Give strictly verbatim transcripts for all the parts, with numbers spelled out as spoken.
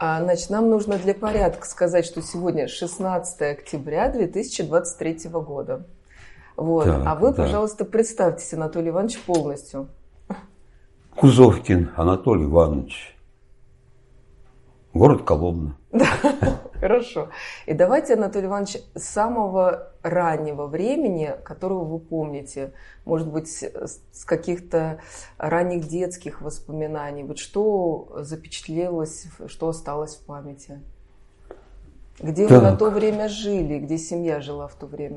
А, значит, нам нужно для порядка сказать, что сегодня шестнадцатое октября две тысячи двадцать третьего года. Вот. Так, а вы, да. пожалуйста, представьтесь, Анатолий Иванович, полностью. Кузовкин Анатолий Иванович. Город Коломна. Да, хорошо. И давайте, Анатолий Иванович, с самого раннего времени, которого вы помните, может быть, с каких-то ранних детских воспоминаний, вот что запечатлелось, что осталось в памяти? Где Так. вы на то время жили, где семья жила в то время?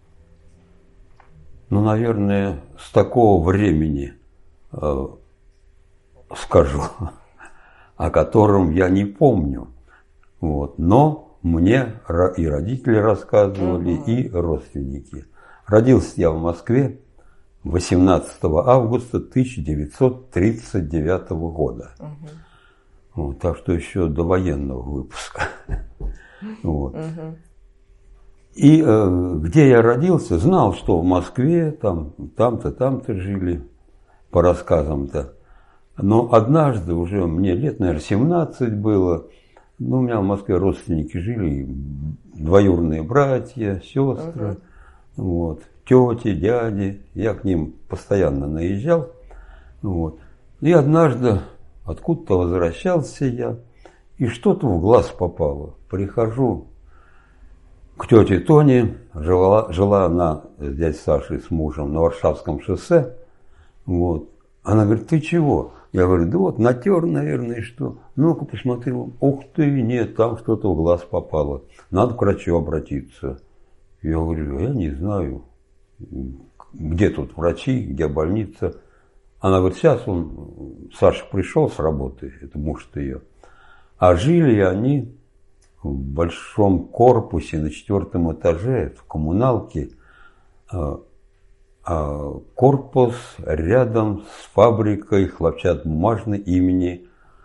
Ну, наверное, с такого времени э, скажу, о котором я не помню. Вот. Но мне и родители рассказывали, угу. и родственники. Родился я в Москве восемнадцатого августа тысяча девятьсот тридцать девятого года. Угу. Вот, так что еще до военного выпуска. Вот. Угу. И э, где я родился, знал, что в Москве, там, там-то, там-то жили, по рассказам-то. Но однажды, уже мне лет, наверное, семнадцать было, ну, у меня в Москве родственники жили, двоюродные братья, сестры, uh-huh. вот, тети, дяди. Я к ним постоянно наезжал. Вот. И однажды откуда-то возвращался я, и что-то в глаз попало. Прихожу к тете Тоне, жила, жила она с дядей Сашей с мужем на Варшавском шоссе. Вот. Она говорит, ты чего? Я говорю, да вот натер, наверное, что. Ну-ка посмотрел. Ух ты, нет, там что-то в глаз попало. Надо к врачу обратиться. Я говорю, я не знаю, где тут врачи, где больница. Она говорит, сейчас он, Саша пришел с работы, это муж-то ее. А жили они в большом корпусе на четвертом этаже, в коммуналке. Корпус рядом с фабрикой хлопчатобумажной имени,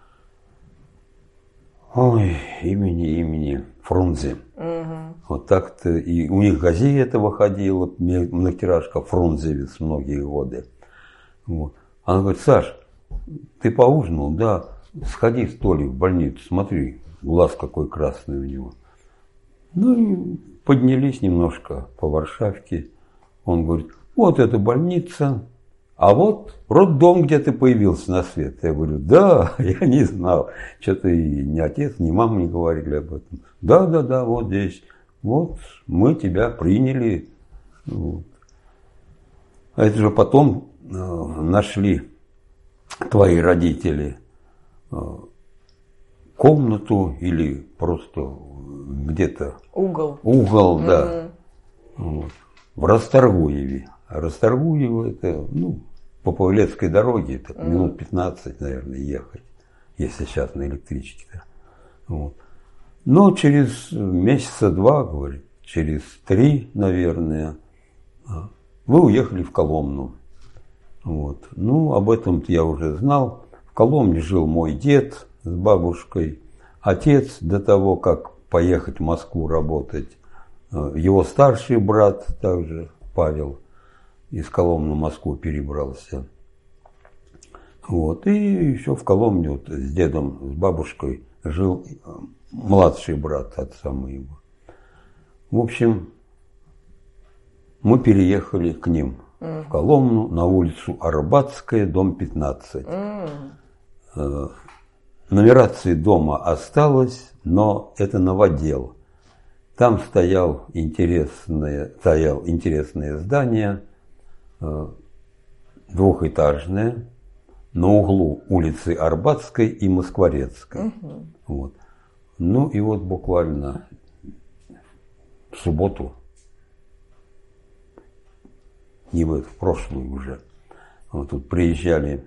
ой, имени, имени Фрунзе. Угу. Вот так-то. И у них газета выходила, многотиражка Фрунзевец многие годы. Вот. Она говорит, Саш, ты поужинал? Да. Сходи, Толик, в больницу, смотри, глаз какой красный у него. Ну и поднялись немножко по Варшавке. Он говорит, вот эта больница, а вот роддом, где ты появился на свет. Я говорю, да, я не знал. Что-то и ни отец, ни мама не говорили об этом. Да, да, да, вот здесь. Вот мы тебя приняли. Вот. А это же потом э, нашли твои родители э, комнату или просто где-то. Угол. Угол, да. Mm-hmm. Вот. В Расторгуеве. А Расторгуево это, ну, по Павелецкой дороге, это mm-hmm. минут пятнадцать, наверное, ехать, если сейчас на электричке-то. Вот. Но через месяца два, говорит, через три, наверное, вы уехали в Коломну. Вот. Ну, об этом я уже знал. В Коломне жил мой дед с бабушкой. Отец до того, как поехать в Москву работать, его старший брат также, Павел, из Коломны в Москву перебрался. Вот. И еще в Коломне вот, с дедом, с бабушкой жил младший брат отца моего. В общем, мы переехали к ним mm. в Коломну на улицу Арбатская, дом пятнадцать. Mm. Нумерации дома осталось, но это новодел. Там стоял интересное, стоял интересное здание, двухэтажное, на углу улицы Арбатской и Москворецкой. Угу. Вот. Ну и вот буквально в субботу, не в, в прошлую уже, вот тут приезжали,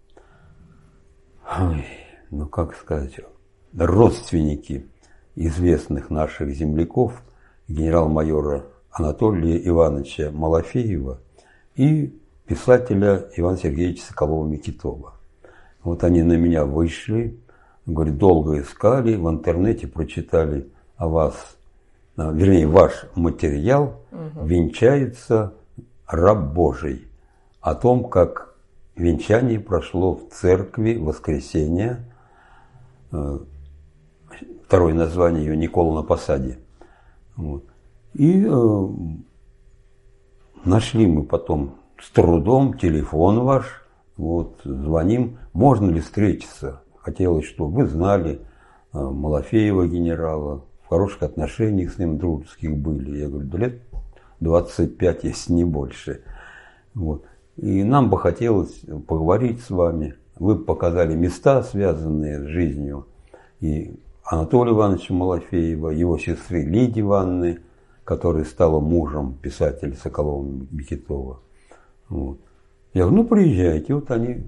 ой, ну как сказать, родственники известных наших земляков, генерал-майора Анатолия Ивановича Малафеева и писателя Ивана Сергеевича Соколова-Микитова. Вот они на меня вышли, говорят, долго искали, в интернете прочитали о вас, вернее, ваш материал, угу. венчается раб Божий, о том, как венчание прошло в церкви в воскресенье, в второе название ее Никола на Посаде. Вот. И э, нашли мы потом с трудом телефон ваш, вот, звоним, можно ли встретиться. Хотелось, чтобы вы знали э, Малафеева генерала, в хороших отношениях с ним дружеских были. Я говорю, да лет двадцать пять, если не больше. Вот. И нам бы хотелось поговорить с вами. Вы показали места, связанные с жизнью и Анатолия Ивановича Малафеева, его сестры Лидии Ивановны, которая стала мужем писателя Соколова-Микитова. Вот. Я говорю, ну приезжайте. Вот они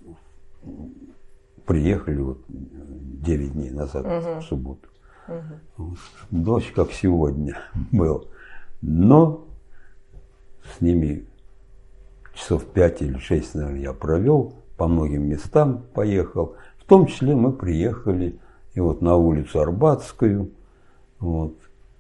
приехали вот девять дней назад, угу. в субботу. Угу. Вот. Дождь как сегодня был. Но с ними часов пять или шесть, наверное, я провел, по многим местам поехал. В том числе мы приехали и вот на улицу Арбатскую. Вот.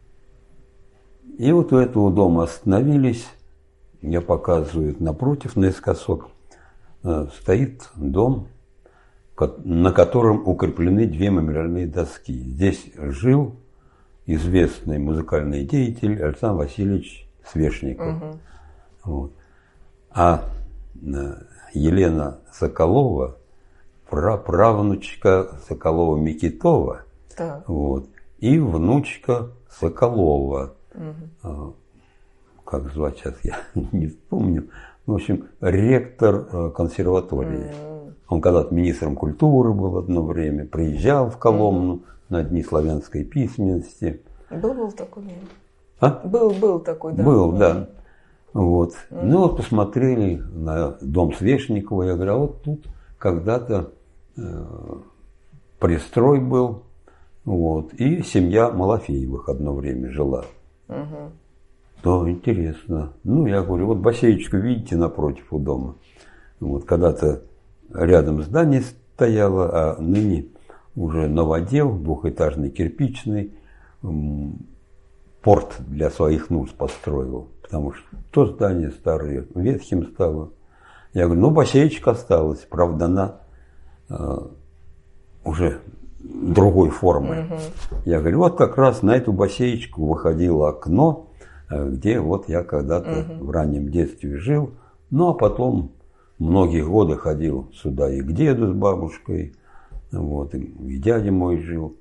И вот у этого дома остановились. Я показываю, напротив, наискосок, стоит дом, на котором укреплены две мемориальные доски. Здесь жил известный музыкальный деятель Александр Васильевич Свешников. Угу. Вот. А Елена Соколова, праправнучка Соколова-Микитова, вот, и внучка Соколова. Угу. Как звать сейчас, я не помню. В общем, ректор консерватории. Угу. Он когда-то министром культуры был одно время, приезжал в Коломну угу. на Дни славянской письменности. Был, был такой, нет? А? Был, был такой, да. Был, да. Вот. Mm-hmm. Ну вот посмотрели на дом Свешникова, я говорю, а вот тут когда-то э, пристрой был, вот, и семья Малафеевых одно время жила. Mm-hmm. То интересно. Ну, я говорю, вот бассейничку видите напротив у дома. Вот когда-то рядом здание стояло, а ныне уже новодел, двухэтажный кирпичный, м- порт для своих нужд построил. Потому что то здание старое, ветхим стало. Я говорю, ну бассейнчик осталось, правда, она э, уже другой формы. Угу. Я говорю, вот как раз на эту бассейнчику выходило окно, где вот я когда-то угу. в раннем детстве жил. Ну а потом многие годы ходил сюда и к деду с бабушкой, вот, и дядя мой жил.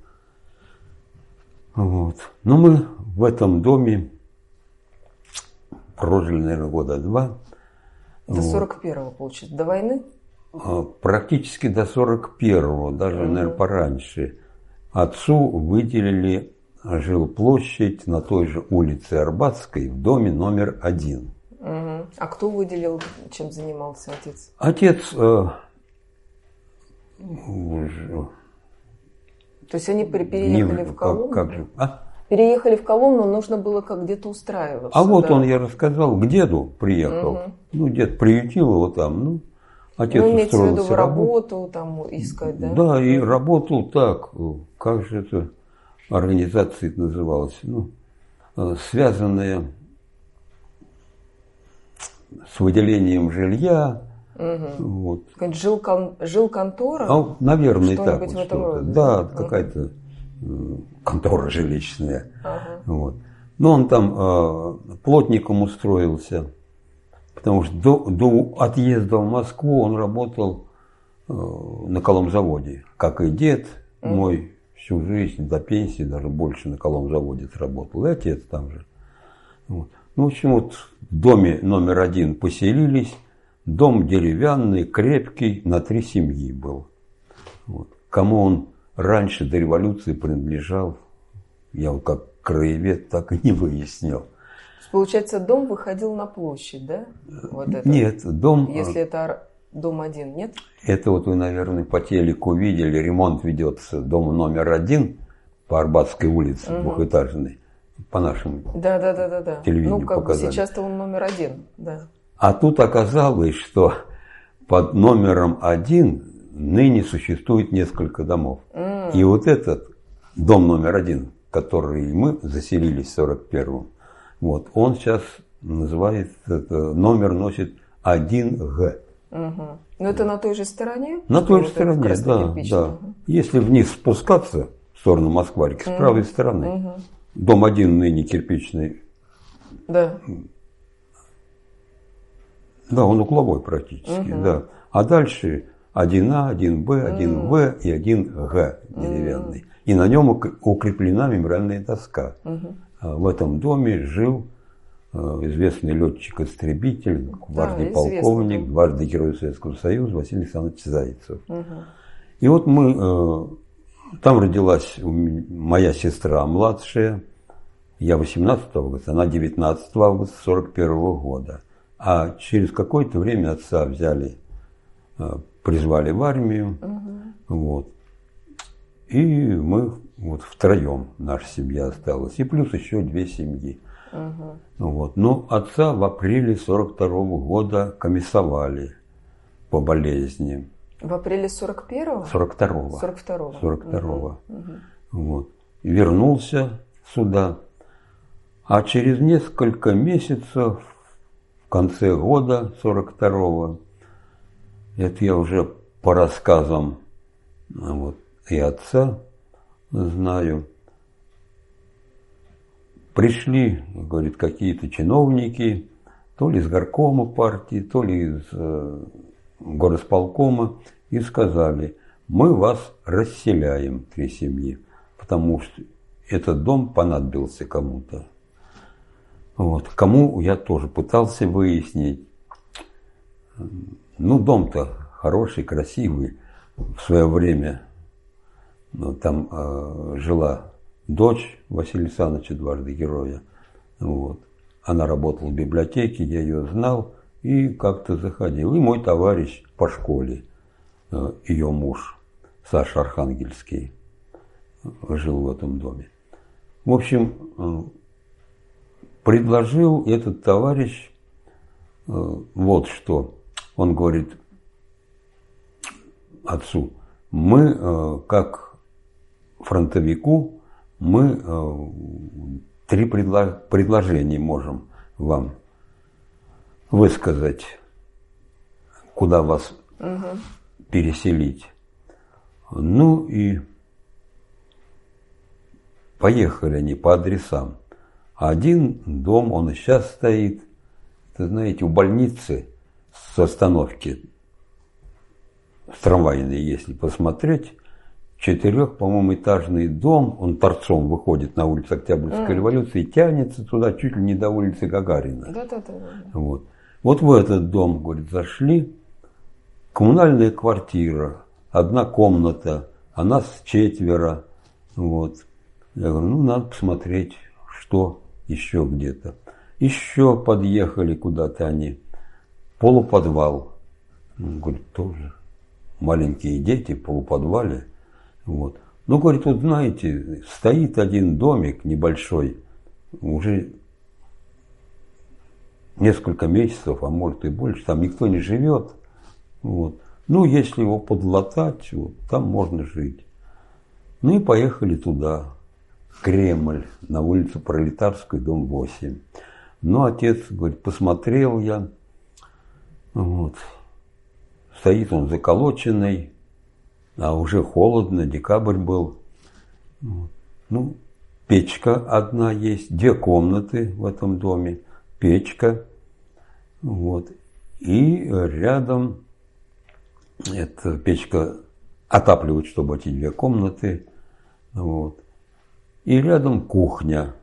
Вот. Но мы в этом доме прожили, наверное, года два. До сорок первого, получается, до войны? Практически до сорок первого, даже, угу. наверное, пораньше. Отцу выделили жилплощадь на той же улице Арбатской в доме номер один. Угу. А кто выделил, чем занимался отец? Отец... Э, То есть они переехали не, в Коломну? Как, как же? А? Переехали в Коломну, нужно было как где-то устраиваться. А вот да? он, я рассказал, к деду приехал. Угу. Ну, дед приютил его там. Ну, отец ну, имеется в виду устроился работу там искать, да? Да, и работал так. Как же это организация называлась? Ну, связанная с выделением жилья. Угу. Вот. Жилкон, жилконтора? А, наверное, так. Вот в этом что-то. роде, да, угу. какая-то контора жилищная. Ага. Вот. Но он там э, плотником устроился, потому что до, до отъезда в Москву он работал э, на коломзаводе, как и дед угу. мой всю жизнь до пенсии, даже больше на коломзаводе работал, и отец там же. Вот. Ну, в общем, вот в доме номер один поселились. Дом деревянный, крепкий, на три семьи был. Вот. Кому он раньше до революции принадлежал, я вот как краевед так и не выяснил. Получается, дом выходил на площадь, да? Вот это. Нет, дом... Если это дом один, нет? Это вот вы, наверное, по телеку видели, ремонт ведется дома номер один по Арбатской улице, угу. двухэтажной, по нашему да, да, да, да, да. телевидению ну, как показали. бы сейчас-то он номер один, да. А тут оказалось, что под номером один ныне существует несколько домов. Mm. И вот этот дом номер один, в который мы заселились в сорок первом, вот, он сейчас называется, это, номер носит один Г. Угу. Но это на той же стороне? На той же вот стороне, да, да. Угу. Если вниз спускаться сторону Москварики, с правой стороны. Угу. Дом один ныне кирпичный. Да. Да, он угловой практически, угу. да. А дальше один А, один Б, один В и один Г деревянный. Угу. И на нем укреплена мемориальная доска. Угу. В этом доме жил известный летчик-истребитель, дважды да, полковник, дважды Герой Советского Союза Василий Александрович Зайцев. Угу. И вот мы, там родилась моя сестра младшая, я восемнадцатого августа, она девятнадцатого августа сорок первого года. А через какое-то время отца взяли, призвали в армию, угу. вот. И мы вот втроем, наша семья осталась, и плюс еще две семьи. Угу. Вот. Но отца в апреле сорок второго года комиссовали по болезни. В апреле сорок первого? сорок второго. сорок второго. сорок второго. Угу. Вот. Вернулся сюда. А через несколько месяцев, в конце года сорок второго, это я уже по рассказам вот, и отца знаю, пришли, говорит, какие-то чиновники, то ли из горкома партии, то ли из э, горосполкома, и сказали: мы вас расселяем, три семьи, потому что этот дом понадобился кому-то. Вот. Кому, я тоже пытался выяснить. Ну, дом-то хороший, красивый. В свое время ну, там э, жила дочь Василия Александровича, дважды героя. Вот. Она работала в библиотеке, я ее знал и как-то заходил. И мой товарищ по школе, э, ее муж, Саша Архангельский, жил в этом доме. В общем, э, предложил этот товарищ э, вот что. Он говорит отцу: мы, э, как фронтовику, мы э, три предло- предложения можем вам высказать, куда вас угу. переселить. Ну и поехали они по адресам. Один дом, он и сейчас стоит, это, знаете, у больницы с остановки с трамвайной, если посмотреть, четырех, по-моему, этажный дом, он торцом выходит на улицу Октябрьской mm. революции и тянется туда чуть ли не до улицы Гагарина. Да, да, да, да. Вот. Вот в этот дом, говорит, зашли, коммунальная квартира, одна комната, а нас четверо. Вот. Я говорю, ну, надо посмотреть, что еще где-то. Еще подъехали куда-то они, полуподвал. Он говорит, тоже маленькие дети в полуподвале. Вот. Ну, говорит, вот знаете, стоит один домик небольшой, уже несколько месяцев, а может и больше, там никто не живет. Вот. Ну, если его подлатать, вот, там можно жить. Ну и поехали туда, Кремль, на улицу Пролетарскую, дом восемь. Ну, отец, говорит, посмотрел я, вот, стоит он заколоченный, а уже холодно, декабрь был. Вот. Ну, печка одна есть, две комнаты в этом доме, печка, вот, и рядом эта печка отапливает, чтобы эти две комнаты, вот, и рядом кухня.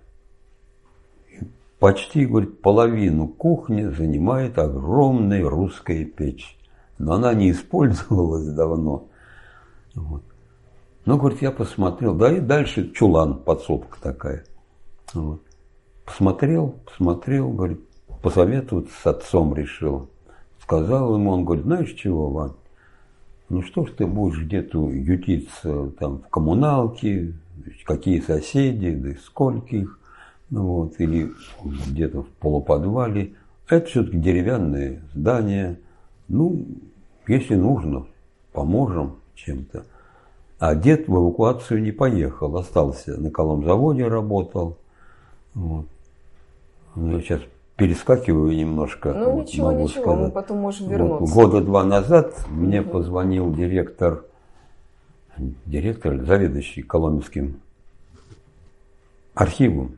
Почти, говорит, половину кухни занимает огромная русская печь, но она не использовалась давно. Вот. Ну, говорит, я посмотрел, да, и дальше чулан, подсобка такая. Вот. Посмотрел, посмотрел, говорит, посоветоваться с отцом решил. Сказал ему, он говорит, знаешь чего, Вань, ну что ж ты будешь где-то ютиться там в коммуналке, какие соседи, да и сколько их, ну, вот, или где-то в полуподвале. Это все-таки деревянное здание, ну, если нужно, поможем чем-то. А дед в эвакуацию не поехал, остался на коломзаводе, работал. Вот. Я сейчас перескакиваю немножко. Ну вот, ничего, могу ничего, сказать. мы потом можем вернуться. Вот, года два назад мне угу. позвонил директор директор, заведующий Коломенским архивом.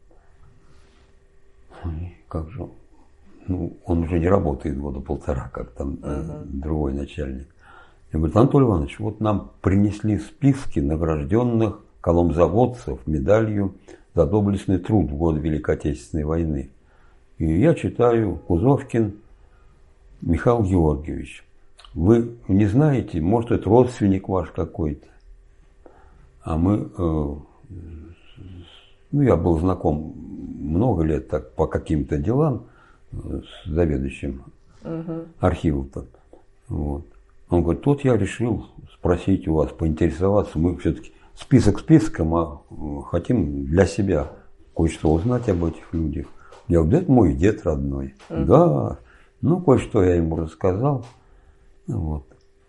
Как же, ну, он уже не работает года полтора, как там uh-huh. другой начальник. Я говорю: Анатолий Иванович, вот нам принесли списки награжденных коломзаводцев медалью за доблестный труд в годы Великой Отечественной войны. И я читаю: Кузовкин Михаил Георгиевич. Вы не знаете, может, это родственник ваш какой-то. А мы, э, ну, я был знаком много лет так по каким-то делам с заведующим uh-huh. архивом-то. Вот. Он говорит: тут я решил спросить у вас, поинтересоваться. Мы все-таки список списком, а хотим для себя кое-что узнать об этих людях. Я говорю: да это мой дед родной. Uh-huh. Да, ну, кое-что я ему рассказал. Вот.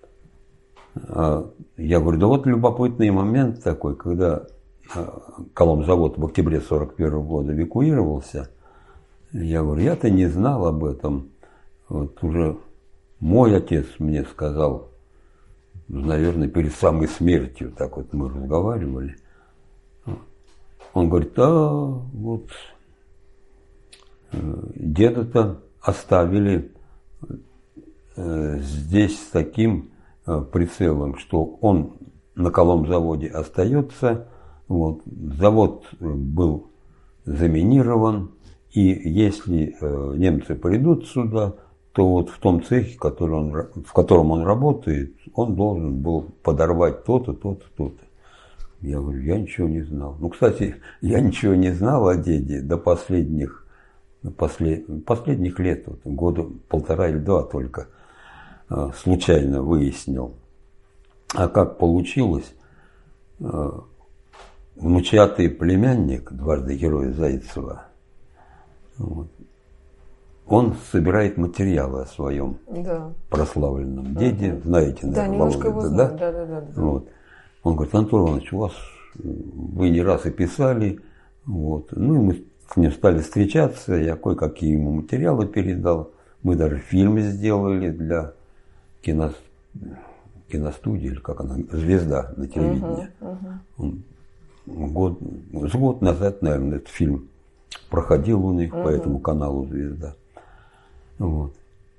А я говорю: да вот любопытный момент такой, когда Коломзавод в октябре сорок первого года эвакуировался. Я говорю: я-то не знал об этом. Вот уже мой отец мне сказал, наверное, перед самой смертью, так вот мы разговаривали. Он говорит: а вот деда-то оставили здесь с таким прицелом, что он на Коломзаводе остается. Вот. Завод был заминирован, и если э, немцы придут сюда, то вот в том цехе, который он, в котором он работает, он должен был подорвать то-то, то-то, то-то. Я говорю: я ничего не знал. Ну, кстати, я ничего не знал о деде до последних, послед, последних лет, вот, года полтора или два только э, случайно выяснил. А как получилось? Э, внучатый племянник, дважды героя Зайцева, вот, он собирает материалы о своем да. прославленном деде. Uh-huh. Знаете, наверное, да, немножко Володя, его да? знаю. Да, да, да, да. Вот. Он говорит: Анатолий Иванович, у вас, вы не раз и писали. Вот. Ну и мы с ним стали встречаться, я кое-какие ему материалы передал. Мы даже фильм сделали для кино, киностудии, или как она, «Звезда» на телевидении. Uh-huh, uh-huh. Год, с год назад, наверное, этот фильм проходил у них uh-huh. по этому каналу «Звезда». Вот.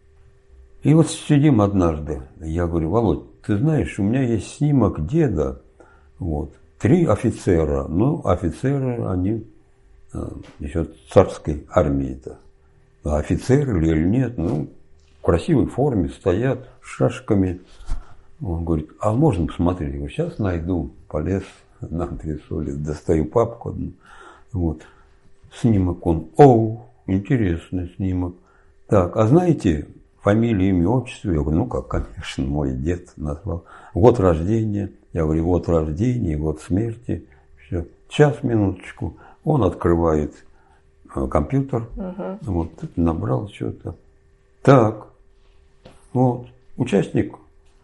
И вот сидим однажды, я говорю: Володь, ты знаешь, у меня есть снимок деда, вот, три офицера, ну, офицеры, они еще царской армии-то, а офицеры или нет, ну, в красивой форме стоят, с шашками. Он говорит: а можно посмотреть? Я говорю: сейчас найду, полез на антресоли, достаю папку одну, вот, снимок он, о, интересный снимок. Так, а знаете фамилию, имя, отчество? Я говорю: ну как, конечно, мой дед назвал. Год рождения, я говорю: год рождения, год смерти, все. Сейчас, минуточку, он открывает компьютер, uh-huh. вот, набрал что-то. Так, вот, участник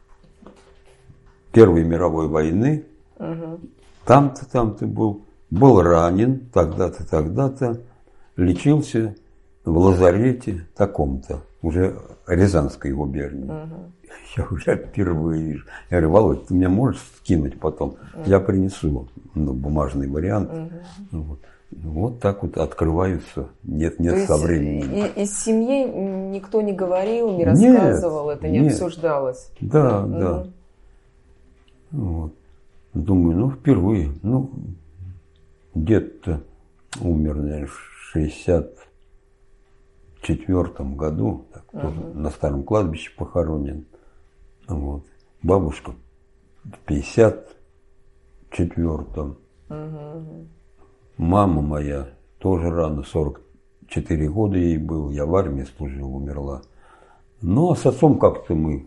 Первой мировой войны, uh-huh. там-то, там-то был, был ранен, тогда-то, тогда-то, лечился в лазарете таком-то, уже Рязанской губернии. Uh-huh. Я уже впервые вижу. Я говорю: Володь, ты меня можешь скинуть потом? Uh-huh. Я принесу, ну, бумажный вариант. Uh-huh. Вот. Вот так вот открываются, нет-нет, со временем. И, из семьи никто не говорил, не рассказывал, нет, это не нет. обсуждалось? Да, да. да. Uh-huh. Вот. Думаю, ну, впервые. Ну, дед-то умер, наверное, в шестьдесят четвёртом году, так, uh-huh. тоже на старом кладбище похоронен. Вот. Бабушка в пятьдесят четвёртом. Uh-huh. Мама моя тоже рано, сорок четыре года ей было, я в армии служил, умерла. Ну, а с отцом как-то мы,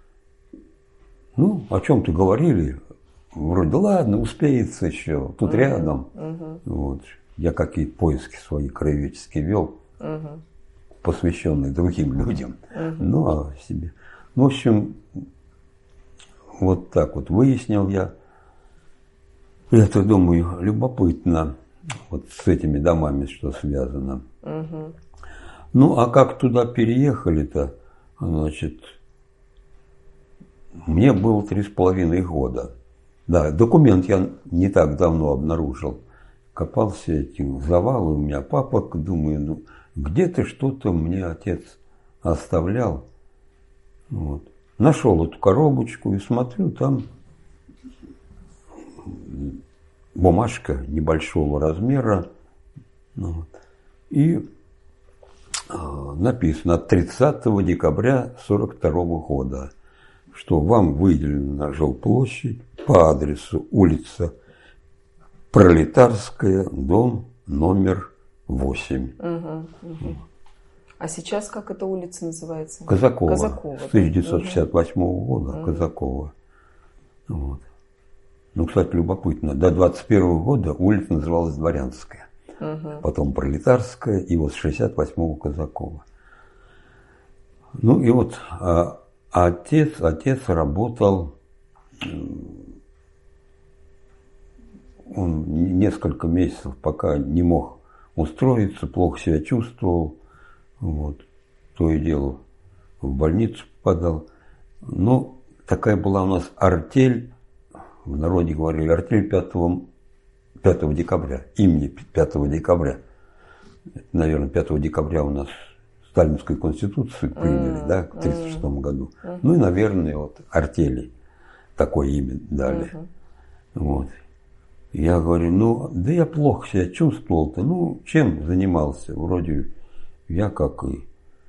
ну, о чем-то говорили, вроде: да ладно, успеется еще, тут uh-huh. рядом. Uh-huh. Вот. Я какие-то поиски свои краеведческие вел, uh-huh. посвященные другим людям. Uh-huh. Ну, а себе. В общем, вот так вот выяснил я. Это, думаю, любопытно. Вот с этими домами, что связано. Угу. Ну, а как туда переехали-то, значит, мне было три с половиной года. Да, документ я не так давно обнаружил. Копался этим завалы. У меня папа, думаю, ну, где-то что-то мне отец оставлял. Вот. Нашел эту коробочку и смотрю, там бумажка небольшого размера. Вот. И э, написано от тридцатого декабря сорок второго года, что вам выделено на жилплощадь по адресу улица Пролетарская, дом номер восемь. Угу, угу. А сейчас как эта улица называется? Казакова. Казакова, с тысяча девятьсот шестьдесят восьмого года, угу. Казакова. Вот. Ну, кстати, любопытно. До двадцать первого года улица называлась Дворянская. Угу. Потом Пролетарская, и вот с шестьдесят восьмого Казакова. Ну и вот а, отец, отец работал, он несколько месяцев пока не мог устроиться, плохо себя чувствовал. Вот. То и дело в больницу попадал. Но такая была у нас артель, в народе говорили, артель пятого декабря, имени пятого декабря. Это, наверное, пятого декабря у нас Сталинскую конституцию приняли, mm, да, в тридцать шестом mm, году. Mm. Ну и, наверное, вот артели такое имя дали. Mm-hmm. Вот. Я говорю, ну, да я плохо себя чувствовал-то, ну, чем занимался? Вроде я как и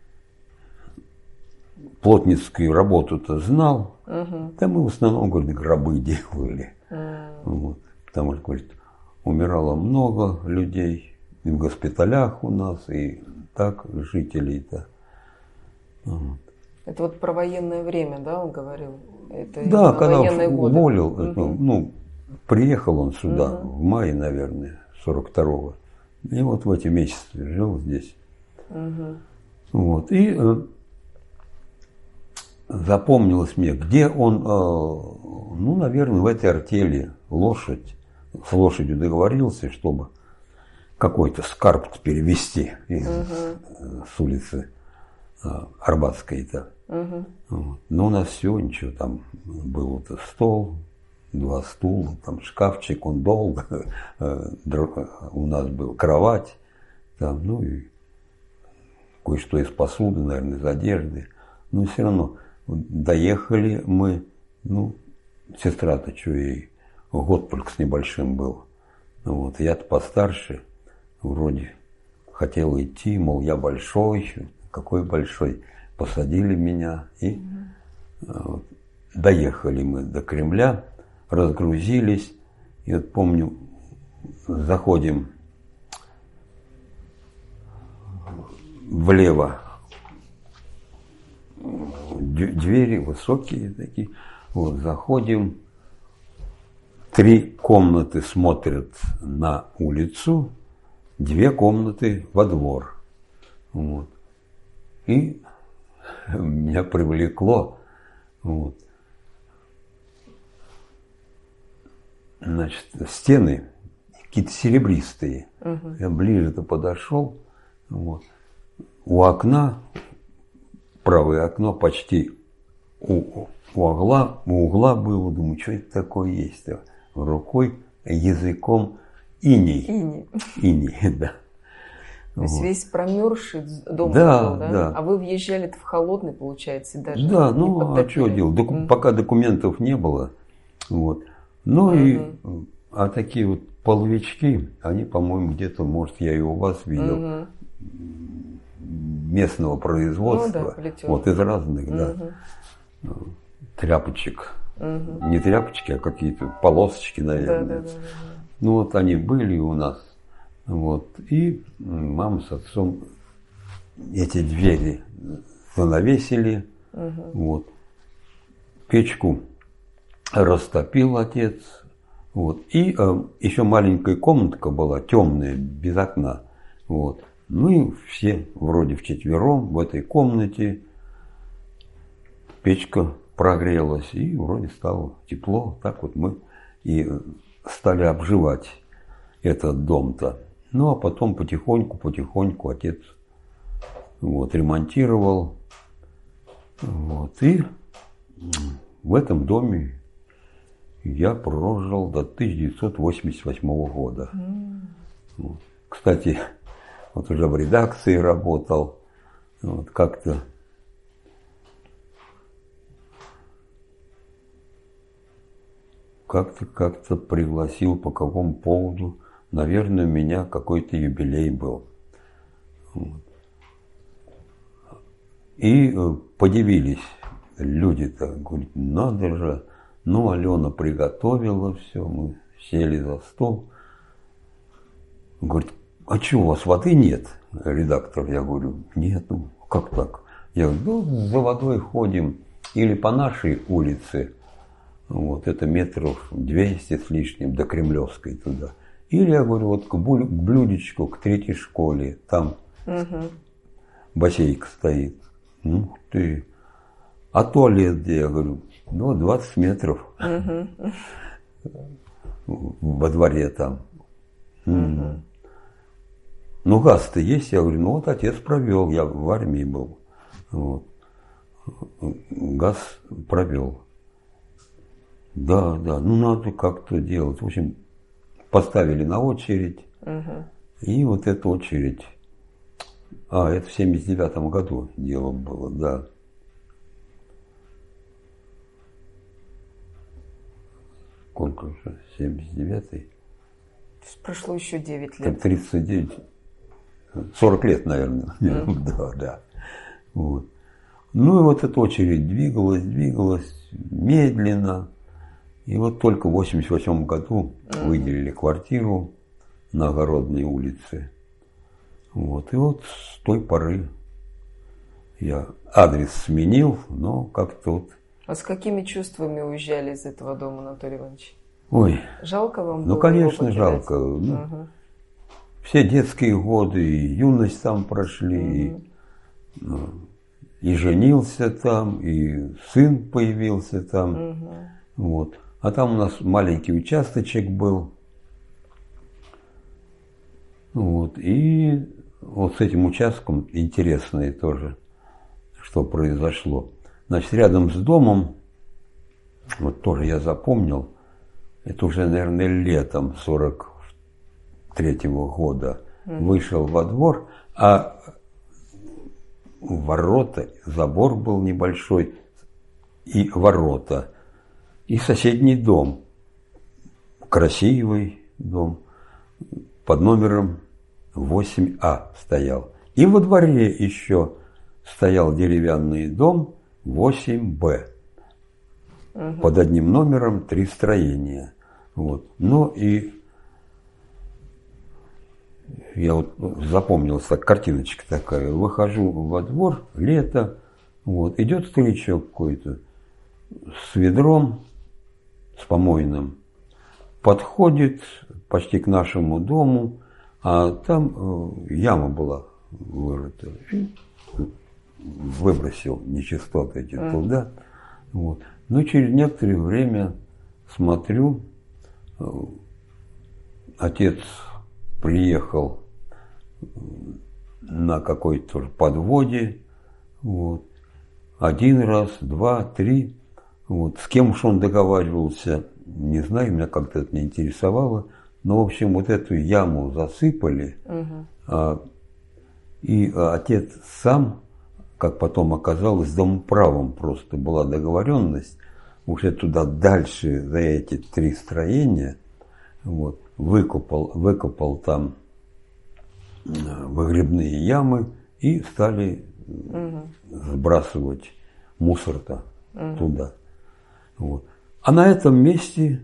плотницкую работу-то знал, uh-huh. да мы в основном, говорит, гробы делали. Uh-huh. Вот. Потому что, говорит, умирало много людей и в госпиталях у нас, и так жителей-то. Вот. Это вот про военное время, да, он говорил? Это да, когда уволил, uh-huh. ну, приехал он сюда uh-huh. в мае, наверное, сорок второго. И вот в эти месяцы жил здесь. Uh-huh. Вот. И э, запомнилось мне, где он, э, ну, наверное, в этой артели лошадь, с лошадью договорился, чтобы какой-то скарб перевезти из, uh-huh. с улицы э, Арбатской-то. Uh-huh. Вот. Но у нас все, ничего, там был-то стол, два стула, там шкафчик, он долго, э, у нас был кровать, там, ну и кое-что из посуды, наверное, из одежды. Но все равно доехали мы, ну, сестра-то что, ей год только с небольшим был. Вот, я-то постарше, вроде хотел идти, мол, я большой, какой большой. Посадили меня и вот, доехали мы до Кремля, разгрузились. И вот помню, заходим влево, двери высокие такие, вот, заходим, три комнаты смотрят на улицу, две комнаты во двор. Вот. И меня привлекло, вот. Значит, стены какие-то серебристые. Угу. Я ближе-то подошел, вот. У окна, правое окно почти у, у, угла, у угла было, думаю, что это такое есть-то? Рукой, языком иней. Иней. Иней, да. То есть вот. Весь промерзший дом да, был, да? да? А вы въезжали в холодный, получается, даже. Да, ну а что делать? Доку- mm. Пока документов не было. Вот. Ну mm-hmm. и а такие вот половички, они, по-моему, где-то, может, я и у вас видел. Mm-hmm. Местного производства, ну, да, вот из разных, угу. да, тряпочек, угу. не тряпочки, а какие-то полосочки, наверное. Да, да, да, да. Ну вот они были у нас, вот, и мама с отцом эти двери занавесили, угу. вот, печку растопил отец, вот, и э, еще маленькая комнатка была, темная, без окна, вот. Ну и все вроде вчетвером в этой комнате, печка прогрелась и вроде стало тепло. Так вот мы и стали обживать этот дом-то. Ну а потом потихоньку, потихоньку отец вот, ремонтировал. Вот, и в этом доме я прожил до тысяча девятьсот восемьдесят восьмого года. Mm. Вот. Кстати, вот уже в редакции работал, вот как-то как-то как-то пригласил, по какому поводу, наверное, у меня какой-то юбилей был. Вот. И подивились люди-то, говорят, надо же, ну, Алена приготовила все, мы сели за стол. Говорит, а что, у вас воды нет, редактор? Я говорю, нет, ну, как так? Я говорю, ну, за водой ходим или по нашей улице, вот, это метров двести с лишним, до Кремлевской туда. Или, я говорю, вот к блюдечку, к третьей школе, там угу. бассейн стоит. Ну ты. А туалет где? Я говорю, ну, двадцать метров угу. во дворе там. Угу. Ну, газ-то есть? Я говорю, ну вот отец провел, я в армии был. Вот. Газ провел. Да, да, ну надо как-то делать. В общем, поставили на очередь. Угу. И вот эта очередь. А, это в семьдесят девятом году дело было, да. Сколько же? семьдесят девятый? Прошло еще девять лет. тридцать девять. сорок лет, наверное. Mm. Да, да. Вот. Ну и вот эта очередь двигалась, двигалась медленно. И вот только в восемьдесят восьмом году mm. выделили квартиру на Огородной улице. Вот. И вот с той поры я адрес сменил, но как-то вот... А с какими чувствами уезжали из этого дома, Анатолий Иванович? Ой. Жалко вам было? Ну, конечно, жалко. Ну, угу. Все детские годы, и юность там прошли, угу. и, и женился там, и сын появился там. Угу. Вот. А там у нас маленький участочек был. Вот. И вот с этим участком интересное тоже, что произошло. Значит, рядом с домом, вот тоже я запомнил, это уже, наверное, летом сорок третьего года mm-hmm. вышел во двор, а ворота, забор был небольшой, и ворота, и соседний дом, красивый дом, под номером восемь А стоял. И во дворе еще стоял деревянный дом восемь Б. Угу. Под одним номером три строения. Вот. Ну и я вот запомнилась так, картиночка такая. Выхожу во двор, лето, вот, идет старичок какой-то с ведром, с помойным, подходит почти к нашему дому, а там э, яма была вырыта. Выбросил нечистоты эти mm. туда. Вот. Но через некоторое время смотрю, отец приехал на какой-то подводе, вот, один раз, два, три, вот, с кем уж он договаривался, не знаю, меня как-то это не интересовало, но, в общем, вот эту яму засыпали, угу. а, и а, отец сам, как потом оказалось, домоправом просто была договоренность, уже туда дальше за эти три строения, вот, выкопал, выкопал там выгребные ямы и стали угу. сбрасывать мусор-то угу. туда. Вот. А на этом месте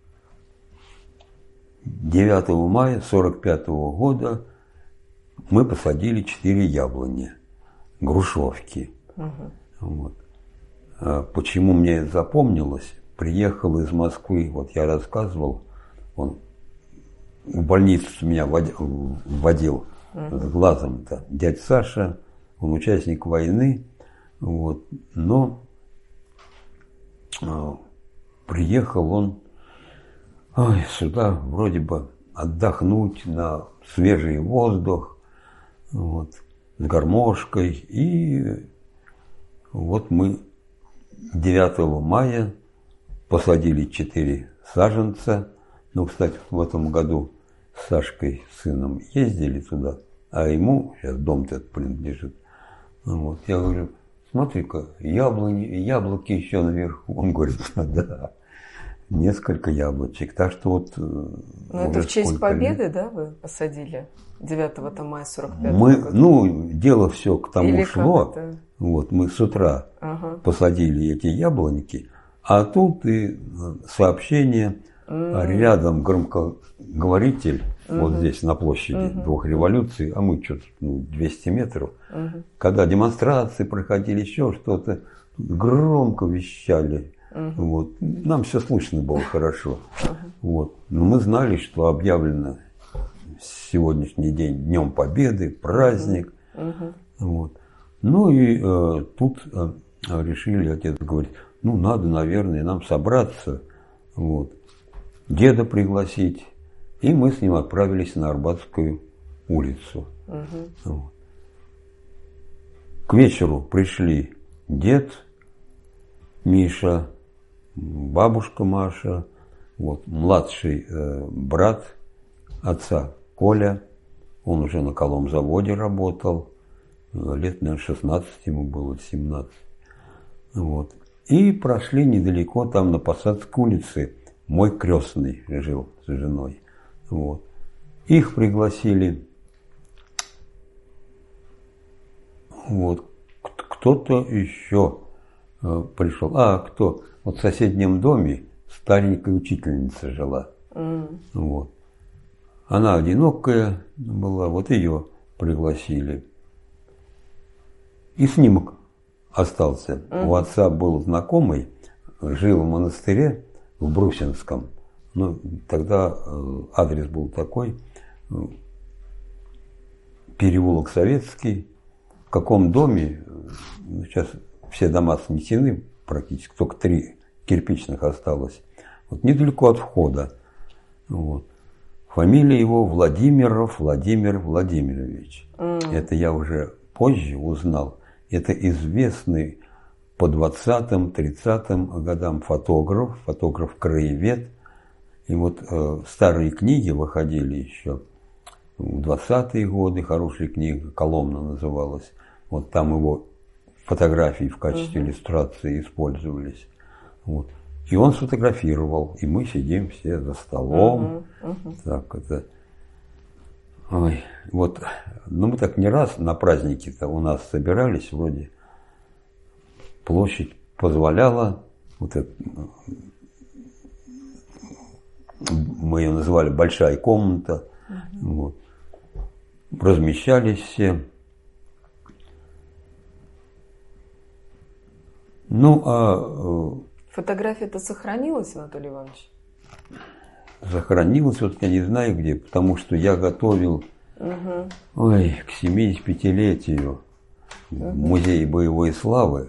девятого мая сорок пятого года мы посадили четыре яблони, грушевки. Угу. Вот. А почему мне это запомнилось? Приехал из Москвы, вот я рассказывал, он в больницу меня вводил угу. с глазом-то. Дядя Саша, он участник войны, вот, но а, приехал он ой, сюда вроде бы отдохнуть на свежий воздух, вот, с гармошкой. И вот мы девятого мая посадили четыре саженца. Ну, кстати, в этом году с Сашкой, с сыном, ездили туда, а ему сейчас дом-то принадлежит. Вот. Я говорю, смотри-ка, яблони, яблоки еще наверху. Он говорит, да, несколько яблочек. Так что вот... Ну, это в честь победы, лет. Да, вы посадили? девятого мая сорок пятого мы, года? Ну, дело все к тому Или шло. Вот, мы с утра ага. посадили эти яблоньки, а тут и сообщение, mm-hmm. рядом громкоговоритель, mm-hmm. вот здесь на площади mm-hmm. двух революций, а мы что-то ну, двести метров, mm-hmm. когда демонстрации проходили, еще что-то, громко вещали. Mm-hmm. Вот. Нам все слышно было хорошо. Mm-hmm. Вот. Но мы знали, что объявлено сегодняшний день Днем Победы, праздник. Mm-hmm. Вот. Ну и э, тут э, решили, отец говорит, ну надо, наверное, нам собраться, вот, деда пригласить. И мы с ним отправились на Арбатскую улицу. Угу. Вот. К вечеру пришли дед Миша, бабушка Маша, вот, младший э, брат отца Коля, он уже на коломзаводе работал. Лет, наверное, шестнадцать ему было, семнадцать. Вот. И прошли недалеко, там на Посадской улице, мой крестный жил с женой. Вот. Их пригласили. Вот. Кто-то еще пришел. А, кто? Вот в соседнем доме старенькая учительница жила. Mm. Вот. Она одинокая была, вот ее пригласили. И снимок остался. Mm-hmm. У отца был знакомый, жил в монастыре в Брусинском. Ну, тогда адрес был такой, переулок Советский. В каком доме, сейчас все дома снесены практически, только три кирпичных осталось. Вот недалеко от входа. Вот. Фамилия его Владимиров Владимир Владимирович. Mm-hmm. Это я уже позже узнал. Это известный по двадцатым-тридцатым годам фотограф, фотограф-краевед. И вот э, старые книги выходили еще в двадцатые годы, хорошая книга, Коломна называлась. Вот там его фотографии в качестве uh-huh. иллюстрации использовались. Вот. И он сфотографировал, и мы сидим все за столом. Uh-huh. Uh-huh. Так это... Ой, вот, ну мы так не раз на праздники-то у нас собирались, вроде площадь позволяла, вот это, мы ее называли большая комната, uh-huh. вот, размещались все. Ну, а... Фотография-то сохранилась, Анатолий Иванович? Сохранилась, вот я не знаю где, потому что я готовил угу. ой, к семидесятипятилетию угу. музей боевой славы.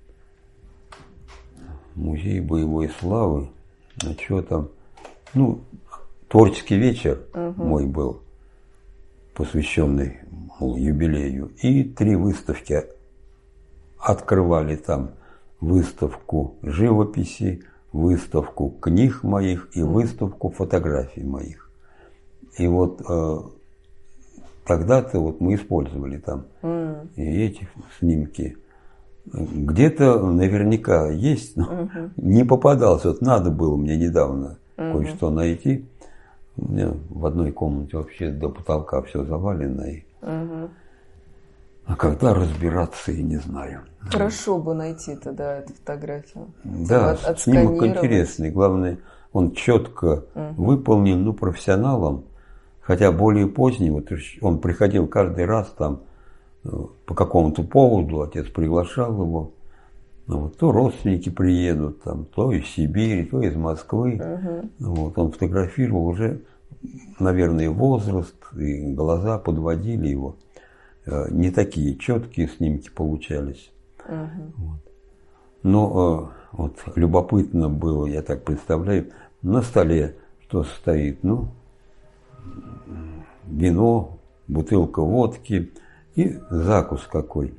Музей боевой славы. А что там? Ну, творческий вечер угу. мой был, посвященный мол, юбилею. И три выставки открывали там. Выставку живописи, выставку книг моих и выставку фотографий моих. И вот э, тогда-то вот мы использовали там mm. и эти снимки. Где-то наверняка есть, но mm-hmm. не попадалось. Вот надо было мне недавно mm-hmm. кое-что найти. У меня в одной комнате вообще до потолка все завалено. И... Mm-hmm. А когда разбираться, я не знаю. Хорошо бы найти тогда эту фотографию. Да, от, снимок интересный. Главное, он четко угу. выполнен, ну, профессионалом. Хотя более поздний, вот он приходил каждый раз там по какому-то поводу, отец приглашал его. Ну, вот, то родственники приедут, там, то из Сибири, то из Москвы. Угу. Вот, он фотографировал уже, наверное, возраст, и глаза подводили его. Не такие четкие снимки получались. Uh-huh. Вот. Но э, вот, любопытно было, я так представляю, на столе что стоит? Ну, вино, бутылка водки и закус какой.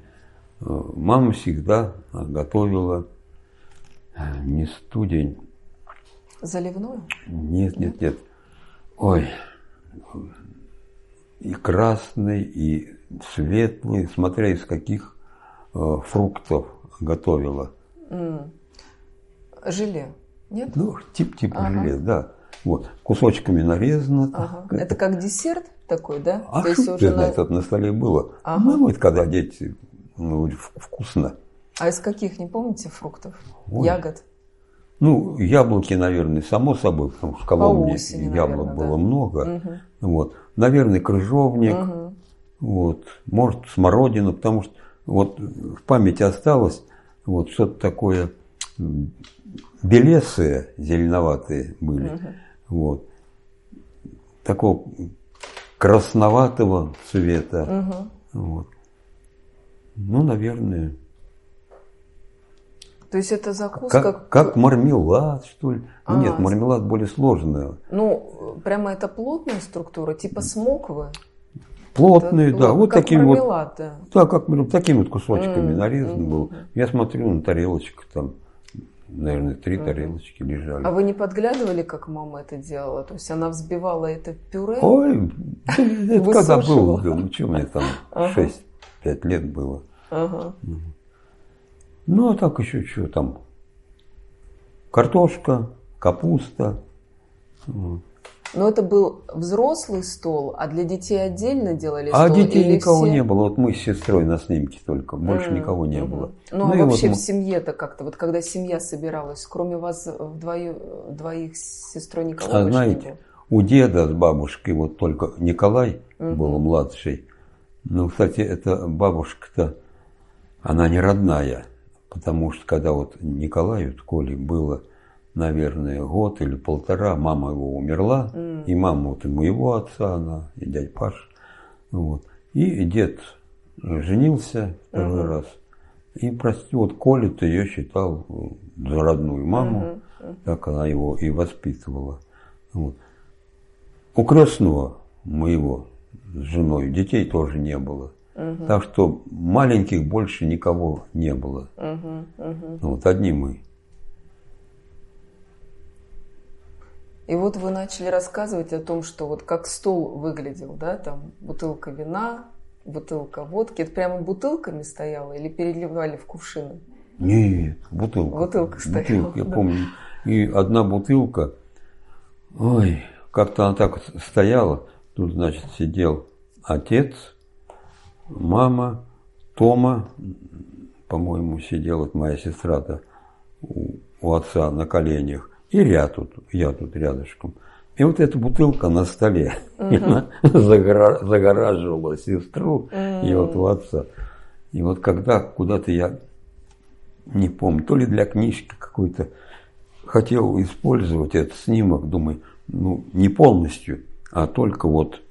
Мама всегда готовила не студень, Заливное? Нет, нет, нет. Ой, и красный, и светлый, смотря из каких э, фруктов готовила. М. Желе, нет? Ну, тип-типа Ага. желе, да. Вот, кусочками нарезано. Ага. Это как десерт такой, да? А То есть что уже ты на- знаешь, это на столе было? Ага. Ну, вот когда дети, ну, в- вкусно. А из каких, не помните, фруктов? Ой. Ягод? Ну, яблоки, наверное, само собой, потому что в Коломне осени, яблок наверное, было да. много. Мгм. Вот. Наверное, крыжовник, Мгм. вот. Может, смородину, потому что вот в памяти осталось вот что-то такое м, белесые, зеленоватые были. Мгм. Вот. Такого красноватого цвета. Мгм. Вот. Ну, наверное, То есть это закуска... как, как мармелад, что ли. А. Нет, мармелад более сложный. Ну, прямо это плотная структура, типа смоквы? Плотный, Это да. вот Вот как таким вот. мармелад, да. Да, как мармелад, такими вот кусочками М, нарезан мгм. был. Я смотрю на тарелочку, там, наверное, три тарелочки лежали. А вы не подглядывали, как мама это делала? То есть она взбивала это в пюре? Ой, да, это когда был, Высушивала. да, ну что мне там, Ага. шесть-пять лет было. Ага. Ну, а так еще что там? Картошка, капуста. Вот. Но это был взрослый стол, а для детей отдельно делали А стол? детей или никого все... не было. Вот мы с сестрой на снимке только. Больше М, никого не мгм. было. Ну, а и вообще вот в семье-то как-то, вот когда семья собиралась, кроме вас вдвою, двоих с сестрой никого А больше знаете, не было? у деда с бабушкой вот только Николай Мгм. был младший. Ну, кстати, эта бабушка-то, она не родная. Потому что когда вот Николаю, вот Коле, было, наверное, год или полтора, мама его умерла. М. И мама вот и моего отца, она, и дядя Паш. Вот. И дед женился второй Мгм. раз. И, прости, вот Коля-то ее считал за родную маму. Мгм. Мгм. Так она его и воспитывала. Вот. У крестного моего с женой детей тоже не было. Мгм. Так что маленьких больше никого не было. Мгм. Мгм. Вот одни мы. И вот вы начали рассказывать о том, что вот как стол выглядел, да, там бутылка вина, бутылка водки. Это прямо бутылками стояло или переливали в кувшины? Нет, бутылка. Бутылка стояла, Бутылка, я да. помню. И одна бутылка, ой, как-то она так вот стояла. Тут, значит, сидел отец, мама, Тома, по-моему, сидела вот моя сестра-то у, у отца на коленях. И я тут, я тут рядышком. И вот эта бутылка на столе. И она загора- загораживала сестру и вот у отца. И вот когда куда-то я, не помню, то ли для книжки какой-то хотел использовать этот снимок, думаю, ну, не полностью, а только вот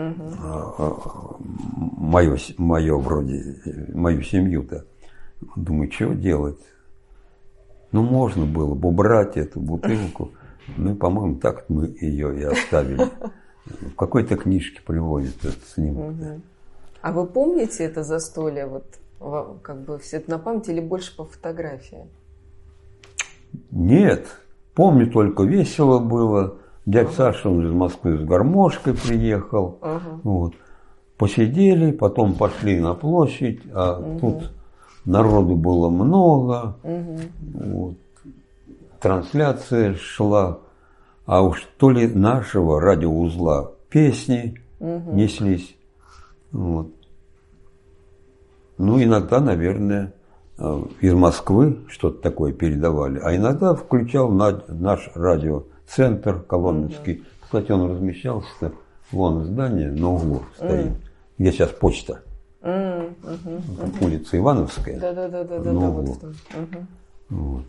мое, мое вроде, мою семью-то. Думаю, что делать? Ну, можно было бы убрать эту бутылку. Ну, и, по-моему, так мы ее и оставили. В какой-то книжке приводит этот снимок. Мгм. А вы помните это застолье, вот во- как бы все это на память или больше по фотографии? Нет, помню только, весело было. Дядя Саша, он из Москвы с гармошкой приехал. Ага. Вот. Посидели, потом пошли на площадь, а тут народу было много. Мгм. Вот. Трансляция шла, а уж то ли нашего радиоузла песни Мгм. неслись. Вот. Ну, иногда, наверное, э, из Москвы что-то такое передавали, а иногда включал на- наш радиоцентр коломенский. Кстати, он размещался, вон здание на углу стоит, где сейчас почта, М, мгм. улица Ивановская. Да-да-да-да-да, на вот углу. в том. Мгм. Вот.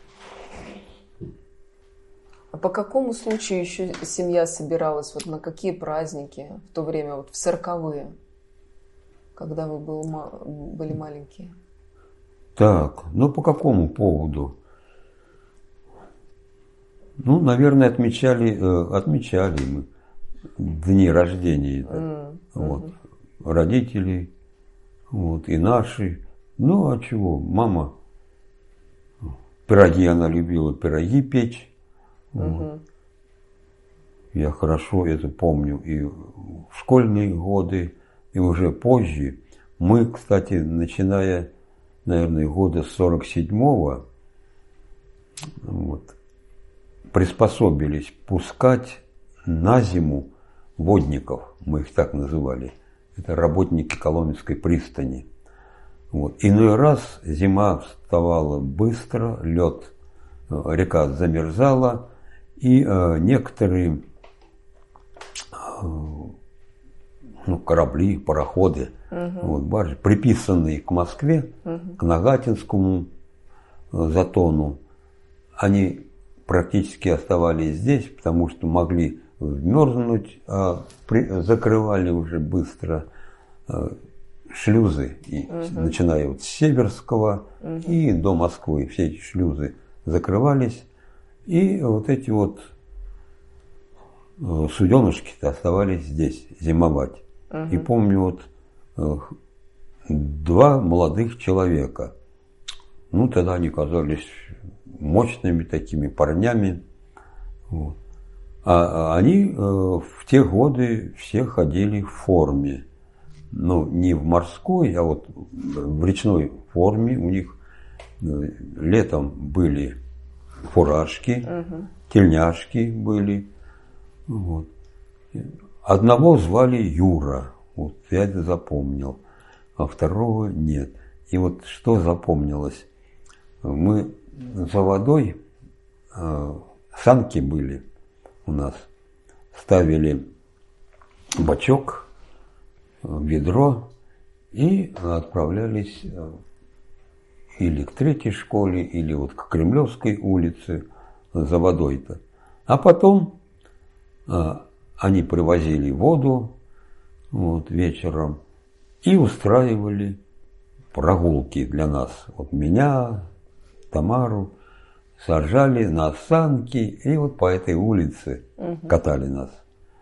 А по какому случаю еще семья собиралась? Вот на какие праздники в то время, вот в сороковые, когда вы был ма- были маленькие? Так, ну по какому поводу? Ну, наверное, отмечали, э, отмечали мы дни рождения. М, Вот. Родителей, вот, и наши. Ну, а чего? Мама, пироги она любила, пироги печь. Угу. Вот. Я хорошо это помню и в школьные годы, и уже позже. Мы, кстати, начиная, наверное, года с сорок седьмого, вот, приспособились пускать на зиму водников, мы их так называли. Это работники Коломенской пристани. Вот. Иной раз зима вставала быстро, лед, река замерзала, и э, некоторые э, ну, корабли, пароходы, угу. вот, баржи, приписанные к Москве, угу. к Нагатинскому э, затону, они практически оставались здесь, потому что могли вмерзнуть, а при, закрывали уже быстро э, шлюзы, и, угу. начиная вот с Северского угу. и до Москвы. Все эти шлюзы закрывались, и вот эти вот э, суденышки-то оставались здесь зимовать. Угу. И помню вот э, два молодых человека, ну тогда они казались мощными такими парнями. Вот. А они э, в те годы все ходили в форме. Ну, не в морской, а вот в речной форме. У них э, летом были фуражки, угу. тельняшки были. Вот. Одного звали Юра, вот я это запомнил, а второго нет. И вот что запомнилось? Мы за водой, э, санки были у нас, ставили бачок, ведро и отправлялись или к третьей школе, или вот к Кремлевской улице за водой-то. А потом э, они привозили воду вот, вечером и устраивали прогулки для нас. Вот меня, Тамару сажали на санки и вот по этой улице угу. катали нас.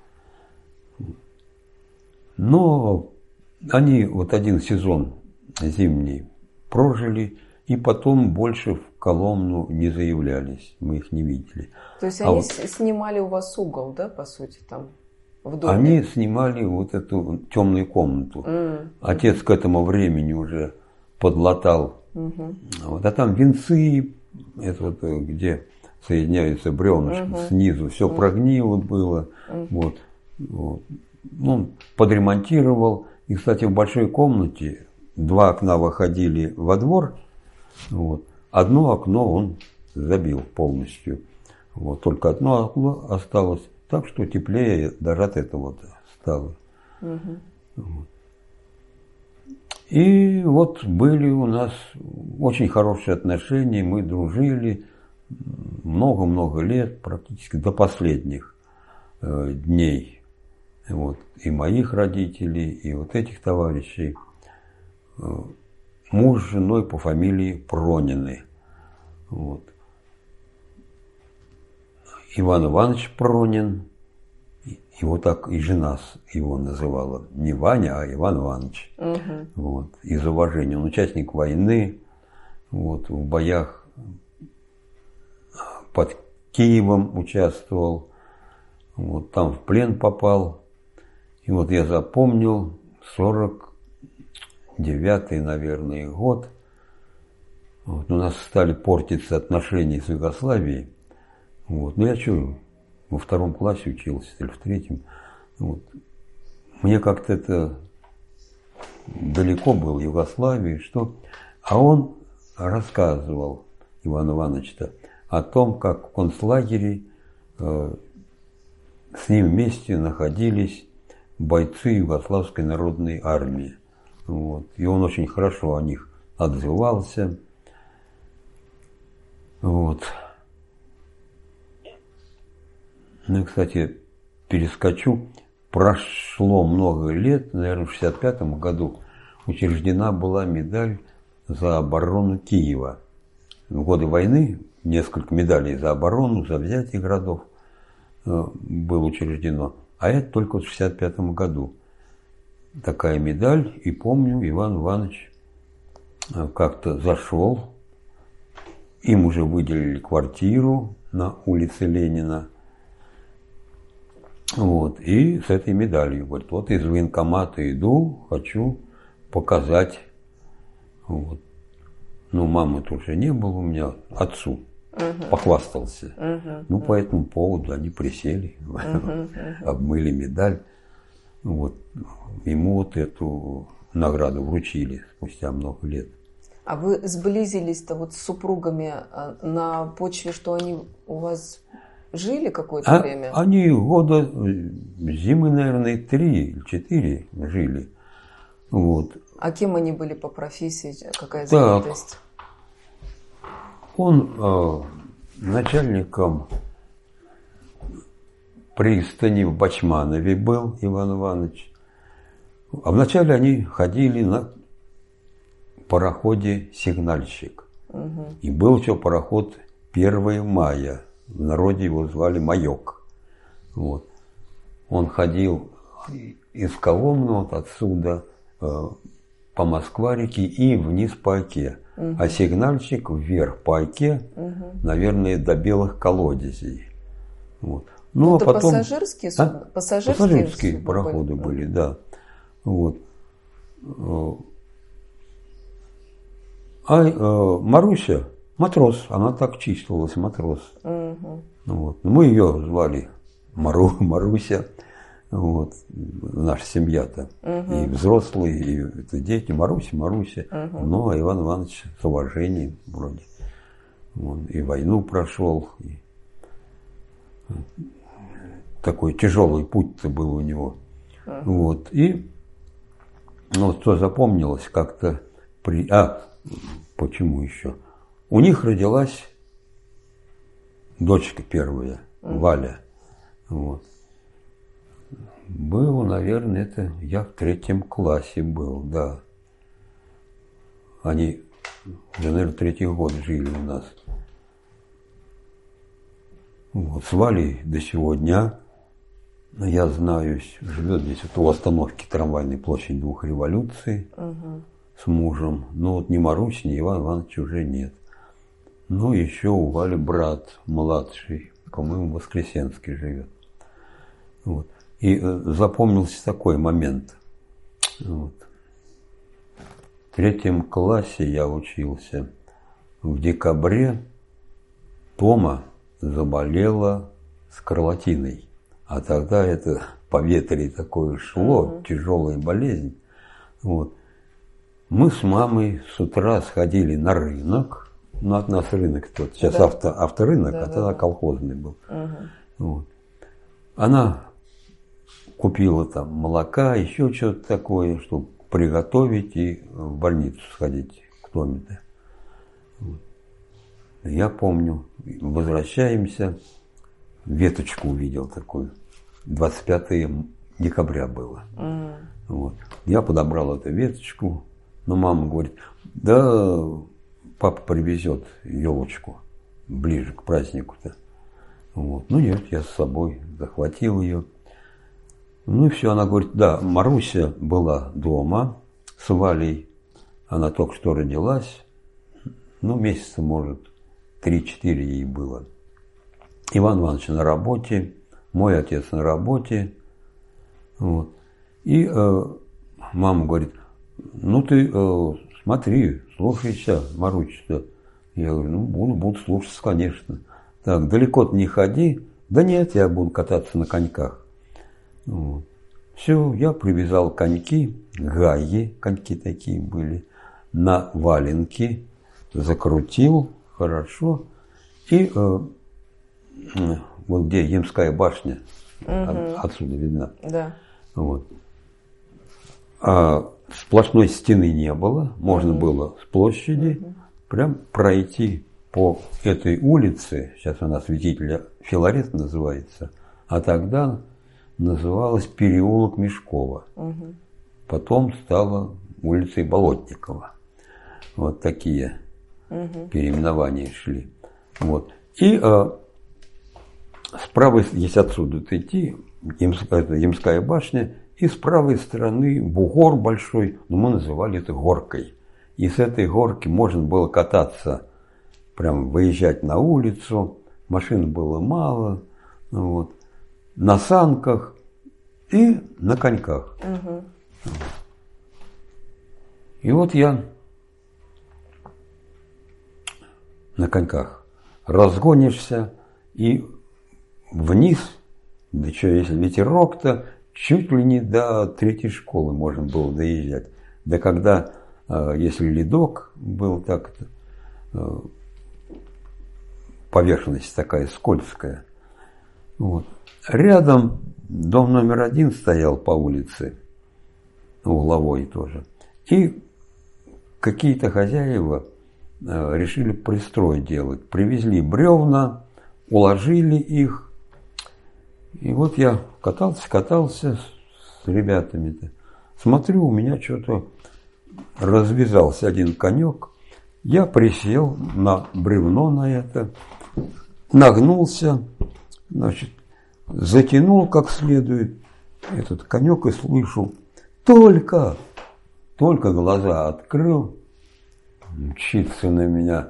Но они вот один сезон зимний прожили и потом больше в Коломну не заявлялись, мы их не видели. То есть а они вот снимали у вас угол, да, по сути, там в доме? Они снимали вот эту темную комнату. Mm. Отец к этому времени уже подлатал. Mm-hmm. Вот, а там венцы, это вот где соединяются бревнышки mm-hmm. снизу, все mm-hmm. прогнило было. Mm-hmm. Вот, вот. Ну, подремонтировал. И, кстати, в большой комнате два окна выходили во двор. Вот. Одно окно он забил полностью. Вот. Только одно окно осталось. Так что теплее даже от этого стало. Угу. Вот. И вот были у нас очень хорошие отношения, мы дружили много-много лет, практически до последних э, дней. Вот. И моих родителей, и вот этих товарищей. Муж с женой по фамилии Пронины. Вот. Иван Иванович Пронин, его так и жена его называла, не Ваня, а Иван Иванович. Угу. Вот. Из уважения. Он участник войны, вот, в боях под Киевом участвовал, вот, там в плен попал. И вот я запомнил сорок девятый, наверное, год. Вот, у нас стали портиться отношения с Югославией. Вот. Ну я что, во втором классе учился, или в третьем. Вот. Мне как-то это далеко было, Югославия, что. А он рассказывал, Иван Иванович-то, о том, как в концлагере э, с ним вместе находились бойцы Югославской народной армии. Вот. И он очень хорошо о них отзывался. Вот. Ну и, кстати, перескочу. Прошло много лет, наверное, в шестьдесят пятом году учреждена была медаль за оборону Киева. В годы войны несколько медалей за оборону, за взятие городов было учреждено. А это только в шестьдесят пятом году. Такая медаль. И помню, Иван Иванович как-то зашел. Им уже выделили квартиру. на улице Ленина. Вот. И с этой медалью. Говорит, вот из военкомата иду, хочу показать. Вот. Ну, мамы-то уже не было у меня, отцу. Uh-huh. Похвастался. Uh-huh. Ну, по этому поводу они присели, uh-huh. Uh-huh. обмыли медаль. Вот. Ему вот эту награду вручили спустя много лет. А вы сблизились-то вот с супругами на почве, что они у вас жили какое-то а, время? Они года, зимы, наверное, три или четыре жили. Вот. А кем они были по профессии? Какая так, занятость? Он э, начальником пристани в Бачманове был, Иван Иванович. А вначале они ходили на пароходе «Сигнальщик». Угу. И был еще пароход первое мая. В народе его звали «Маёк». Вот. Он ходил из Коломны, вот отсюда, э, по Москва-реке и вниз по Оке. Угу. А сигнальщик вверх по Оке, угу. наверное, до Белых колодезей. Вот. Ну, это а потом... пассажирские судна? А? Пассажирские, пассажирские судна пароходы были, были, да. Вот. А э, Маруся, матрос, она так числилась, матрос. Угу. Вот. Мы ее звали Мару, Маруся. Вот, наша семья-то, угу. и взрослые, и это дети, Маруся, Маруся, угу. но Иван Иванович с уважением вроде. Он и войну прошел, и такой тяжелый путь-то был у него. Угу. Вот, и ну, что запомнилось как-то при... А, почему еще? У них родилась дочка первая, угу. Валя. Вот. Был, наверное, это я в третьем классе был, да. Они уже, наверное, третий год жили у нас. Вот, с Валей до сего дня, я знаю, живет здесь вот у остановки трамвайной площади Двух Революций угу. с мужем. Но вот ни Марусь, ни Иван Иванович уже нет. Ну, еще у Вали брат младший, по-моему, в Воскресенске живет. Вот. И запомнился такой момент. Вот. В третьем классе я учился. В декабре Тома заболела скарлатиной. А тогда это поветрие такое шло, угу. тяжелая болезнь. Вот. Мы с мамой с утра сходили на рынок. Ну, от нас рынок, вот сейчас да. авто, авторынок, да, а тогда да, колхозный был. Угу. Вот. Она купила там молока, еще что-то такое, чтобы приготовить и в больницу сходить к Томе-то. Вот. Я помню, возвращаемся, веточку увидел такую. двадцать пятое декабря было. Mm. Вот. Я подобрал эту веточку, но мама говорит, да папа привезет елочку ближе к празднику-то. Вот. Ну нет, я с собой захватил ее. Ну и все, она говорит, да, Маруся была дома с Валей, она только что родилась, ну месяца, может, три-четыре ей было. Иван Иванович на работе, мой отец на работе, вот. И э, мама говорит, ну ты э, смотри, слушайся, Маруся. Я говорю, ну буду, буду слушаться, конечно. Так, далеко-то не ходи. Да нет, я буду кататься на коньках. Вот. Все, я привязал коньки, гаи, коньки такие были, на валенки, закрутил хорошо. И э, вот где Ямская башня, угу. от, отсюда видна. Да. Вот. А сплошной стены не было, можно угу. было с площади угу. прям пройти по этой улице, сейчас она Святителя Филарета называется, а тогда называлась переулок Мешкова. Угу. Потом стала улицей Болотникова. Вот такие угу. переименования шли. Вот. И э, справа, если отсюда идти, Ямская, Ямская башня, и с правой стороны бугор большой, но мы называли это горкой. И с этой горки можно было кататься, прям выезжать на улицу, машин было мало, вот, на санках и на коньках. Угу. И вот я на коньках разгонишься и вниз, да что, если ветерок-то, чуть ли не до третьей школы можно было доезжать. Да когда, если ледок был так-то, поверхность такая скользкая. Вот. Рядом дом номер один стоял по улице, угловой тоже. И какие-то хозяева решили пристрой делать. Привезли бревна, уложили их. И вот я катался, катался с ребятами-то. Смотрю, у меня что-то развязался один конек. Я присел на бревно на это, нагнулся, значит, затянул как следует этот конек и слышу, только, только глаза открыл, мчится на меня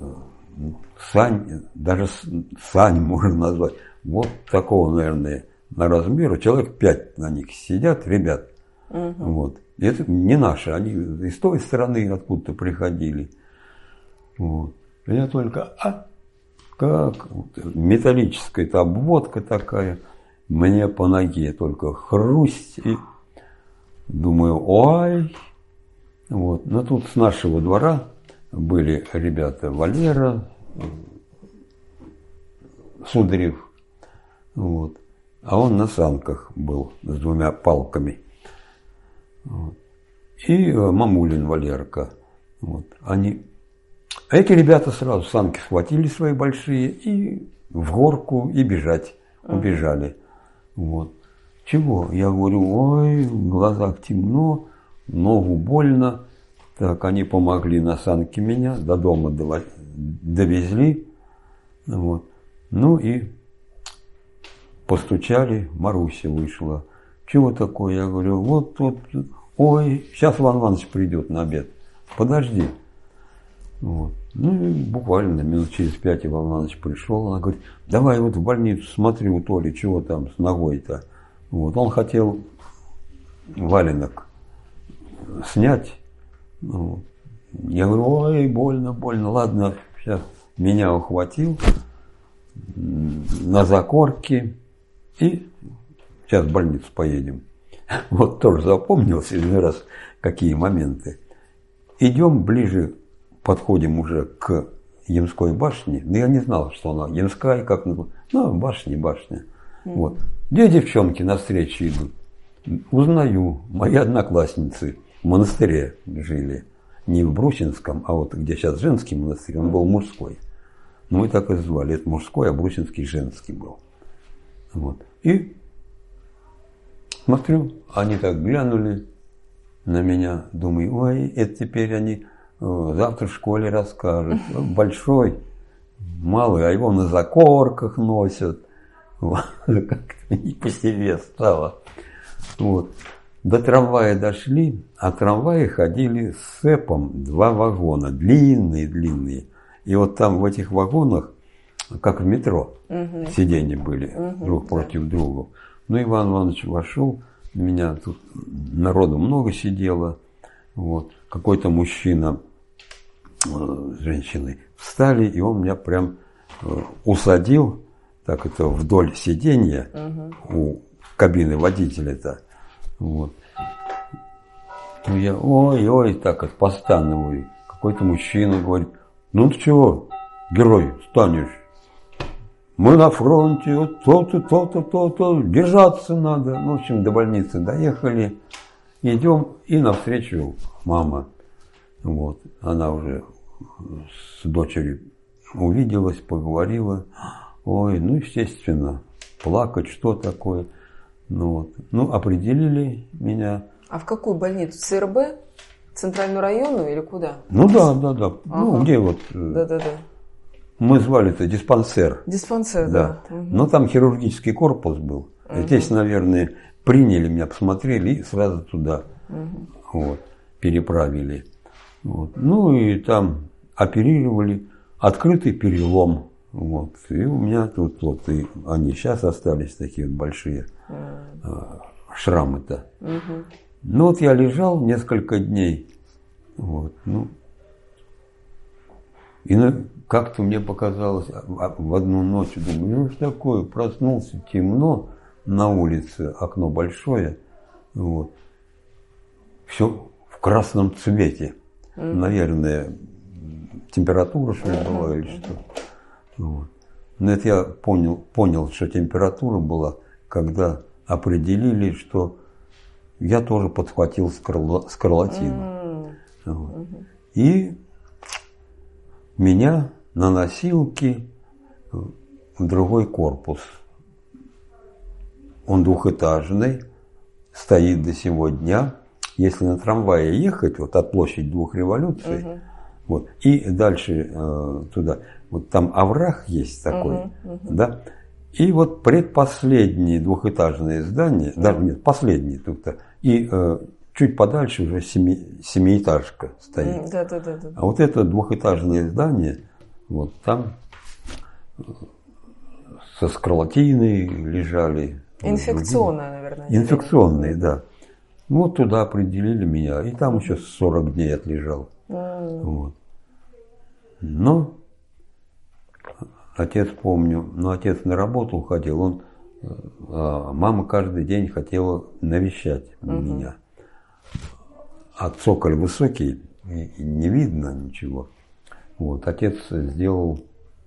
Сань, даже Сань можно назвать, вот такого, наверное, на размер, человек пять на них сидят, ребят, угу. Вот. И это не наши, они из той стороны откуда-то приходили. Вот. Я только, а, как, металлическая-то обводка такая, мне по ноге только хрусть, и думаю, ой, вот. Но тут с нашего двора были ребята Валера, Сударев, вот. А он на санках был с двумя палками. Вот. И Мамулин Валерка. Вот. Они... А эти ребята сразу санки схватили свои большие и в горку, и бежать. Убежали. Вот. Чего? Я говорю, ой, в глазах темно, ногу больно. Так, они помогли на санки меня, до дома довезли. Вот. Ну и постучали, Маруся вышла. Чего такое? Я говорю, вот тут, ой, сейчас Иван Иванович придет на обед. Подожди. Вот. Ну и буквально минут через пять Иван Иванович пришел. Она говорит, давай вот в больницу, смотри у Толи, чего там с ногой-то. Вот. Он хотел валенок снять. Вот. Я говорю, ой, больно, больно, ладно, сейчас меня ухватил на закорке и сейчас в больницу поедем. Вот тоже запомнился один раз, какие моменты. Идем ближе, подходим уже к Ямской башне. Но я не знал, что она Ямская, как ну, башня, башня. Mm-hmm. Вот. Две девчонки навстречу идут. Узнаю, мои одноклассницы в монастыре жили. Не в Брусинском, а вот где сейчас женский монастырь, он был мужской. Мы так и звали. Это мужской, а Брусинский женский был. Вот. И смотрю, они так глянули на меня. Думаю, ой, это теперь они завтра в школе расскажут. Большой, малый, а его на закорках носят. Вот. Как-то не по себе стало. Вот. До трамвая дошли, а трамваи ходили с цепом два вагона, длинные-длинные. И вот там в этих вагонах, как в метро, угу. сиденья были угу, друг да. против друга. Ну, Иван Иванович вошел, у меня тут народу много сидело. Вот. Какой-то мужчина с женщиной встали, и он меня прям усадил, так это вдоль сиденья угу. у кабины водителя-то. Вот. Ну, я ой-ой, так вот постановую. Какой-то мужчина говорит, ну ты чего, герой, станешь? Мы на фронте, вот то-то, то-то, то-то, держаться надо. Ну, в общем, до больницы доехали, идем, и навстречу мама. Вот, она уже с дочерью увиделась, поговорила. Ой, ну, естественно, плакать, что такое. Ну, вот. Ну, определили меня. А в какую больницу? ЦРБ? Центральную районную или куда? Ну да, да, да. Ага. Ну, где вот. Да, да, да. Мы звали это диспансер. Диспансер, да. да. Угу. Но там хирургический корпус был. Угу. Здесь, наверное, приняли меня, посмотрели и сразу туда угу. вот, переправили. Вот. Ну и там оперировали открытый перелом Вот. И у меня тут вот, и они сейчас остались такие вот большие mm. шрамы-то. Mm-hmm. Ну вот я лежал несколько дней, вот, ну, и на, как-то мне показалось в одну ночь, думаю, ну что такое, проснулся, темно на улице, окно большое, вот, все в красном цвете, mm-hmm. наверное, температура что ли была или что. Вот. Но это я понял, понял, что температура была, когда определили, что я тоже подхватил скарло, скарлатину. Mm-hmm. Вот. Mm-hmm. И меня на носилки в другой корпус. Он двухэтажный, стоит до сего дня. Если на трамвае ехать, вот от площади двух революций, mm-hmm. вот, и дальше э, туда, вот там овраг есть такой, uh-huh, uh-huh. да, и вот предпоследнее двухэтажное здание, uh-huh. даже нет, последнее тут-то, и э, чуть подальше уже семи, семиэтажка стоит. Uh-huh, да, да, да, да. А вот это двухэтажное здание, вот там со скарлатиной лежали. Инфекционное, наверное. Инфекционные, да. Вот туда определили меня, и там uh-huh. еще сорок дней отлежал. Uh-huh. Вот. Но отец, помню, но отец на работу уходил, он, а мама каждый день хотела навещать угу. меня. А цоколь высокий, не видно ничего. Вот, отец сделал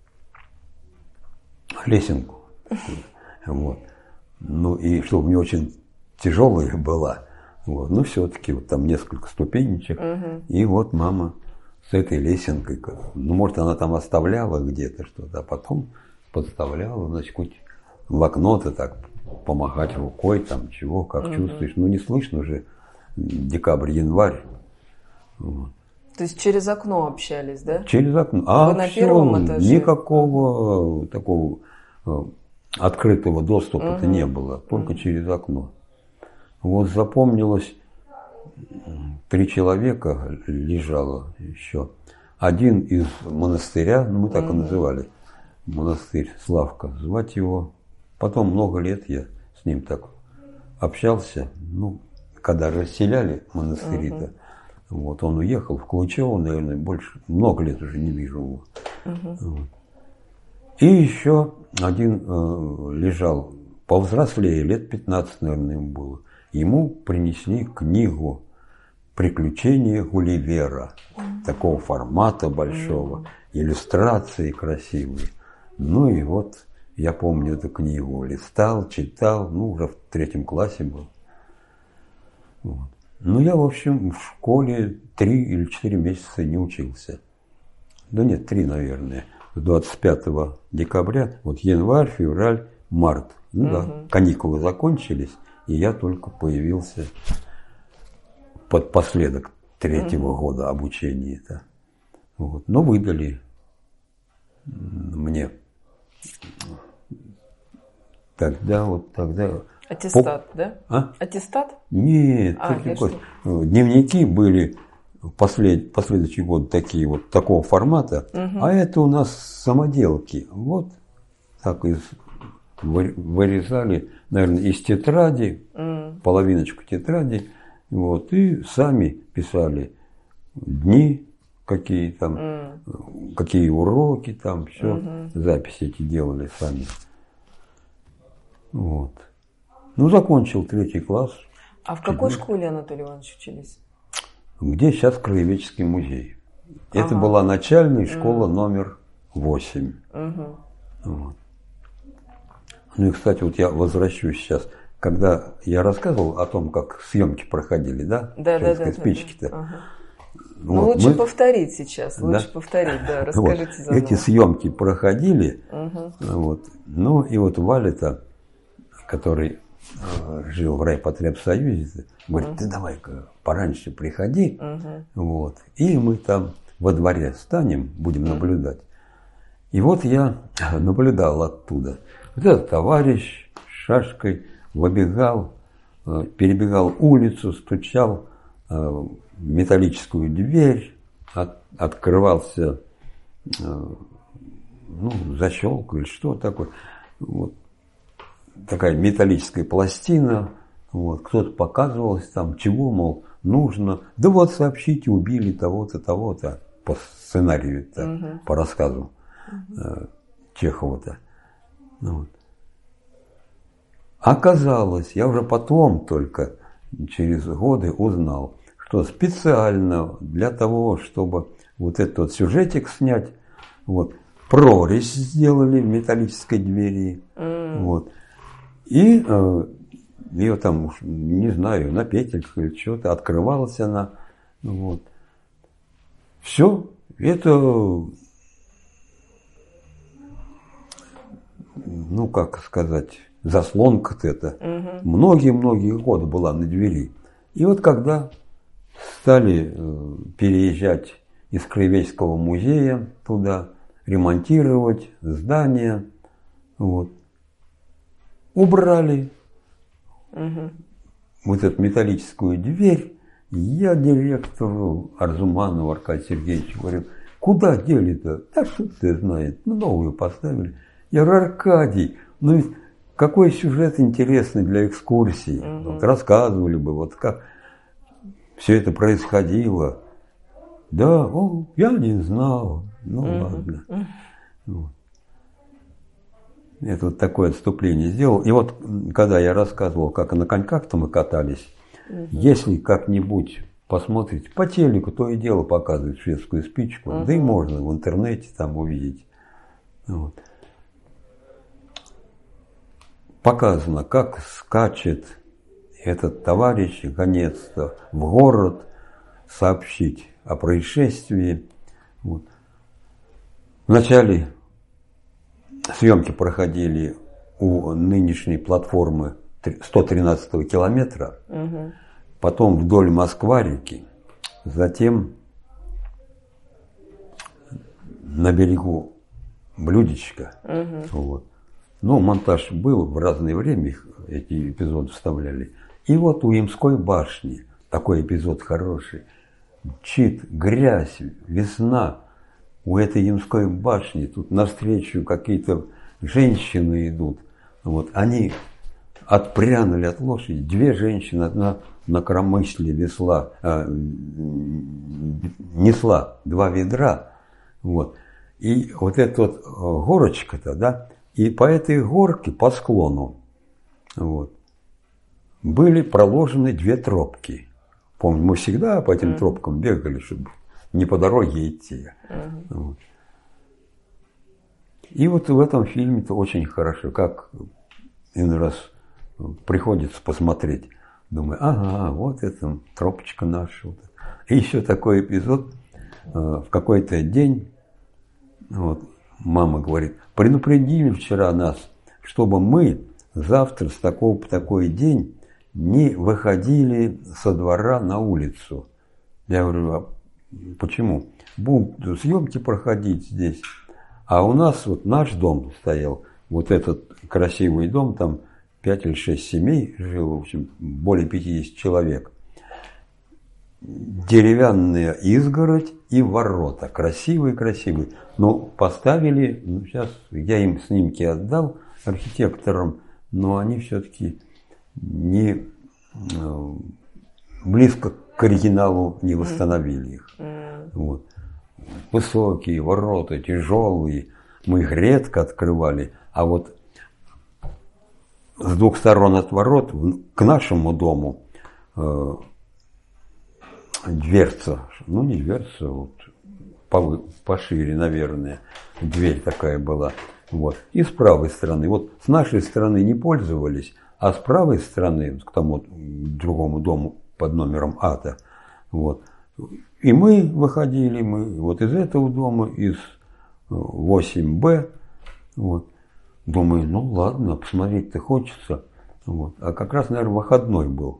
лесенку. Вот. Ну и чтобы не очень тяжелая была, вот, но все-таки вот там несколько ступенечек. Угу. И вот мама с этой лесенкой, ну, может, она там оставляла где-то что-то, а потом подставляла, значит, хоть в окно-то так помахать рукой, там, чего, как угу. чувствуешь. Ну, не слышно уже декабрь-январь. Вот. То есть через окно общались, да? Через окно. А вы на все, первом этаже? Никакого такого открытого доступа-то угу. не было, только угу. через окно. Вот запомнилось, три человека лежало еще. Один из монастыря, ну мы так угу. и называли, монастырь Славка, звать его. Потом много лет я с ним так общался. Ну, когда расселяли монастыри-то, угу. вот он уехал в Клучево, наверное, больше, много лет уже не вижу его. Угу. Вот. И еще один э, лежал повзрослее, лет пятнадцать, наверное, ему было. Ему принесли книгу «Приключения Гулливера», mm-hmm. такого формата большого, mm-hmm. иллюстрации красивые. Ну и вот я помню эту книгу, листал, читал, ну уже в третьем классе был. Вот. Ну я, в общем, в школе три или четыре месяца не учился. Да нет, три, наверное. двадцать пятого декабря, вот январь, февраль, март. Ну mm-hmm. да, каникулы закончились. И я только появился под последок третьего mm-hmm. года обучения-то. Вот. Но выдали мне тогда, вот тогда... Аттестат, По... да? А? Аттестат? Нет, а, такой... дневники были в послед... последующий год такие вот такого формата, mm-hmm. а это у нас самоделки. Вот так из... вырезали, наверное, из тетради, mm. половиночку тетради, вот, и сами писали дни, какие там, mm. какие уроки там, все, mm-hmm. записи эти делали сами. Вот. Ну, закончил третий класс. А в какой школе, Анатолий Иванович, учились? Где сейчас Краеведческий музей. Ага. Это была начальная школа mm. номер восемь. Mm-hmm. Вот. Ну и, кстати, вот я возвращусь сейчас, когда я рассказывал о том, как съемки проходили, да? Да, да, да. Спички-то. Да, да. Ага. Вот, ну, лучше мы... повторить сейчас, лучше да? повторить, да, расскажите вот. заново. Эти съемки проходили, угу. вот. Ну и вот Валя-то, который э, жил в райпотребсоюзе, говорит, угу. ты давай-ка пораньше приходи, угу. вот, и мы там во дворе станем, будем угу. наблюдать. И вот я наблюдал оттуда. Вот этот товарищ с шашкой выбегал, перебегал улицу, стучал в металлическую дверь, от, открывался ну, защелку или что такое. Вот. Такая металлическая пластина. Вот. Кто-то показывался там, чего, мол, нужно. Да вот сообщите, убили того-то, того-то. По сценарию-то, угу. по рассказу угу. э, Чехова-то. Вот. Оказалось, я уже потом только через годы узнал, что специально для того, чтобы вот этот вот сюжетик снять, вот, прорезь сделали в металлической двери. Mm. Вот. И э, ее там, не знаю, на петельках или что-то, открывалась она. Вот. Все, это, ну как сказать, заслонка-то это. Многие-многие mm-hmm. годы была на двери. И вот когда стали э, переезжать из Краеведческого музея туда, ремонтировать здание, вот, убрали угу. вот эту металлическую дверь. Я директору Арзуманову Аркадию Сергеевичу говорю, куда дели-то? Да что ты знаешь, ну новую поставили. Я говорю, Аркадий, ну ведь какой сюжет интересный для экскурсии. Угу. Вот, рассказывали бы, вот как все это происходило. Да, о, я не знал. Ну mm-hmm. ладно. Вот. Это вот такое отступление сделал. И вот когда я рассказывал, как на коньках-то мы катались, mm-hmm. если как-нибудь посмотрите, по телеку то и дело показывают шведскую спичку, mm-hmm. да и можно в интернете там увидеть. Вот. Показано, как скачет этот товарищ, гонец-то, в город сообщить о происшествии. Вот. Вначале съемки проходили у нынешней платформы сто тринадцатого километра, угу. потом вдоль Москва-реки, затем на берегу Блюдечка. Угу. Вот. Ну, монтаж был в разное время, их, эти эпизоды вставляли. И вот у Ямской башни такой эпизод хороший. Мчит грязь, весна. У этой Ямской башни тут навстречу какие-то женщины идут. Вот. Они отпрянули от лошади. Две женщины, одна на коромысле весла, э, несла два ведра. Вот. И вот эта вот горочка-то, да, и по этой горке, по склону, вот, были проложены две тропки. Помню, мы всегда по этим mm-hmm. тропкам бегали, чтобы не по дороге идти. Mm-hmm. Вот. И вот в этом фильме-то очень хорошо, как иной раз приходится посмотреть. Думаю, ага, вот это тропочка наша. Вот. И еще такой эпизод. В какой-то день вот, мама говорит, предупредили вчера нас, чтобы мы завтра с такого по такой день не выходили со двора на улицу. Я говорю, а почему? Будут съемки проходить здесь. А у нас вот наш дом стоял, вот этот красивый дом, там пять или шесть семей жило, в общем, более пятидесяти человек. Деревянная изгородь и ворота, красивые-красивые. Но поставили, ну, сейчас я им снимки отдал архитекторам, но они все-таки не близко к оригиналу не восстановили их. Mm. Вот. Высокие ворота, тяжелые, мы их редко открывали, а вот с двух сторон от ворот к нашему дому э, дверца, ну не дверца, вот, пошире, наверное, дверь такая была. Вот. И с правой стороны. Вот с нашей стороны не пользовались, а с правой стороны, к тому к другому дому под номером А-то, вот. И мы выходили, мы вот из этого дома, из восемь Б, вот. Думаю, ну ладно, посмотреть-то хочется. Вот. А как раз, наверное, выходной был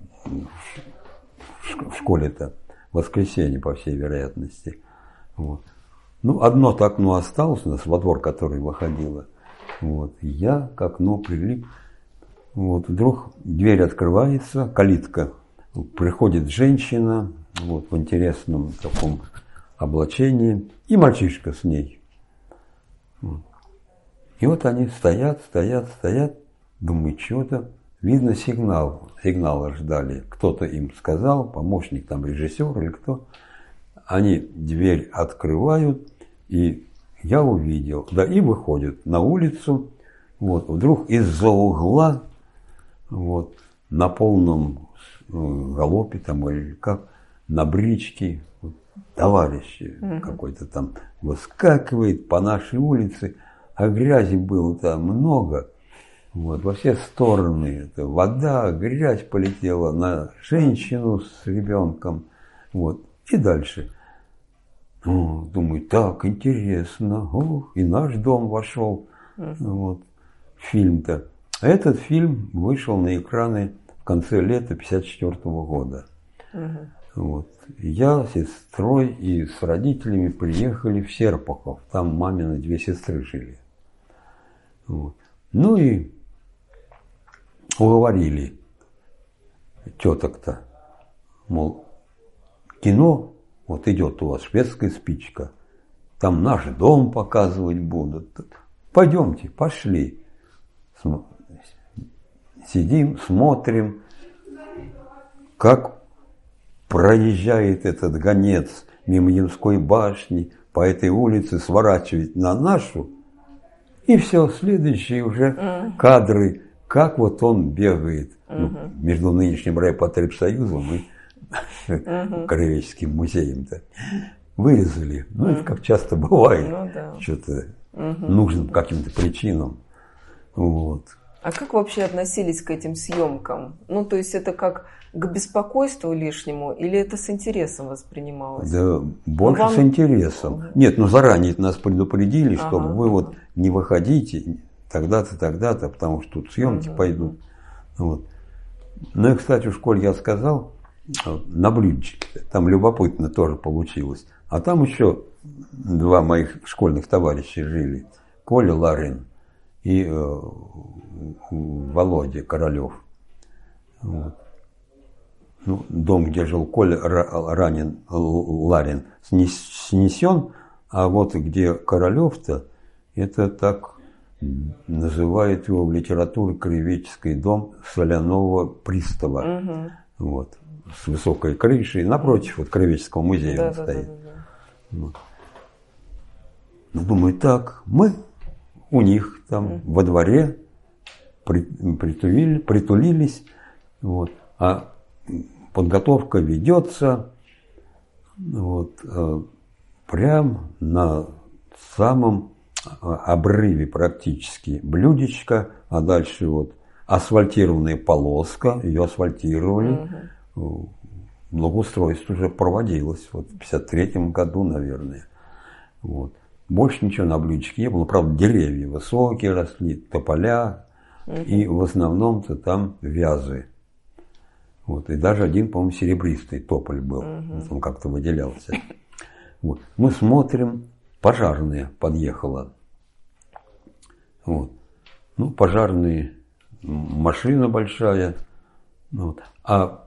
в школе-то, воскресенье, по всей вероятности. Вот. Ну, одно-то окно осталось у нас, во двор, который выходило. Вот. Я к окну прилип. Вот. Вдруг дверь открывается, калитка. Приходит женщина вот, в интересном таком облачении. И мальчишка с ней. Вот. И вот они стоят, стоят, стоят, думаю, что-то, видно сигнал, сигнала ждали. Кто-то им сказал, помощник там режиссер или кто. Они дверь открывают, и я увидел, да, и выходят на улицу. Вот, вдруг из-за угла, вот, на полном галопе там, или как, на бричке, вот, товарищ mm-hmm. какой-то там выскакивает по нашей улице, а грязи было там много, вот, во все стороны, это вода, грязь полетела на женщину с ребенком, вот, и дальше. О, думаю, так интересно, о, и наш дом вошел, mm-hmm. вот, фильм-то. А этот фильм вышел на экраны в конце лета пятьдесят четвёртого года. Mm-hmm. Вот. Я с сестрой и с родителями приехали в Серпухов. Там мамины две сестры жили. Вот. Ну и уговорили теток-то, мол, кино, вот идет у вас шведская спичка, там наш дом показывать будут. Пойдемте, пошли. Сидим, смотрим, как проезжает этот гонец мимо Ямской башни, по этой улице сворачивает на нашу, и все, следующие уже mm. кадры, как вот он бегает mm-hmm. ну, между нынешним райпотребсоюзом и mm-hmm. Краеведческим музеем-то. Вырезали. Ну, mm. это как часто бывает, ну, да. что-то mm-hmm. нужно по каким-то причинам. Вот. А как вообще относились к этим съемкам? Ну, то есть это как к беспокойству лишнему или это с интересом воспринималось? Да, больше вам... с интересом. Нет, ну заранее нас предупредили, ага, чтобы вы ага. вот не выходите тогда-то, тогда-то, потому что тут съемки ага. пойдут. Вот. Ну и, кстати, в школе я сказал, на блюдечке, там любопытно тоже получилось. А там еще два моих школьных товарища жили. Коля Ларин и э, Володя Королев. Вот. Ну, дом, где жил Коля ранен, Ларин, снесен, а вот где Королев-то, это так называют его в литературе краеведческий дом соляного пристава. Угу. Вот, с высокой крышей, напротив вот краеведческого музея да, он да, стоит. Да, да, да. Вот. Ну, думаю, так, мы у них там mm. во дворе притулили, притулились, вот, а подготовка ведется вот, прям на самом обрыве практически блюдечко, а дальше вот асфальтированная полоска, ее асфальтировали, mm-hmm. благоустройство уже проводилось вот, в пятьдесят третьем году, наверное. Вот. Больше ничего на блюдечке не было. Правда, деревья высокие росли, тополя, mm-hmm. и в основном-то там вязы. Вот. И даже один, по-моему, серебристый тополь был. Mm-hmm. Он как-то выделялся. Вот. Мы смотрим, пожарная подъехала. Вот. Ну, пожарные, машина большая. Вот. А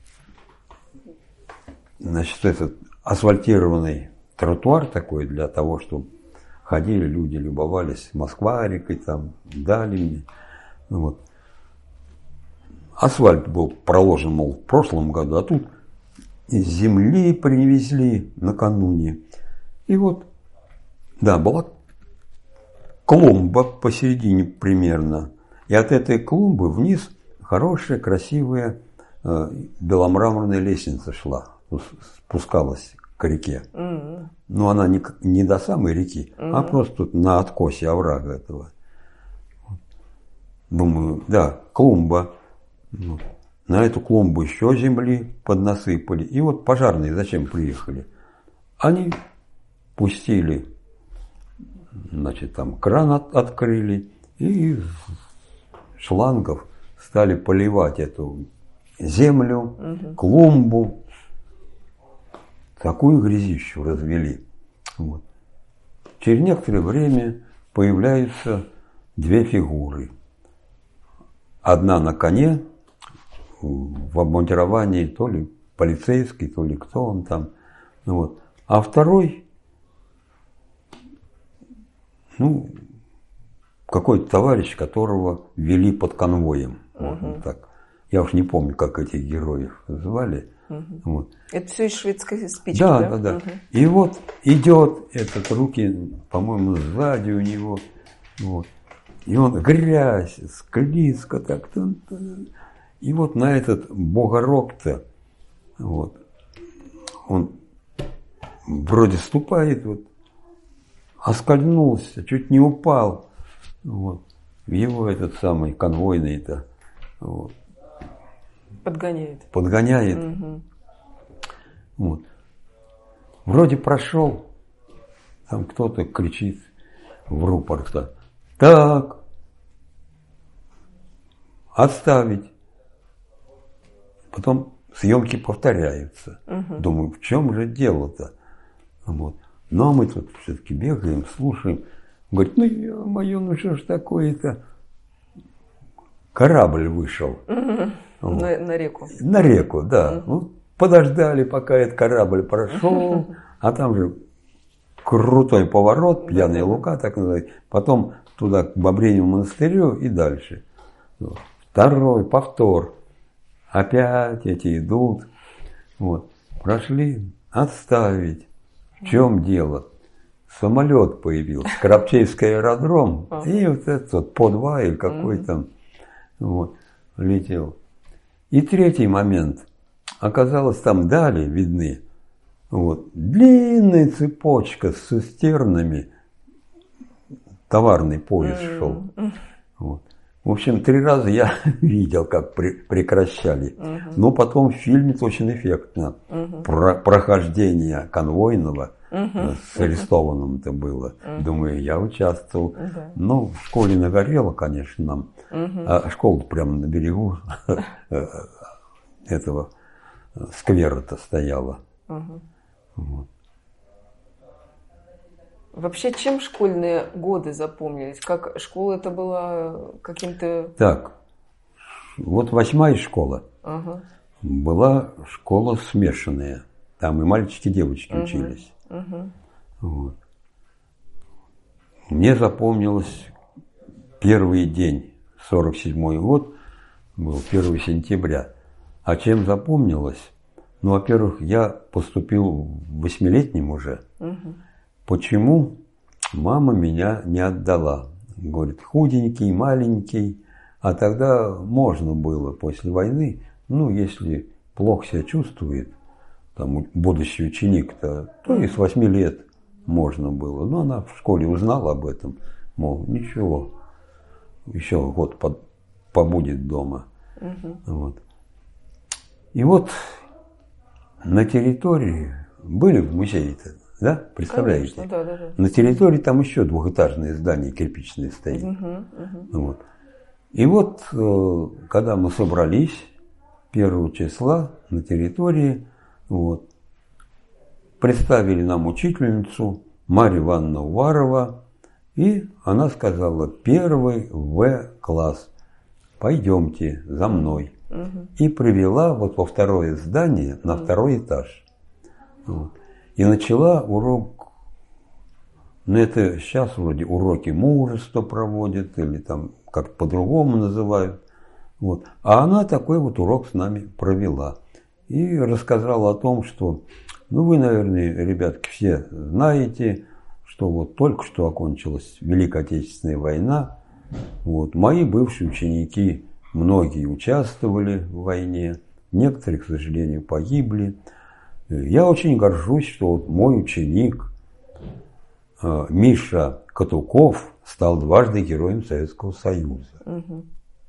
значит, этот асфальтированный тротуар такой для того, чтобы ходили люди, любовались Москва-рекой, там, далее. Вот. Асфальт был проложен, мол, в прошлом году, а тут из земли привезли накануне. И вот, да, была клумба посередине примерно. И от этой клумбы вниз хорошая, красивая э, беломраморная лестница шла, спускалась к реке. Mm-hmm. Но она не, не до самой реки, mm-hmm. а просто тут на откосе оврага этого. Думаю, да, клумба. Вот. На эту клумбу еще земли поднасыпали. И вот пожарные зачем приехали? Они пустили, значит, там кран от, открыли и из шлангов стали поливать эту землю, mm-hmm. клумбу. Такую грязищу развели. Вот. Через некоторое время появляются две фигуры. Одна на коне, в обмундировании, то ли полицейский, то ли кто он там. Вот. А второй ну, какой-то товарищ, которого вели под конвоем. Можно угу. так. Я уж не помню, как этих героев звали. Угу. Вот. Это все из шведской спички, да? Да, да, да. Угу. И вот идет этот, руки, по-моему, сзади у него. Вот. И он грязь, склизко так. И вот на этот бугорок-то, вот, он вроде ступает, вот, оскользнулся, чуть не упал. Вот. Его этот самый конвойный-то вот, подгоняет. Подгоняет. Угу. Вот. Вроде прошел, там кто-то кричит в рупор-то: так, отставить. Потом съемки повторяются. Угу. Думаю, в чем же дело-то? Вот. Ну, а мы тут все-таки бегаем, слушаем. Говорит, ну, ё-моё, ну что ж такое-то? Корабль вышел. Угу. Вот. На, на реку. На реку, да. Угу. Ну, подождали, пока этот корабль прошел, а там же крутой поворот, Пьяная Лука, так называется. Потом туда, к Бобриневу монастырю и дальше. Второй повтор. Опять эти идут. Вот. Прошли, отставить. В чем дело? Самолет появился, Коробчейский аэродром, ага. и вот этот вот по два или какой угу. там вот, летел. И третий момент. Оказалось, там дали, видны, вот, длинная цепочка с цистернами, товарный поезд шел. Вот. В общем, три раза я видел, как при, прекращали. Угу. Но потом в фильме очень эффектно. Угу. Про, прохождение конвойного угу. с арестованным-то было. Угу. Думаю, я участвовал. Угу. Ну, в школе нагорело, конечно, нам. Угу. А школа прямо на берегу этого сквера-то стояла. Угу. Вот. Вообще, чем школьные годы запомнились? Как школа это была каким-то... Так, вот восьмая школа ага. была школа смешанная. Там и мальчики, и девочки угу. учились. Угу. Вот. Мне запомнилось первый день, сорок седьмой год, был первого сентября. А чем запомнилось? Ну, во-первых, я поступил восьмилетним уже. Угу. Почему мама меня не отдала? Говорит, худенький, маленький. А тогда можно было после войны, ну, если плохо себя чувствует, там, будущий ученик-то, то и с восьми лет можно было. Но она в школе узнала об этом. Мол, ничего, еще год под, побудет дома. Угу. Вот. И вот на территории были в музее-то. Да? Представляете? Конечно, да, да, да. На территории там еще двухэтажное здание кирпичное стоит. Угу, угу. Вот. И вот, когда мы собрались первого числа на территории, вот, представили нам учительницу Марья Ивановна Уварова, и она сказала, первый В класс, пойдемте за мной. Угу. И привела вот во второе здание на угу. второй этаж. Вот. И начала урок, ну это сейчас вроде уроки мужества проводят, или там как по-другому называют. Вот. А она такой вот урок с нами провела. И рассказала о том, что, ну вы, наверное, ребятки, все знаете, что вот только что окончилась Великая Отечественная война. Вот. Мои бывшие ученики, многие участвовали в войне, некоторые, к сожалению, погибли. Я очень горжусь, что вот мой ученик э, Миша Катуков стал дважды героем Советского Союза. Угу.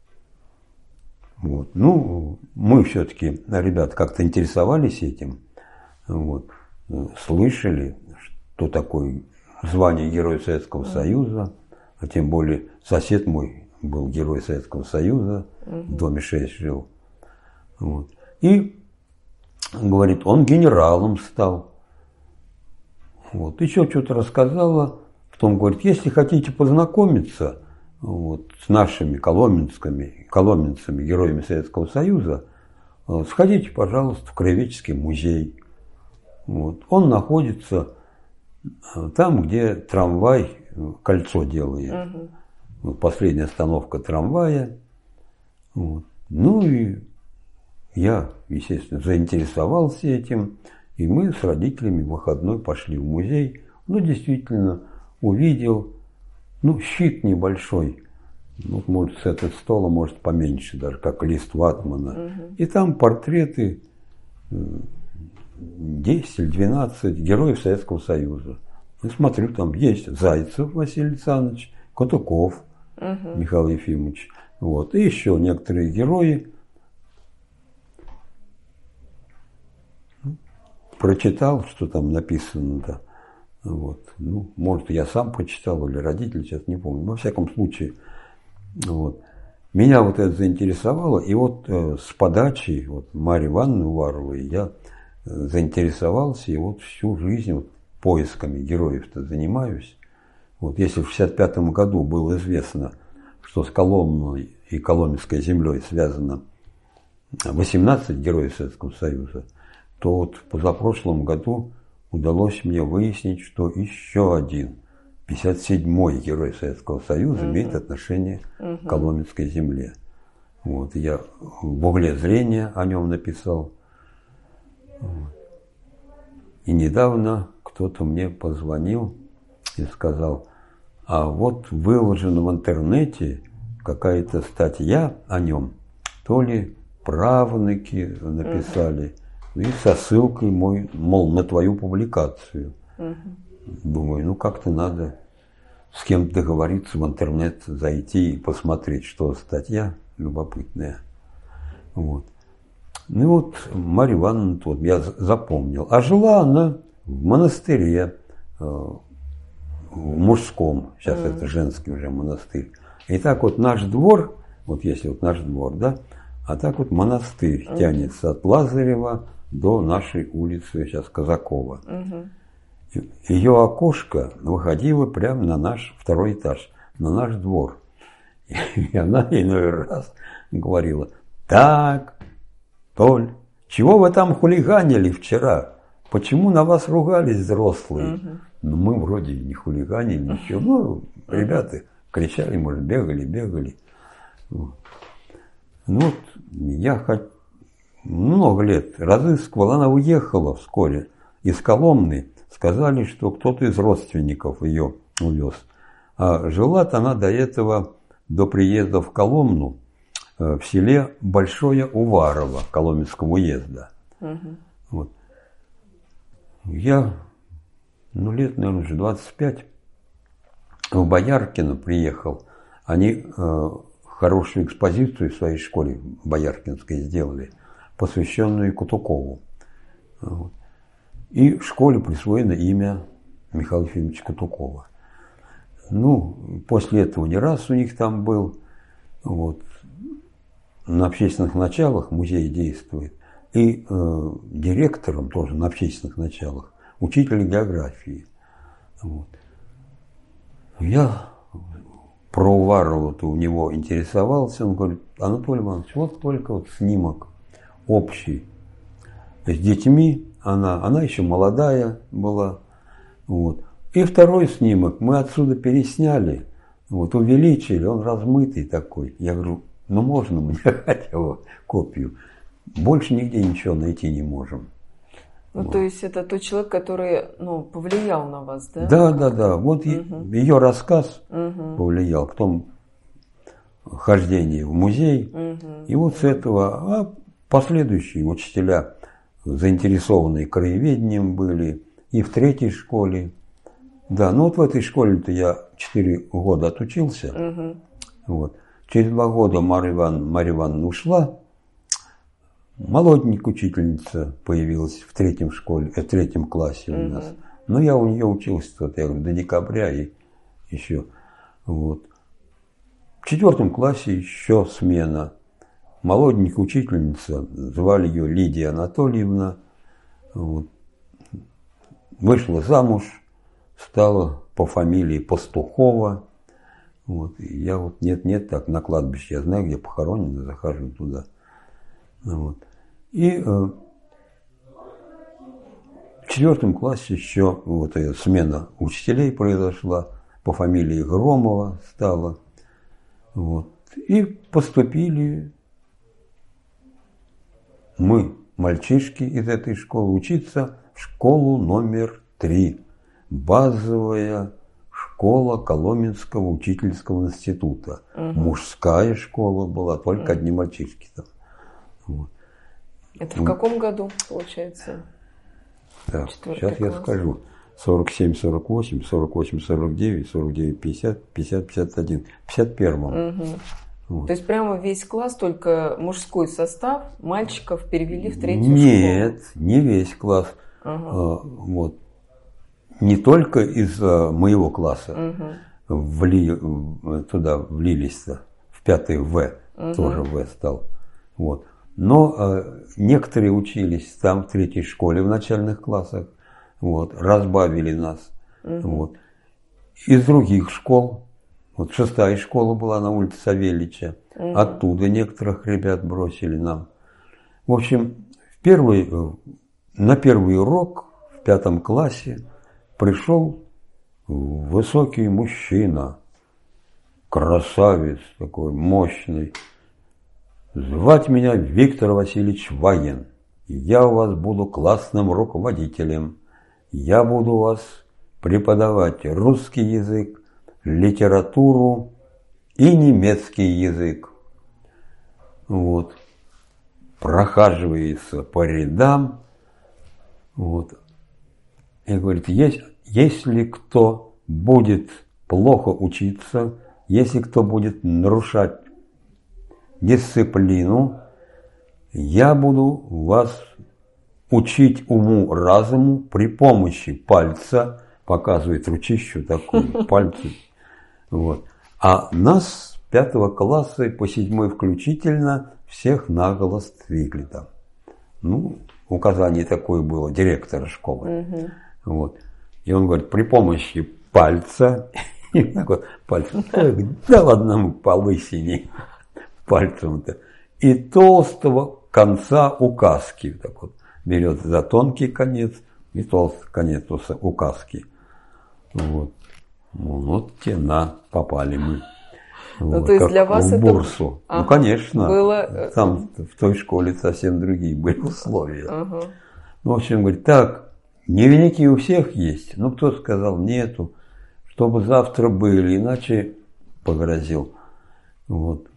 Вот. Ну, мы все-таки, ребята, как-то интересовались этим, вот, слышали, что такое звание Героя Советского угу. Союза, а тем более сосед мой был Герой Советского Союза, угу. в доме шесть жил. Вот. И говорит, он генералом стал. Вот. Еще что-то рассказала. Потом говорит, если хотите познакомиться вот, с нашими коломенскими, коломенцами, героями Советского Союза, сходите, пожалуйста, в Краеведческий музей. Вот. Он находится там, где трамвай кольцо делает. Угу. Вот последняя остановка трамвая. Вот. Ну и я, естественно, заинтересовался этим. И мы с родителями в выходной пошли в музей. Ну, действительно, увидел, ну, щит небольшой. Ну, может, с этого стола, может, поменьше даже, как лист ватмана. Угу. И там портреты десять или двенадцать героев Советского Союза. И смотрю, там есть Зайцев Василий Александрович, Катуков угу. Михаил Ефимович. Вот. И еще некоторые герои. Прочитал, что там написано-то. Вот. Ну, может, я сам прочитал, или родители, сейчас не помню. Во всяком случае, вот. Меня вот это заинтересовало. И вот э, с подачи вот, Марьи Ивановны Уваровой я э, заинтересовался. И вот всю жизнь вот, поисками героев-то занимаюсь. Вот, если в шестьдесят пятом году было известно, что с Коломной и Коломенской землей связано восемнадцать героев Советского Союза, то вот в позапрошлом году удалось мне выяснить, что еще один, пятьдесят седьмой герой Советского Союза, угу. имеет отношение угу. к Коломенской земле. Вот, я в угле зрения о нем написал. Вот. И недавно кто-то мне позвонил и сказал, а вот выложена в интернете какая-то статья о нем, то ли правнуки написали, угу. и со ссылкой, мой, мол, на твою публикацию. Угу. Думаю, ну как-то надо с кем-то договориться в интернет, зайти и посмотреть, что статья любопытная. Вот. Ну вот Марья Ивановна, вот я запомнил. А жила она в монастыре, в мужском, сейчас mm. это женский уже монастырь. И так вот наш двор, вот если вот наш двор, да, а так вот монастырь mm. тянется от Лазарева до нашей улицы, сейчас Казакова. Mm-hmm. Ее окошко выходило прямо на наш второй этаж, на наш двор. И она иной раз говорила, так, Толь, чего вы там хулиганили вчера? Почему на вас ругались взрослые? Mm-hmm. Ну, мы вроде не хулиганили, ничего. Ну, ребята кричали, может, бегали, бегали. Вот. Ну, вот я хоть много лет разыскивал, она уехала вскоре из Коломны. Сказали, что кто-то из родственников ее увез. А жила-то она до этого, до приезда в Коломну, в селе Большое Уварово Коломенского уезда. Угу. Вот. Я, ну, лет, наверное, уже двадцать пять, в Бояркино приехал. Они э, хорошую экспозицию в своей школе бояркинской сделали, посвященную Кутукову. Вот. И в школе присвоено имя Михаила Ефимовича Кутукова. Ну, после этого не раз у них там был. Вот. На общественных началах музей действует. И э, директором тоже на общественных началах учитель географии. Вот. Я про Уварову-то у него интересовался. Он говорит, Анатолий Иванович, вот только вот снимок общий с детьми. Она, она еще молодая была. Вот. И второй снимок мы отсюда пересняли, вот, увеличили, он размытый такой. Я говорю, ну можно мне хотя бы копию? Больше нигде ничего найти не можем. Ну, вот. То есть это тот человек, который, ну, повлиял на вас, да? Да, да, да. Вот угу. ее рассказ угу. повлиял, потом хождение в музей. Угу. И вот с этого, а последующие учителя, заинтересованные краеведением были, и в третьей школе. Да, ну вот в этой школе-то я четыре года отучился. Угу. Вот. Через два года Марья Ивановна, Марья Ивановна ушла. Молоденькая учительница появилась в третьем школе, в третьем классе у нас. Угу. Но я у нее учился, вот, я говорю, до декабря и еще. Вот. В четвертом классе еще смена. Молоденькая учительница, звали ее Лидия Анатольевна, вот, вышла замуж, стала по фамилии Пастухова. Вот, и я вот нет-нет, так на кладбище, я знаю, где похоронено, захожу туда. Вот. И э, в четвертом классе еще вот эта смена учителей произошла. по фамилии Громова стала. Вот. И поступили мы, мальчишки из этой школы, учиться в школу номер три. Базовая школа Коломенского учительского института. Угу. Мужская школа была, только угу. одни мальчишки там. Вот. Это в каком году, получается? Так, сейчас класс. Я скажу. сорок семь сорок восемь, сорок восемь сорок девять, сорок девять пятьдесят, пятьдесят пятьдесят один. В пятьдесят первом. Угу. Вот. То есть прямо весь класс, только мужской состав, мальчиков перевели в третью Нет, школу? Нет, не весь класс. Угу. А, вот. Не только из моего класса угу. вли, туда влились-то, в пятый В, угу. тоже В стал. Вот. Но а, некоторые учились там в третьей школе в начальных классах, вот, разбавили нас. Угу. Вот. Из других школ, вот шестая школа была на улице Савельича, угу. оттуда некоторых ребят бросили нам. В общем, в первый, на первый урок в пятом классе пришел высокий мужчина, красавец такой, мощный. Звать меня Виктор Васильевич Вагин. Я у вас буду классным руководителем. Я буду у вас преподавать русский язык, литературу и немецкий язык. Вот. Прохаживается по рядам. Вот. И говорит, есть, если кто будет плохо учиться, если кто будет нарушать дисциплину, я буду вас учить уму-разуму при помощи пальца, показывает ручищу такую, пальцы. Вот. А нас с пятого класса по седьмой включительно всех наголо стригли там. Ну, указание такое было директора школы. Угу. Вот. И он говорит, при помощи пальца, и так вот пальцем, дал одному по лысине пальцем-то, и толстого конца указки, так вот, берет за тонкий конец и толстый конец указки. Вот. Вот те на, попали мы. Ну, Вот, то есть как для вас в это бурсу. ага. Ну, конечно, было... там в той школе совсем другие были условия. Ага. Ну, в общем, говорит, так, дневники у всех есть. Ну, кто сказал, нету, чтобы завтра были, иначе погрозил. Вот.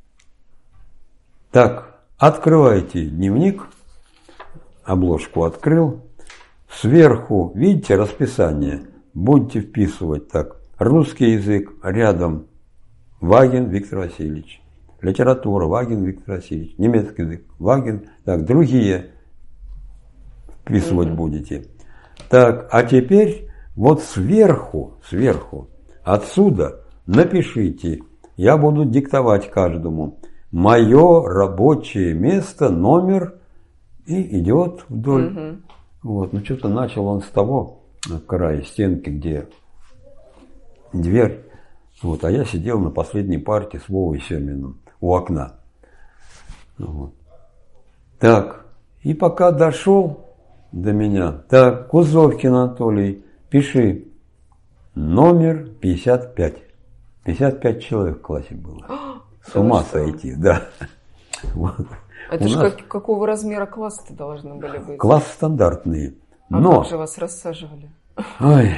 Так, открывайте дневник, обложку открыл. Сверху, видите, расписание, будете вписывать так. Русский язык рядом Вагин Виктор Васильевич. Литература Вагин Виктор Васильевич. Немецкий язык Вагин. Так, другие вписывать mm-hmm. будете. Так, а теперь вот сверху, сверху, отсюда напишите, я буду диктовать каждому. Мое рабочее место, номер, и идет вдоль. Mm-hmm. Вот, ну что-то начал он с того края стенки, где дверь. Вот, а я сидел на последней парте с Вовой Семиным у окна. Вот. Так, и пока дошел до меня, так, Кузовкин Анатолий, пиши, номер пятьдесят пять. пятьдесят пять человек в классе было. С ума сойти, да. Вот. Это же как, какого размера классы-то должны были быть? Класс стандартные. А но... как же вас рассаживали? Ой,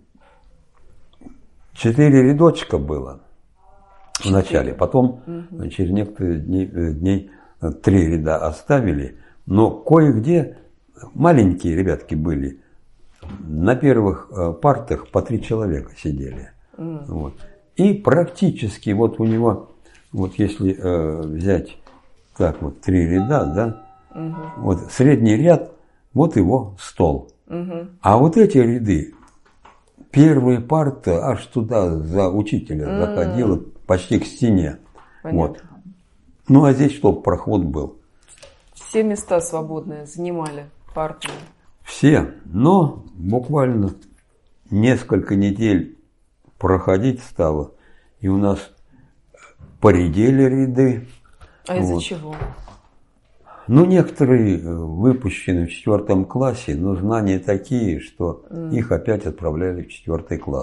четыре рядочка было четыре. В начале. Потом угу. через некоторые дни, дней три ряда оставили. Но кое-где маленькие ребятки были. На первых партах по три человека сидели. Угу. Вот. И практически вот у него, вот если э, взять так вот три ряда, да, угу. вот средний ряд, вот его стол. Угу. А вот эти ряды, первая парта аж туда за учителя mm. заходила, почти к стене. Вот. Ну а здесь чтобы проход был. Все места свободные занимали партами. Все, но буквально несколько недель проходить стало, и у нас поредели ряды. А из-за вот. Чего? Ну, некоторые выпущены в четвертом классе, но знания такие, что mm. их опять отправляли в четвертый класс.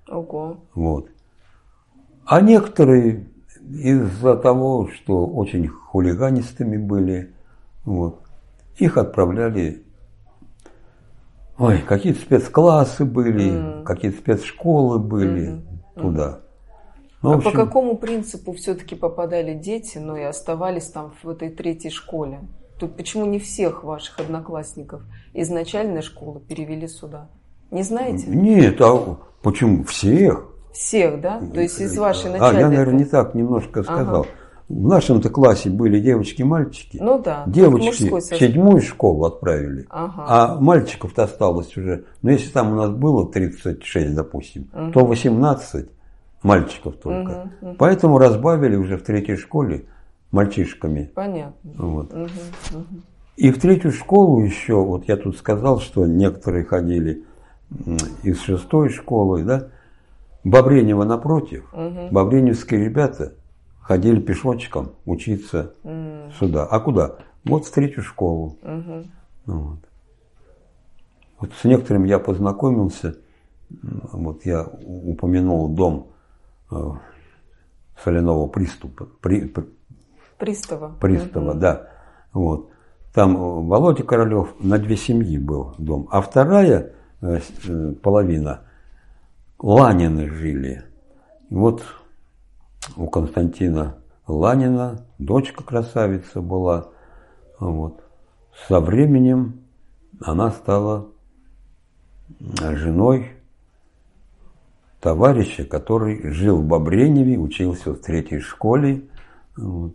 Ого. Вот. А некоторые из-за того, что очень хулиганистыми были, вот, их отправляли, ой, какие-то спецклассы были, mm. какие-то спецшколы были mm-hmm. туда. Ну, а общем, по какому принципу все-таки попадали дети, но и оставались там в этой третьей школе? Тут почему не всех ваших одноклассников из начальной школы перевели сюда? Не знаете? Нет, а почему? Всех. Всех, да? То есть из вашей начальной... А, я, наверное, не так немножко сказал. Ага. В нашем-то классе были девочки и мальчики. Ну да. Девочки в седьмую школу отправили, ага. а мальчиков-то осталось уже. Но если там у нас было тридцать шесть, допустим, угу. то восемнадцать мальчиков только. Угу, угу. Поэтому разбавили уже в третьей школе мальчишками. Понятно. Вот. Угу, угу. И в третью школу еще, вот я тут сказал, что некоторые ходили из шестой школы, да, Бобренева напротив, угу. бобреневские ребята ходили пешочком учиться угу. сюда. А куда? Вот в третью школу. Угу. Вот. Вот с некоторыми я познакомился, вот я упомянул дом соляного приступа, при, при, пристава, пристава угу. да. Вот. Там Володя Королев на две семьи был дом, а вторая половина Ланины жили. Вот у Константина Ланина дочка красавица была. Вот. Со временем она стала женой товарища, который жил в Бобреневе, учился в третьей школе. Вот.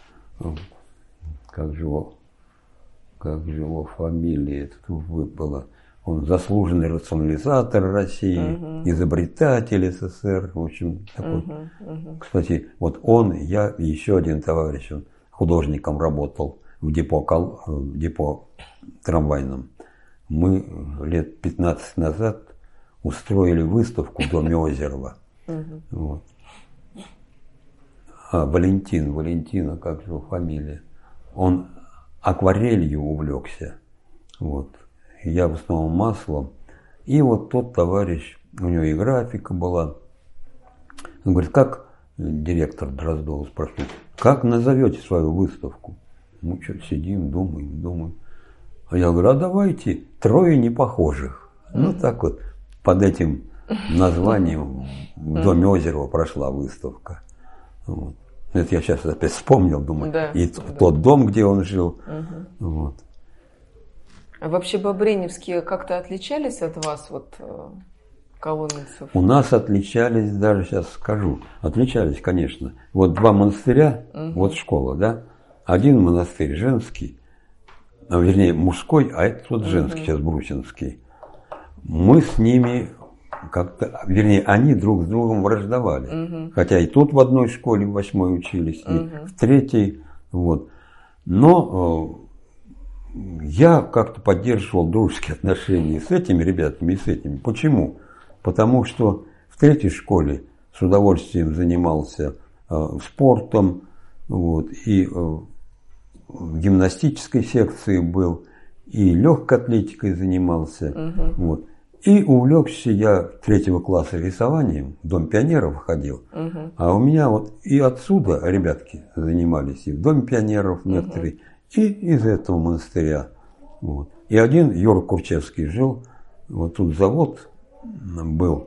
Как же его, как же его фамилия тут выпала. Он заслуженный рационализатор России, uh-huh. изобретатель СССР, в общем, такой. Uh-huh. Uh-huh. Кстати, вот он, я и еще один товарищ, он художником работал в депо, в депо трамвайном. Мы лет пятнадцать назад устроили выставку в доме Озерова. Uh-huh. Вот. А, Валентин, Валентина, как же его фамилия? Он акварелью увлекся. Вот. Я в основном маслом. И вот тот товарищ, у него и графика была. Он говорит, как, директор Дроздова спрашивает, как назовете свою выставку? Мы что-то сидим, думаем, думаем. А я говорю, а давайте трое непохожих. Mm-hmm. Ну так вот, под этим названием в доме Озерова прошла выставка. Вот. Это я сейчас опять вспомнил, думаю, да, и да. тот дом, где он жил. Mm-hmm. Вот. А вообще бобреневские как-то отличались от вас, вот, коломенцев? У нас отличались, даже сейчас скажу, отличались, конечно. Вот два монастыря, угу. вот школа, да? Один монастырь женский, а, вернее мужской, а этот вот женский, угу. сейчас Брусинский. Мы с ними как-то, вернее, они друг с другом враждовали. Угу. Хотя и тут в одной школе в восьмой учились, угу. и в третьей, вот. Но я как-то поддерживал дружеские отношения с этими ребятами и с этими. Почему? Потому что в третьей школе с удовольствием занимался э, спортом, вот, и э, в гимнастической секции был, и легкой атлетикой занимался. Uh-huh. Вот. И увлекся я третьего класса рисованием, в Дом пионеров ходил. Uh-huh. А у меня вот и отсюда ребятки занимались, и в Доме пионеров некоторые, uh-huh. и из этого монастыря. Вот. И один, Юра Курчевский, жил, вот тут завод был,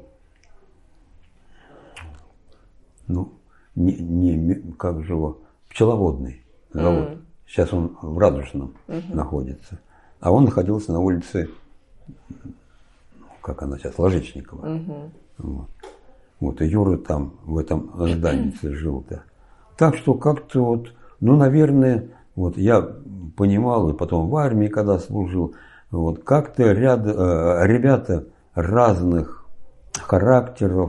ну, не, не как же его, пчеловодный завод. Mm. Сейчас он в Радужном mm-hmm. находится. А он находился на улице, как она сейчас, Ложечникова. Mm-hmm. Вот. Вот, и Юра там, в этом здании жил-то. Так что как-то вот, ну, наверное, вот я понимал, и потом в армии, когда служил, вот как-то ряд, э, ребята разных характеров,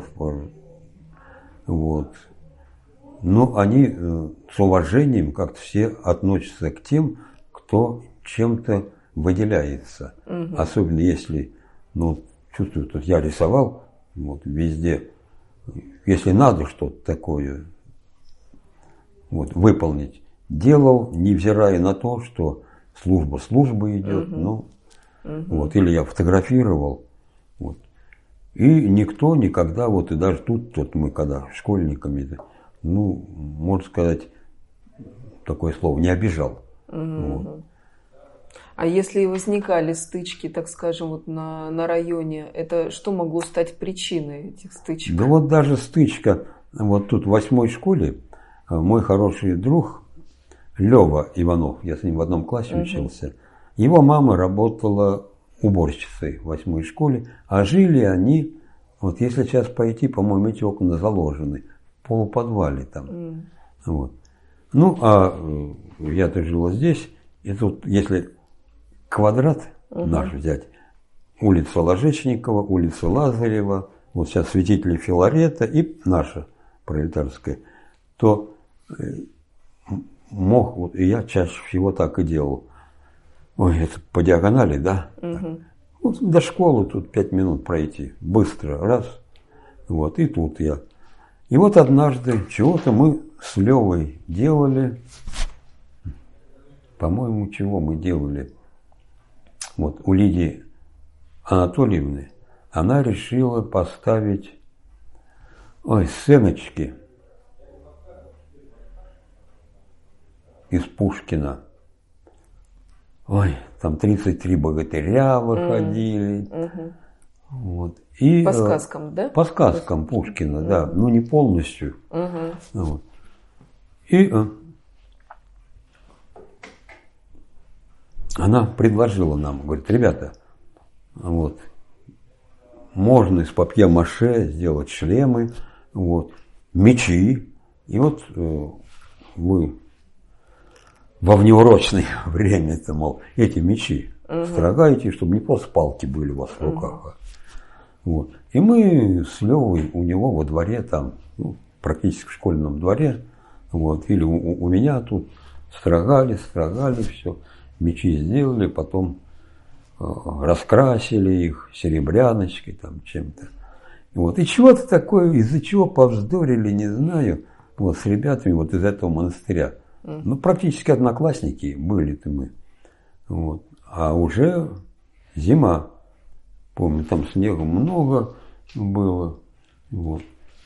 вот, но они э, с уважением как-то все относятся к тем, кто чем-то выделяется. Угу. Особенно если, ну, чувствую, тут я рисовал, вот, везде, если надо что-то такое вот, выполнить, делал, невзирая на то, что служба служба идет, угу. ну, угу. вот, или я фотографировал, вот. И никто никогда, вот и даже тут, вот мы когда школьниками, ну, можно сказать, такое слово, не обижал. Угу. Вот. А если возникали стычки, так скажем, вот на, на районе, это что могло стать причиной этих стычек? Да вот даже стычка, вот тут в восьмой школе, мой хороший друг Лёва Иванов, я с ним в одном классе угу. учился, его мама работала уборщицей в восьмой школе, а жили они, вот если сейчас пойти, по-моему, эти окна заложены, в полуподвале там. Mm. Вот. Ну, а я-то жила здесь, и тут, если квадрат uh-huh. наш взять, улица Ложечникова, улица Лазарева, вот сейчас святители Филарета и наша пролетарская, то мог, вот, и я чаще всего так и делал. Ой, это по диагонали, да? Угу. Вот до школы тут пять минут пройти. Быстро, раз. Вот, и тут я. И вот однажды чего-то мы с Левой делали. По-моему, чего мы делали? Вот у Лидии Анатольевны она решила поставить, ой, сценочки из Пушкина. Ой, там тридцать три богатыря выходили. Mm-hmm. Вот. И, по сказкам, да? По сказкам Пушкина, mm-hmm. да. Ну, не полностью. Mm-hmm. Вот. И она предложила нам, говорит, ребята, вот, можно из папье-маше сделать шлемы, вот, мечи. И вот э, вы... во внеурочное время-то, мол, эти мечи угу. строгаете, чтобы не просто палки были у вас в руках. Угу. Вот. И мы с Левой у него во дворе, там, ну, практически в школьном дворе, вот, или у, у меня тут строгали, строгали все, мечи сделали, потом э, раскрасили их серебряночкой, там, чем-то. Вот. И чего-то такое, из-за чего повздорили, не знаю, вот, с ребятами вот из этого монастыря. Ну, практически одноклассники были-то мы. Вот. А уже зима. Помню, там снега много было. Вот.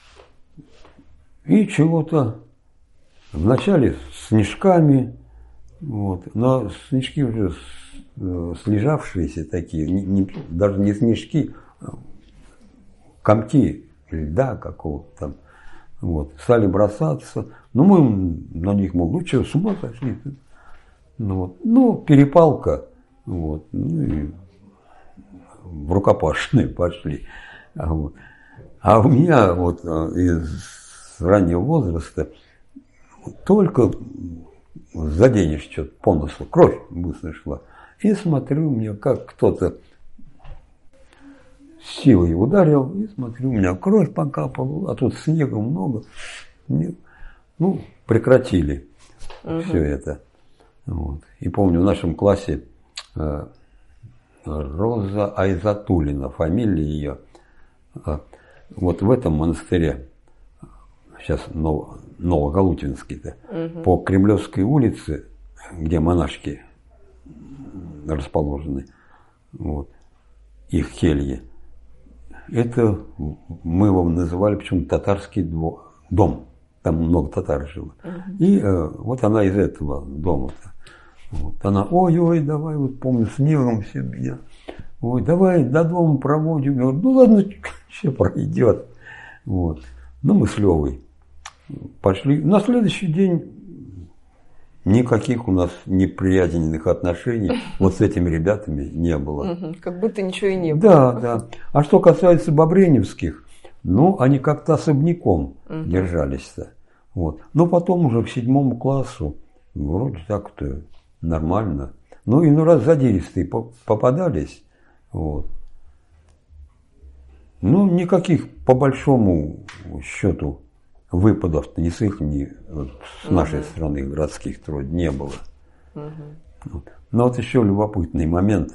И чего-то вначале снежками, вот, но снежки уже слежавшиеся такие, не, не, даже не снежки, а комки льда какого-то там. Вот, стали бросаться. Ну, мы на них, мол, ну что, с ума сошли? Ну, вот. Ну, перепалка. Вот. Ну, и в рукопашные пошли. А, вот. А у меня вот из раннего возраста только заденешь что-то по носу, кровь быстро шла. И смотрю, мне как кто-то силой ударил, и смотрю, у меня кровь покапала, а тут снега много. Ну, прекратили угу. все это. Вот. И помню, в нашем классе э, Роза Айзатуллина, фамилия ее. Э, вот в этом монастыре, сейчас Ново, Новогалутинский-то, угу. по Кремлевской улице, где монашки расположены, вот, их кельи, это мы его называли почему-то татарский дом. Там много татар жило. Uh-huh. И э, вот она из этого дома-то. Вот. Она, ой-ой, давай, вот помню, с миром все меня. Ой, давай до дома проводим. Я говорю, ну ладно, все пройдет. Вот. Ну, мы с Левой пошли. На следующий день никаких у нас неприязненных отношений вот с этими ребятами не было. Uh-huh. Как будто ничего и не было. Да, да. А что касается бобреневских, ну, они как-то особняком uh-huh. держались-то. Вот. Но потом уже к седьмому классу вроде так-то нормально. Ну, иной раз задиристые попадались. Вот. Ну, никаких, по большому счету, выпадов-то ни с их, ни вот, с uh-huh. нашей стороны городских трод не было. Uh-huh. Вот. Но вот еще любопытный момент.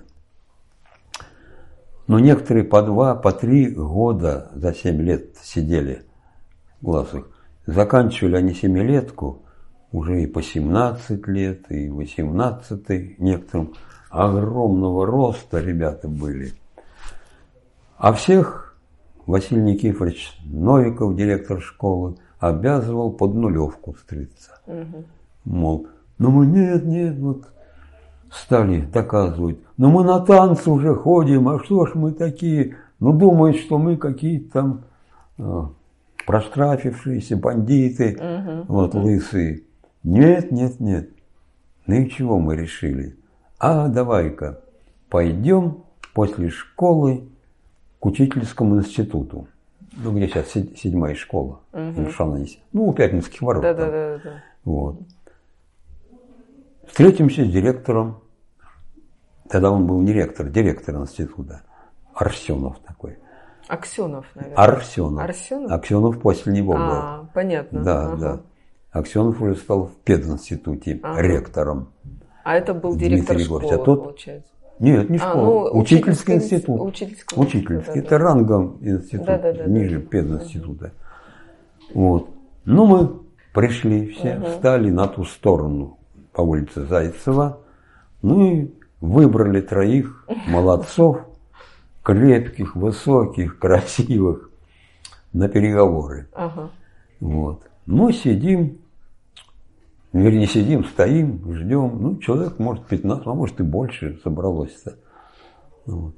Но некоторые по два, по три года за семь лет сидели в классах. Заканчивали они семилетку уже и по семнадцать лет, и восемнадцать некоторым. Огромного роста ребята были. А всех Василий Никифорович Новиков, директор школы, обязывал под нулевку стриться. Угу. Мол, ну мы нет, нет, вот стали доказывать. Ну мы на танцы уже ходим, а что ж мы такие? Ну думают, что мы какие-то там а, проштрафившиеся бандиты, угу. вот лысые. Нет, нет, нет. Ну и чего мы решили? А давай-ка пойдем после школы к учительскому институту. Ну, где сейчас седьмая школа. Угу. Ну, у Пятницких ворот. Да, да, да, да. Вот. Встретимся с директором. Тогда он был не ректор, директор института. Арсенов такой. Аксенов, наверное. Арсенов. Арсенов? Аксенов после него был. А, понятно. Да, ага. да. Аксенов уже стал в пединституте ага. ректором. А это был директор Дмитрий школы, а тот... получается? Нет, не школа. А, ну, учительский, учительский институт. Учительский. Учительский. Да, это да. рангом институт, да, да, да, ниже да, пединститута. Да. Вот. Ну, мы пришли все, угу. встали на ту сторону по улице Зайцева. Ну и выбрали троих молодцов, крепких, высоких, красивых, на переговоры. Ага. Вот. Мы сидим, вернее, сидим, стоим, ждем. Ну, человек, может, пятнадцать, а может и больше собралось-то. Вот.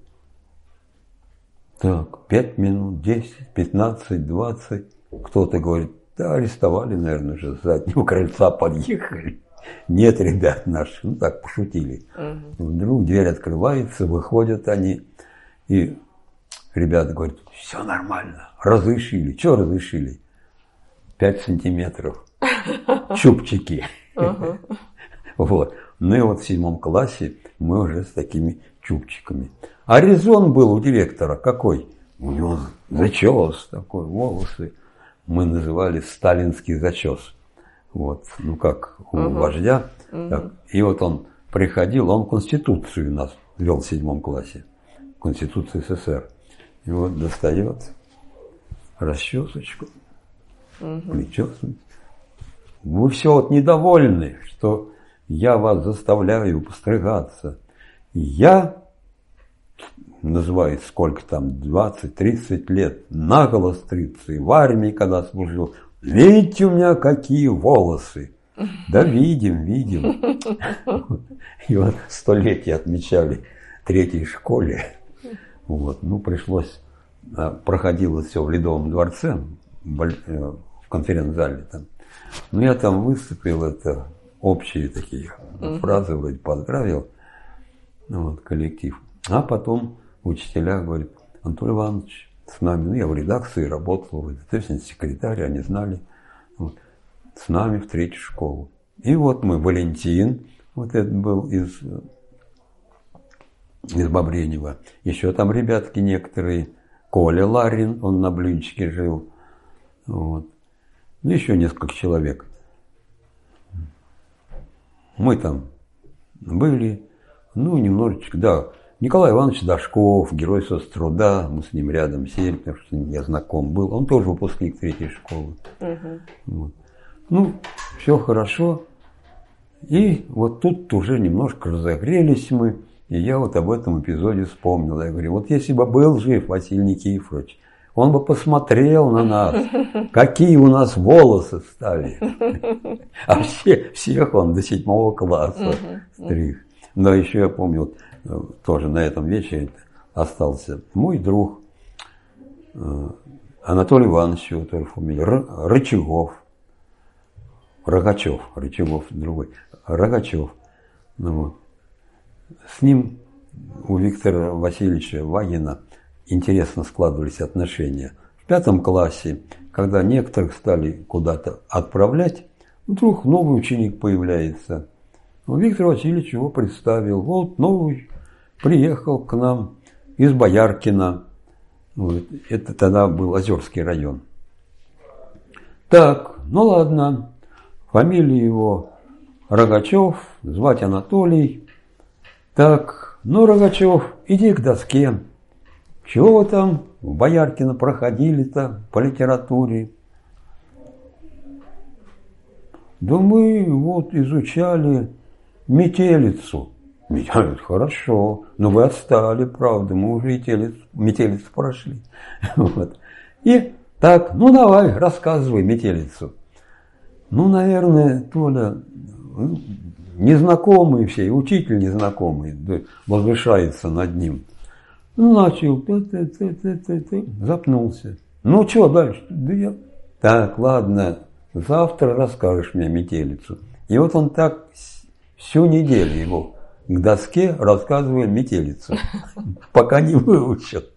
Так, пять минут, десять, пятнадцать, двадцать. Кто-то говорит, да, арестовали, наверное, уже с заднего крыльца подъехали. Нет, ребят наших, ну так, пошутили. Угу. Вдруг дверь открывается, выходят они, и ребята говорят, все нормально, разрешили. Что разрешили? Пять сантиметров. Чубчики. Uh-huh. Вот. Ну и вот в седьмом классе мы уже с такими чубчиками. А резон был у директора какой? У него зачес такой, волосы. Мы называли сталинский зачес. Вот. Ну как у uh-huh. вождя. Uh-huh. Так. И вот он приходил, он Конституцию у нас вел в седьмом классе. Конституцию СССР. И вот достает расчесочку. Uh-huh. Причесывает. Вы все вот недовольны, что я вас заставляю постригаться. Я, называет сколько там, двадцать-тридцать лет, наголо стригся, и в армии когда служил. Видите у меня какие волосы. Да видим, видим. И вот столетие отмечали в третьей школе. Вот, ну пришлось, проходило все в Ледовом дворце, в конференц-зале там. Ну, я там выступил, это общие такие uh-huh. фразы, вроде поздравил вот, коллектив. А потом учителя говорят, Анатолий Иванович с нами, ну, я в редакции работал, в редакции секретарь, они знали, вот, с нами в третью школу. И вот мы, Валентин, вот этот был из, из Бобренева, еще там ребятки некоторые, Коля Ларин, он на Блинчике жил, вот. Ну, еще несколько человек. Мы там были, ну, немножечко, да. Николай Иванович Дашков, герой соцтруда, мы с ним рядом сели, потому что я знаком был. Он тоже выпускник третьей школы. Угу. Вот. Ну, все хорошо. И вот тут уже немножко разогрелись мы, и я вот об этом эпизоде вспомнил. Я говорю, вот если бы был жив Василий Никифорович, он бы посмотрел на нас, какие у нас волосы стали. А все, всех он до седьмого класса стриг. Но еще я помню, вот, тоже на этом вечере остался мой друг Анатолий Иванович, его тоже фамилия, Рычагов, Рогачев, Рычагов другой, Рогачев. Ну, вот. С ним у Виктора Васильевича Вагина интересно складывались отношения. В пятом классе, когда некоторых стали куда-то отправлять, вдруг новый ученик появляется. Виктор Васильевич его представил. Вот новый приехал к нам из Бояркина. Вот. Это тогда был Озерский район. Так, ну ладно. Фамилия его Рогачев, звать Анатолий. Так, ну, Рогачев, иди к доске. Чего вы там в Бояркино проходили-то по литературе? Да мы вот изучали метелицу. Я говорю, хорошо, но вы отстали, правда, мы уже метелицу, метелицу прошли. Вот. И так, ну давай, рассказывай метелицу. Ну, наверное, Толя, незнакомый все, и учитель незнакомый, возвышается над ним. Ну, начал, запнулся. Ну, что дальше? Да я... Так, ладно, завтра расскажешь мне метелицу. И вот он так всю неделю его к доске рассказывает метелицу, пока не выучат.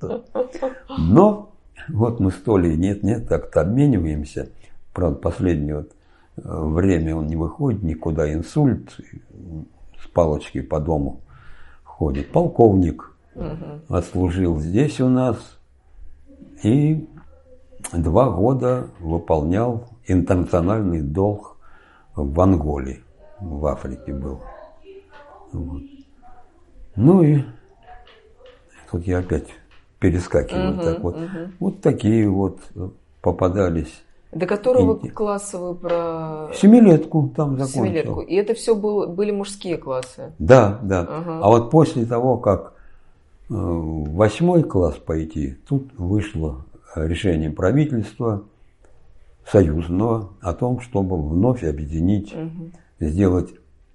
Но вот мы с Толей нет-нет, так-то обмениваемся. Правда, последнее вот время он не выходит никуда, инсульт, с палочкой по дому ходит. Полковник угу. отслужил здесь у нас и два года выполнял интернациональный долг в Анголе, в Африке был. Вот. Ну и тут я опять перескакиваю. Угу, так вот. Угу. Вот такие вот попадались. До которого и... класса вы про... Семилетку там закончил. Семилетку. И это все было, были мужские классы? Да, да. Угу. А вот после того, как в восьмой класс пойти, тут вышло решение правительства союзного о том, чтобы вновь объединить, угу. сделать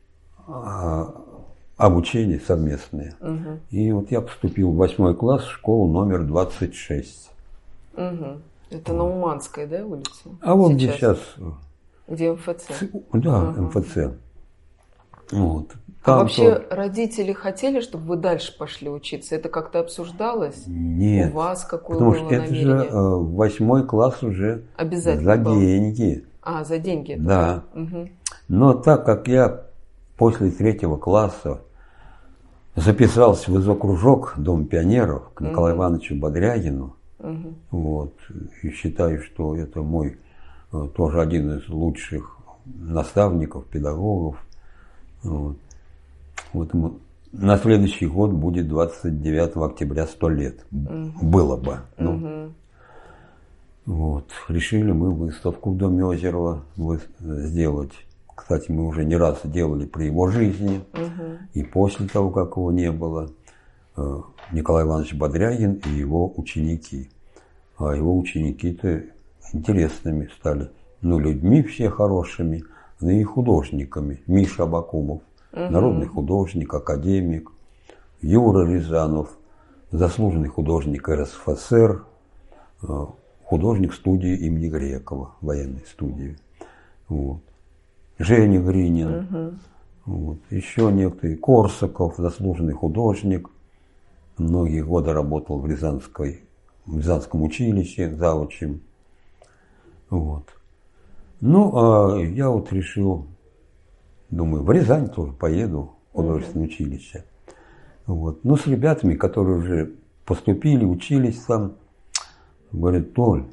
а, обучение совместное. Угу. И вот я поступил в восьмой класс в школу номер двадцать шесть. Угу. Это на Уманской, да, улице? А вот где сейчас. Где МФЦ? Да, угу. МФЦ. Вот. А вообще то... родители хотели, чтобы вы дальше пошли учиться? Это как-то обсуждалось? Нет. У вас какое потому было что это намерение? же э, восьмой класс уже обязательно за был. деньги. А, за деньги? Это да. Угу. Но так как я после третьего класса записался в изокружок Дом пионеров к Николаю угу. Ивановичу Бодрягину, угу. вот, и считаю, что это мой э, тоже один из лучших наставников, педагогов. Вот. Вот ему на следующий год будет двадцать девятого октября сто лет. Угу. Было бы. Ну, угу. вот. Решили мы выставку в Доме Озерова сделать. Кстати, мы уже не раз делали при его жизни. Угу. И после того, как его не было. Николай Иванович Бодрягин и его ученики. А его ученики-то интересными стали. Ну, людьми все хорошими, но и художниками. Миша Абакумов. Угу. Народный художник, академик, Юра Рязанов, заслуженный художник эр эс эф эс эр, художник студии имени Грекова, военной студии. Вот. Женя Гринин, угу. вот. Еще некоторые, Корсаков, заслуженный художник, многие годы работал в, Рязанской, в Рязанском училище завучем. Вот. Ну, а я вот решил, думаю, в Рязань тоже поеду, в художественное училище. Вот. Но с ребятами, которые уже поступили, учились там, говорят, Толь,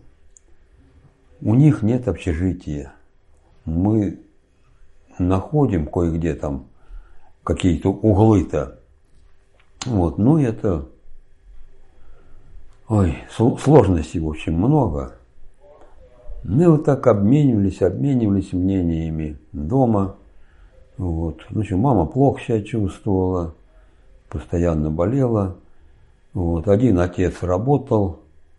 у них нет общежития. Мы находим кое-где там какие-то углы-то. Вот. Ну, это... Ой, сложностей, в общем, много. Мы вот так обменивались, обменивались мнениями дома. Вот. Ну, что, мама плохо себя чувствовала, постоянно болела. Вот. Один отец работал.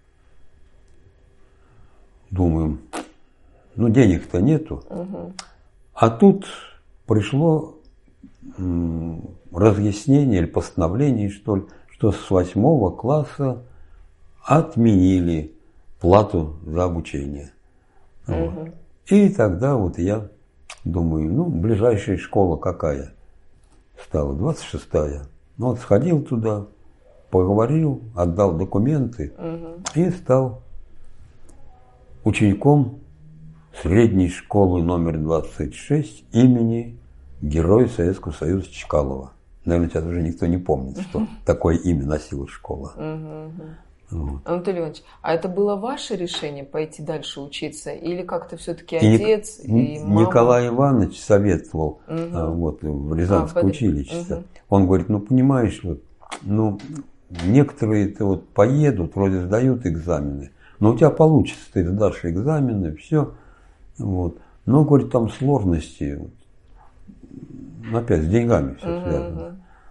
Думаем, ну, денег-то нету. Угу. А тут пришло м, разъяснение или постановление, что ли, что с восьмого класса отменили плату за обучение. Угу. Вот. И тогда вот я думаю, ну, ближайшая школа какая? Стала двадцать шестая. Ну, вот сходил туда, поговорил, отдал документы угу. и стал учеником средней школы номер двадцать шесть имени Героя Советского Союза Чкалова. Наверное, сейчас уже никто не помнит, что uh-huh. такое имя носила школа. Uh-huh. Вот. Анатолий Иванович, а это было ваше решение пойти дальше учиться? Или как-то все-таки отец и, и мама? Николай Иванович советовал uh-huh. вот, в Рязанское а, училище. Uh-huh. Он говорит, ну, понимаешь, вот, ну, некоторые-то вот поедут, вроде сдают экзамены, но у тебя получится, ты сдашь экзамены, все. Вот. Но, говорит, там сложности, опять с деньгами все uh-huh. связано.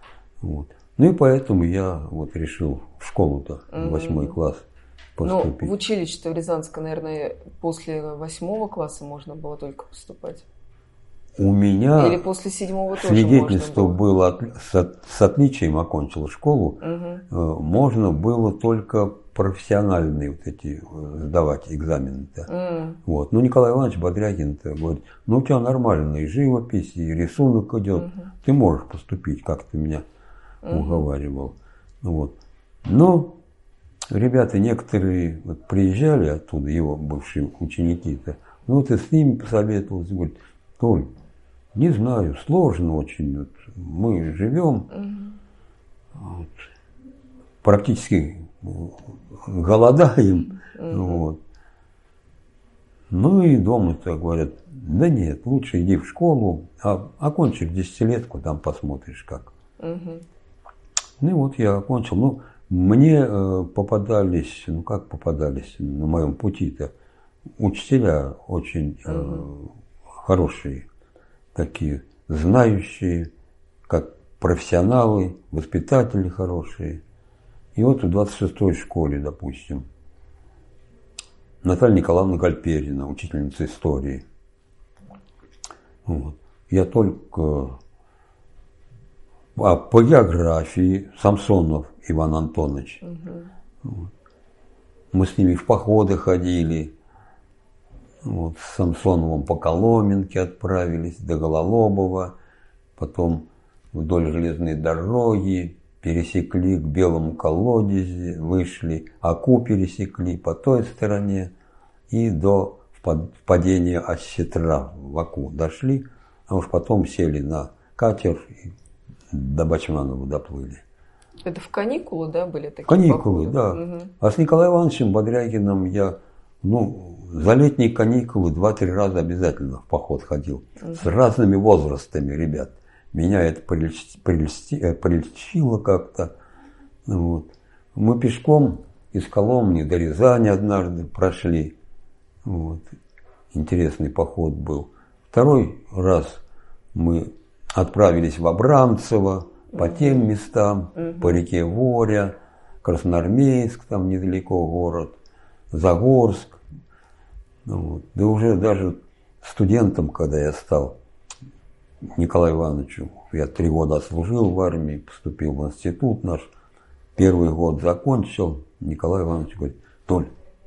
Вот. Ну и поэтому я вот решил в школу-то, в восьмой класс поступить. Ну, в училище-то в Рязанское, наверное, после восьмого класса можно было только поступать. У меня Или после седьмого тоже свидетельство можно было? было от, с, с отличием, окончил школу. Угу. Можно было только профессиональные вот эти сдавать экзамены-то. Mm. Вот. Ну, Николай Иванович Бодрягин-то говорит, ну, у тебя нормально и живопись, и рисунок идет, mm-hmm. ты можешь поступить, как ты меня mm-hmm. уговаривал. Вот. Но ребята некоторые вот, приезжали оттуда, его бывшие ученики-то, ну, вот и с ними посоветовался, говорит, Толь, не знаю, сложно очень, вот, мы живем, mm-hmm. вот, практически голодаем. Mm-hmm. Вот. Ну и дома-то говорят, да нет, лучше иди в школу, а окончишь десятилетку, там посмотришь как. Mm-hmm. Ну и вот я окончил. Ну, мне э, попадались, ну как попадались на моем пути-то, учителя очень э, mm-hmm. хорошие, такие знающие, как профессионалы, воспитатели хорошие. И вот в двадцать шестой школе, допустим, Наталья Николаевна Гальперина, учительница истории. Вот. Я только... А по географии Самсонов Иван Антонович. Угу. Вот. Мы с ними в походы ходили. Вот. С Самсоновым по Коломенке отправились до Гололобова. Потом вдоль железной дороги. Пересекли к Белому колодези, вышли, Аку пересекли по той стороне и до впадения Осетра в Аку дошли, а уж потом сели на катер и до Бачманова доплыли. Это в каникулы, да, были такие каникулы, походы? Да. Угу. А с Николаем Ивановичем Бодрягиным я, ну, за летние каникулы два-три раза обязательно в поход ходил. Угу. С разными возрастами ребят. Меня это прельстило как-то. Вот. Мы пешком из Коломны до Рязани однажды прошли. Вот. Интересный поход был. Второй раз мы отправились в Абрамцево, по угу. тем местам, угу. по реке Воря, Красноармейск, там недалеко город, Загорск. Вот. Да уже даже студентом, когда я стал, Николаю Ивановичу. Я три года отслужил в армии, поступил в институт наш. Первый год закончил. Николай Иванович говорит, Толь,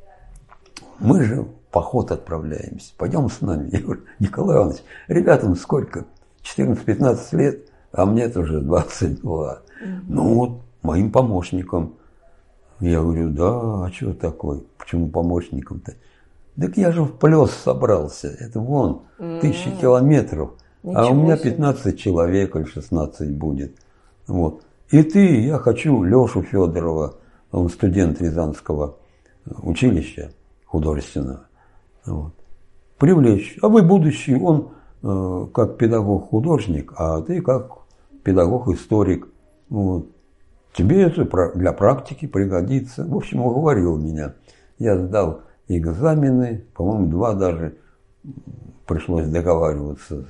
мы же в поход отправляемся, пойдем с нами. Я говорю, Николай Иванович, ребятам сколько? четырнадцать-пятнадцать лет, а мне-то уже двадцать два. Mm-hmm. Ну вот, моим помощником. Я говорю, да, а что такое? Почему помощником-то? Так я же в Плёс собрался. Это вон, mm-hmm. тысячи километров. Ничего а у меня пятнадцать человек или шестнадцать будет. Вот. И ты, я хочу Лешу Федорова, он студент Рязанского училища художественного, вот, привлечь. А вы будущий, он э, как педагог-художник, а ты как педагог-историк. Вот. Тебе это для практики пригодится. В общем, уговорил меня. Я сдал экзамены, по-моему, два даже. Пришлось договариваться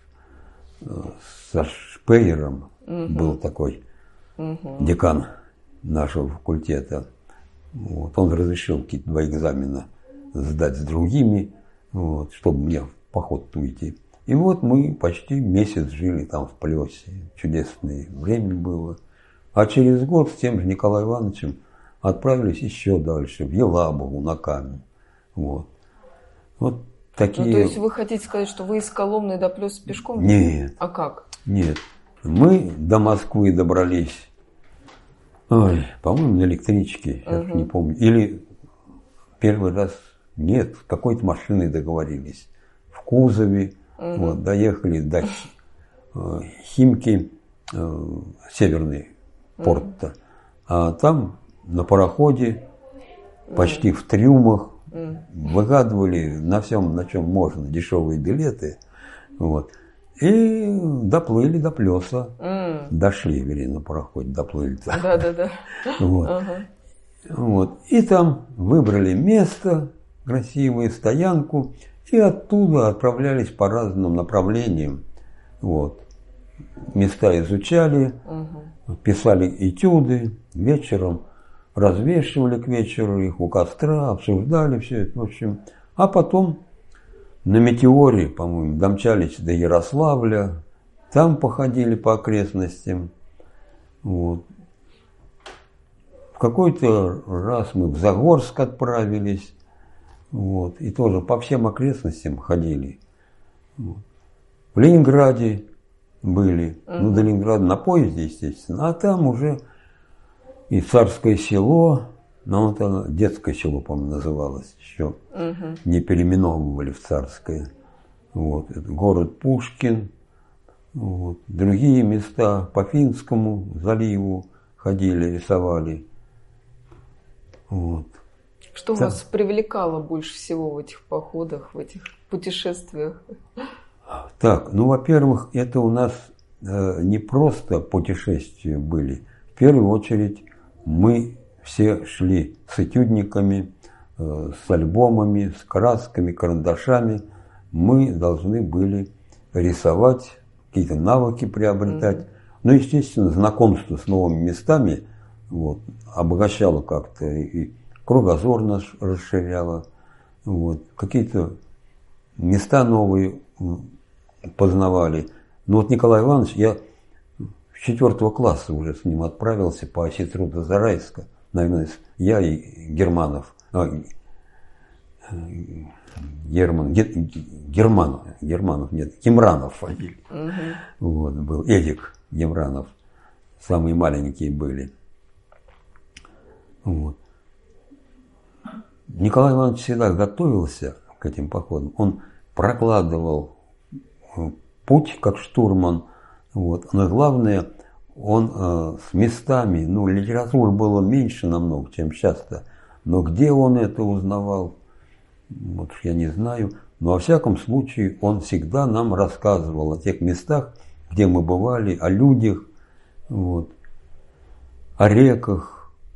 со Шпеером, угу. был такой угу. декан нашего факультета. Вот. Он разрешил какие-то два экзамена сдать с другими, вот, чтобы мне в поход уйти. И вот мы почти месяц жили там в Плёсе. Чудесное время было. А через год с тем же Николаем Ивановичем отправились еще дальше, в Елабугу, на Камень. Вот. Вот. Такие... Ну, то есть вы хотите сказать, что вы из Коломны до Плёса пешком? Нет. А как? Нет. Мы до Москвы добрались, ой, по-моему, на электричке, я угу. не помню. Или первый раз, нет, с какой-то машиной договорились. В кузове, угу. вот, доехали до Химки, э, северный порт-то. Угу. А там на пароходе, почти угу. в трюмах, выгадывали на всем, на чем можно, дешевые билеты. Вот. И доплыли до Плёса. Mm. Дошли, вернее, на пароходе, доплыли. Да, да, да. Вот. Uh-huh. Вот. И там выбрали место, красивую стоянку, и оттуда отправлялись по разным направлениям. Вот. Места изучали. Uh-huh. писали этюды, вечером развешивали к вечеру их у костра, обсуждали все это, в общем. А потом на метеоре, по-моему, домчались до Ярославля, там походили по окрестностям. Вот. В какой-то раз мы в Загорск отправились, вот, и тоже по всем окрестностям ходили. Вот. В Ленинграде были, угу. ну, до Ленинграда на поезде, естественно, а там уже и Царское село, ну, это детское село, по-моему, называлось еще, угу. не переименовывали в Царское. Вот, это город Пушкин, вот, другие места по Финскому заливу ходили, рисовали. Вот. Что так. Вас привлекало больше всего в этих походах, в этих путешествиях? Так, ну, во-первых, это у нас э, не просто путешествия были. В первую очередь мы все шли с этюдниками, э, с альбомами, с красками, карандашами. Мы должны были рисовать, какие-то навыки приобретать. Mm-hmm. Ну, естественно, знакомство с новыми местами вот, обогащало как-то и кругозор наш расширяло. Вот, какие-то места новые познавали. Но вот Николай Иванович, я с четвертого класса уже с ним отправился по осетру до Зарайска. Наверное, я и Германов. А, Герман, Германов, Германов, нет, Гемранов фамилия. Угу. Вот, был Эдик Гемранов. Самые маленькие были. Вот. Николай Иванович всегда готовился к этим походам. Он прокладывал путь как штурман. Вот. Но главное, он э, с местами, ну, литературы было меньше намного, чем сейчас-то. Но где он это узнавал, вот я не знаю. Но во всяком случае, он всегда нам рассказывал о тех местах, где мы бывали, о людях, вот, о реках.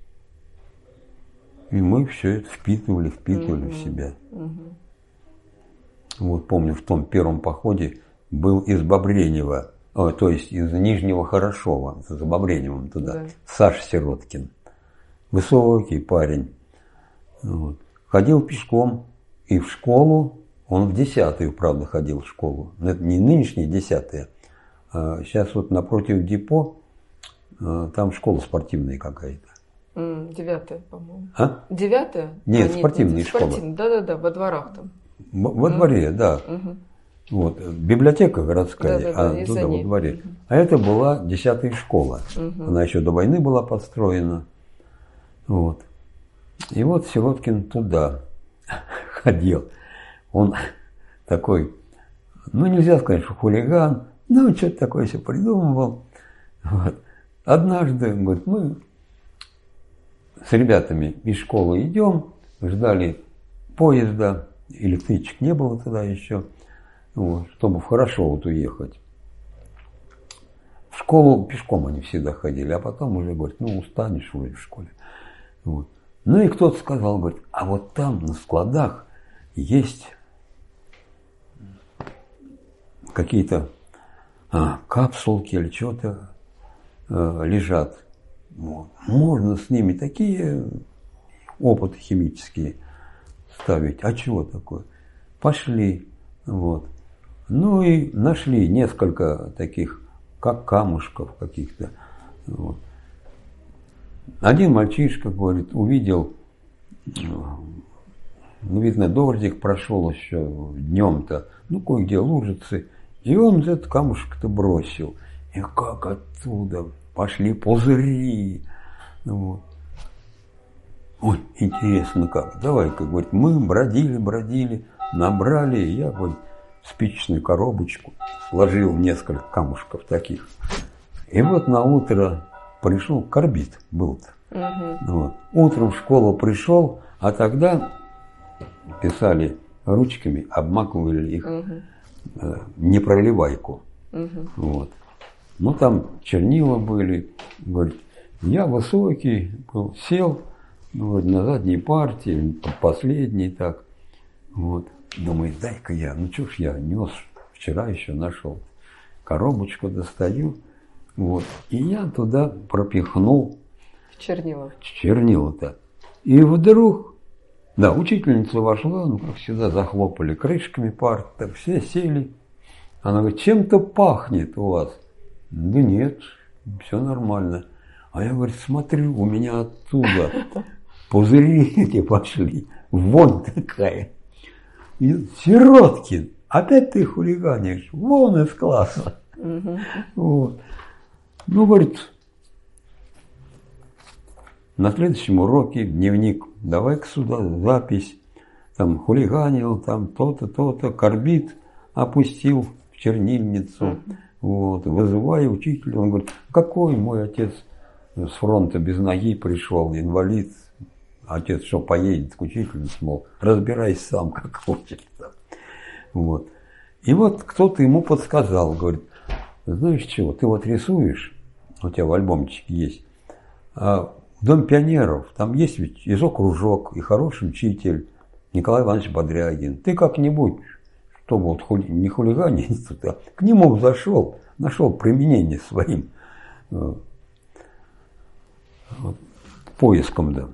И мы все это впитывали, впитывали mm-hmm. в себя. Mm-hmm. Вот помню, в том первом походе был из Бобренева, о, то есть из Нижнего Хорошова, за Бобреневым туда, да. Саша Сироткин. Высокий парень. Вот. Ходил пешком и в школу, он в десятую, правда, ходил в школу. Но это не нынешняя десятая, а сейчас вот напротив депо, там школа спортивная какая-то. Девятая, по-моему. А? Девятая? Нет, а, спортивная нет, школа. Спортивная. Да-да-да, во дворах там. Во mm. дворе, да. Mm-hmm. Вот, библиотека городская, да, да, да, а туда во дворе. Mm-hmm. А это была десятая школа. Mm-hmm. Она еще до войны была построена. Вот. И вот Сироткин туда ходил. Он такой, ну нельзя сказать, что хулиган, ну что-то такое все придумывал. Вот. Однажды, говорит, мы с ребятами из школы идем, ждали поезда, электричек не было тогда еще, вот, чтобы в Хорошово уехать. В школу пешком они всегда ходили, а потом уже говорят, ну устанешь уже в школе. Вот. Ну и кто-то сказал, говорит, а вот там на складах есть какие-то а, капсулки или что-то а, лежат. Вот. Можно с ними такие опыты химические ставить. А чего такое? Пошли. Вот. Ну и нашли несколько таких, как камушков каких-то. Вот. Один мальчишка, говорит, увидел, ну, видно, дождик прошел еще днем-то, ну, кое-где лужицы, и он этот камушек-то бросил. И как оттуда пошли пузыри. Вот. Ой, интересно как. Давай-ка, говорит, мы бродили, бродили, набрали, и я, говорит, спичечную коробочку сложил несколько камушков таких. И вот на утро пришел, карбид был-то. Угу. Вот. Утром в школу пришел, а тогда писали ручками, обмакивали их угу. э, непроливайку. Угу. Вот. Ну, там чернила были. Говорит, я высокий был, сел, говорит, на задней партии, последний так. Вот. Думаю, дай-ка я, ну что ж я нес, вчера еще нашел. Коробочку достаю, Вот. И я туда пропихнул чернила. Чернила-то. И вдруг, да, учительница вошла, ну, как всегда, захлопали крышками парт, так все сели. Она говорит, чем-то пахнет у вас. Да нет, все нормально. А я, говорит, смотрю, у меня оттуда пузыри эти пошли, вонь такая. И Сироткин, опять ты хулиганишь, вон из класса. Угу. Вот. Ну, говорит, на следующем уроке дневник, давай-ка сюда запись, там хулиганил, там то-то, то-то, карбид опустил в чернильницу, mm-hmm. вот, вызываю учителя, он говорит, какой мой отец с фронта без ноги пришел, инвалид, отец что, поедет к учительнице, мол, разбирайся сам, как хочешь. Вот. И вот кто-то ему подсказал, говорит, знаешь чего, ты вот рисуешь, у тебя в альбомчике есть, а в Дом пионеров, там есть ведь и кружок, и хороший учитель Николай Иванович Бодрягин. Ты как-нибудь, чтобы вот хули, не хулиганить, а к нему зашел, нашел применение своим вот, поиском, да.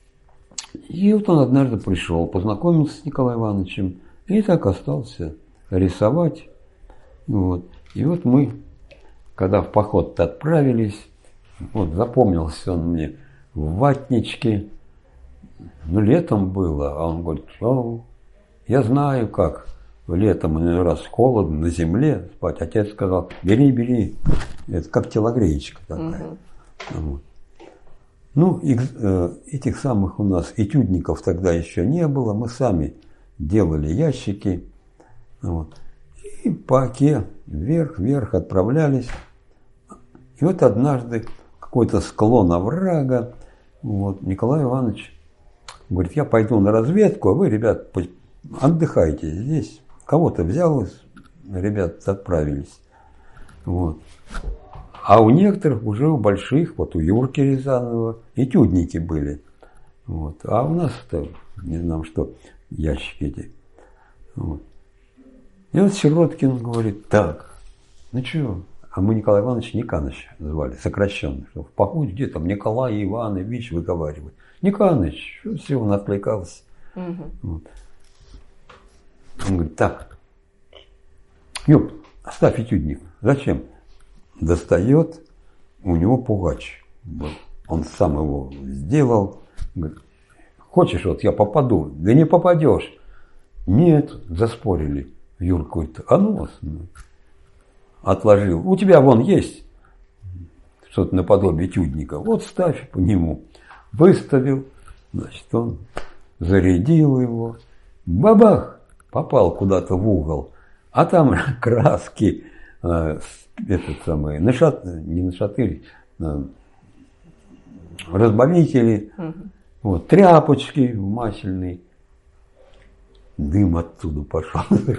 И вот он однажды пришел, познакомился с Николаем Ивановичем, и так остался рисовать. Вот. И вот мы, когда в поход-то отправились, вот запомнился он мне, в ватничке, ну, летом было, а он говорит, о, я знаю, как летом иной раз холодно, на земле спать. Отец сказал, бери, бери, это как телогреечка такая. Угу. Вот. Ну, и, э, этих самых у нас этюдников тогда еще не было, мы сами делали ящики, вот. И по оке вверх-вверх отправлялись. И вот однажды какой-то склон оврага, вот, Николай Иванович говорит, я пойду на разведку, а вы, ребят, отдыхайте здесь. Кого-то взял, ребят отправились. Вот. А у некоторых уже у больших, вот у Юрки Рязанова, этюдники были. Вот. А у нас-то, не знаю что, ящики эти. Вот. И вот Сироткин говорит, так, ну что, а мы Николая Ивановича Никаныч звали, сокращенно, что в походе где там Николай Иванович выговаривает. Никаныч, все, он отвлекался. Угу. Вот. Он говорит, так, Юр, оставь этюдник. Зачем? Достает, у него пугач был. Он сам его сделал. Говорит, хочешь, вот я попаду? Да не попадешь. Нет, заспорили. Юрка говорит, а ну вас. Отложил. У тебя вон есть что-то наподобие этюдника. Вот ставь по нему. Выставил. Значит, он зарядил его. Бабах! Попал куда-то в угол. А там краски, э, этот самый, нашат, не нашатырь, э, разбавители, угу. Вот, тряпочки масляные. Дым оттуда пошел.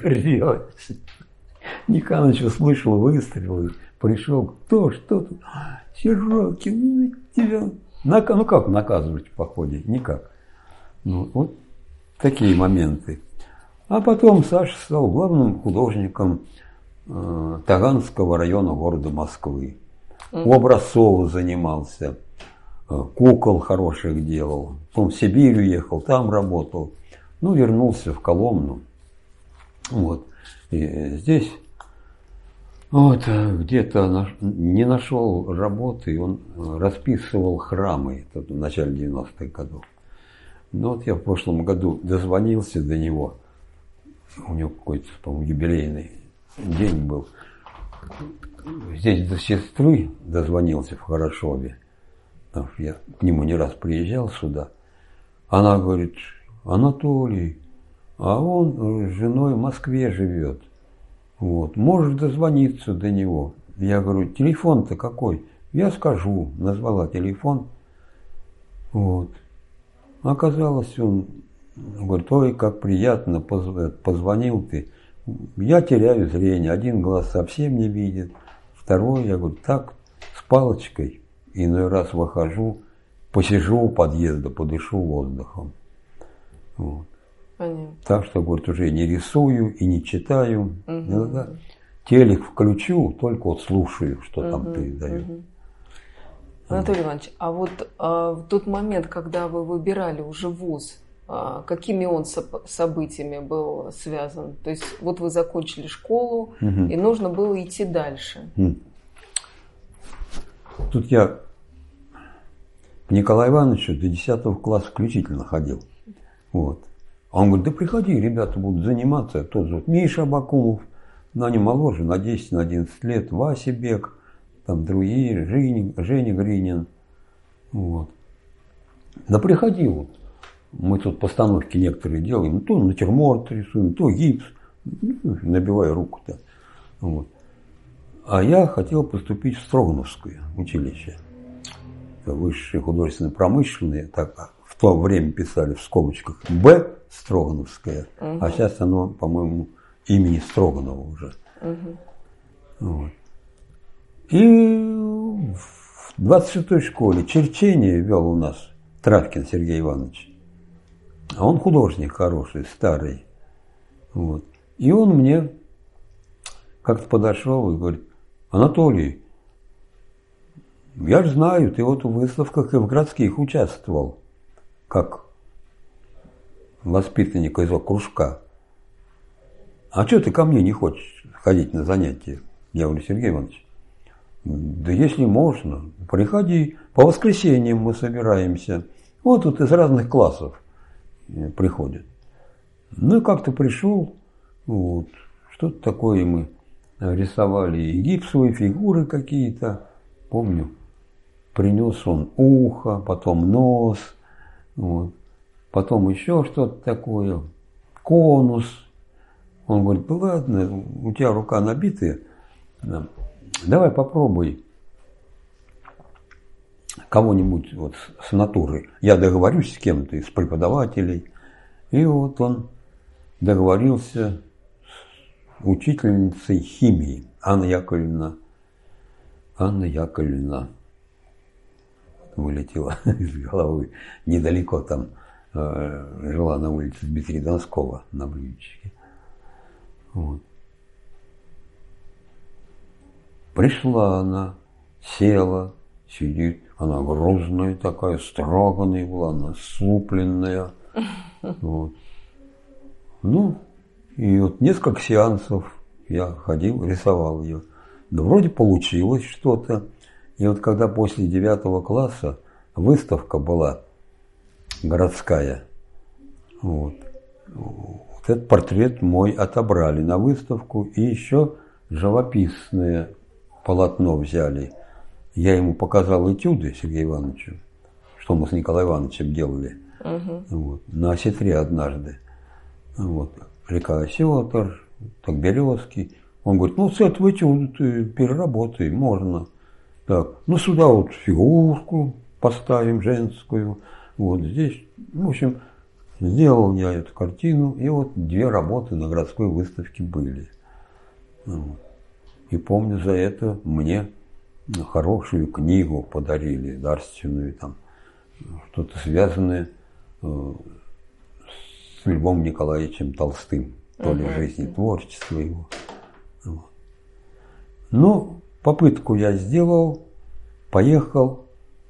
Никаныч услышал выстрелы, пришел, кто, что тут? Сироткин, тебя... Ну как наказывать в походе? Никак. Ну, вот такие моменты. А потом Саша стал главным художником э, Таганского района города Москвы. Mm-hmm. У Образцова занимался, э, кукол хороших делал. Потом в Сибирь уехал, там работал. Ну, вернулся в Коломну. Вот. И здесь вот, где-то не нашел работы, он расписывал храмы, это в начале девяностых годов. Ну вот я в прошлом году дозвонился до него, у него какой-то, по-моему, юбилейный день был. Здесь до сестры дозвонился в Хорошове, я к нему не раз приезжал сюда. Она говорит, Анатолий, а он с женой в Москве живет. Вот. Можешь дозвониться до него. Я говорю, телефон-то какой? Я скажу. Назвала телефон. Вот. Оказалось, он говорит, ой, как приятно, позвонил ты. Я теряю зрение. Один глаз совсем не видит. Второй, я говорю, так, с палочкой. Иной раз выхожу, посижу у подъезда, подышу воздухом. Вот. Понятно. Так что, говорит, уже не рисую и не читаю. Угу. Иногда телек включу, только вот слушаю, что угу, там передают. Угу. Анатолий Иванович, а вот а, в тот момент, когда вы выбирали уже вуз, а, какими он со- событиями был связан? То есть вот вы закончили школу, угу. и нужно было идти дальше. Угу. Тут я к Николаю Ивановичу до десятого класса включительно ходил. Вот. А он говорит, да приходи, ребята будут заниматься. Тот же вот Миша Абакумов, но они моложе, на десять-одиннадцать лет, Вася Бек, там другие, Женя, Женя Гринин. Вот. Да приходи, вот. Мы тут постановки некоторые делаем, то натюрморт рисуем, то гипс, набиваю руку-то. Вот. А я хотел поступить в Строгановское училище. Высшее художественно-промышленное, так в то время писали в скобочках Б Строгановское, угу. а сейчас оно, по-моему, имени Строганова уже. Угу. Вот. И в двадцать шестой школе черчение вел у нас Травкин Сергей Иванович. А он художник хороший, старый. Вот. И он мне как-то подошел и говорит, Анатолий, я же знаю, ты вот в выставках и в городских участвовал, как воспитанник из кружка. А что ты ко мне не хочешь ходить на занятия? Я говорю, Сергей Иванович, да если можно, приходи. По воскресеньям мы собираемся. Вот тут из разных классов приходят. Ну и как-то пришел, вот, что-то такое мы рисовали, и гипсовые фигуры какие-то, помню. Принес он ухо, потом нос, вот. Потом еще что-то такое, конус. Он говорит, ну ладно, у тебя рука набитая, давай попробуй кого-нибудь вот с натуры. Я договорюсь с кем-то из преподавателей. И вот он договорился с учительницей химии Анна Яковлевна. Анна Яковлевна вылетела из головы. Недалеко там э, жила на улице Дмитрия Донского на Блюдечке. Вот. Пришла она, села, сидит. Она грозная такая, строганная была, насупленная. Вот. Ну, и вот несколько сеансов я ходил, рисовал ее. Да вроде получилось что-то. И вот когда после девятого класса выставка была городская, вот, вот этот портрет мой отобрали на выставку, и еще живописное полотно взяли. Я ему показал этюды Сергею Ивановичу, что мы с Николаем Ивановичем делали, угу. вот, на осетре однажды. Вот, река Осетр, так березки. Он говорит, ну с этого этюда ты переработай, можно. Так, ну сюда вот фигурку поставим женскую, вот здесь, в общем, сделал я эту картину, и вот две работы на городской выставке были. Вот. И помню, за это мне хорошую книгу подарили, дарственную, там, что-то связанное э, с Львом Николаевичем Толстым, то ли жизнь и творчество его. Вот. Ну, попытку я сделал, поехал.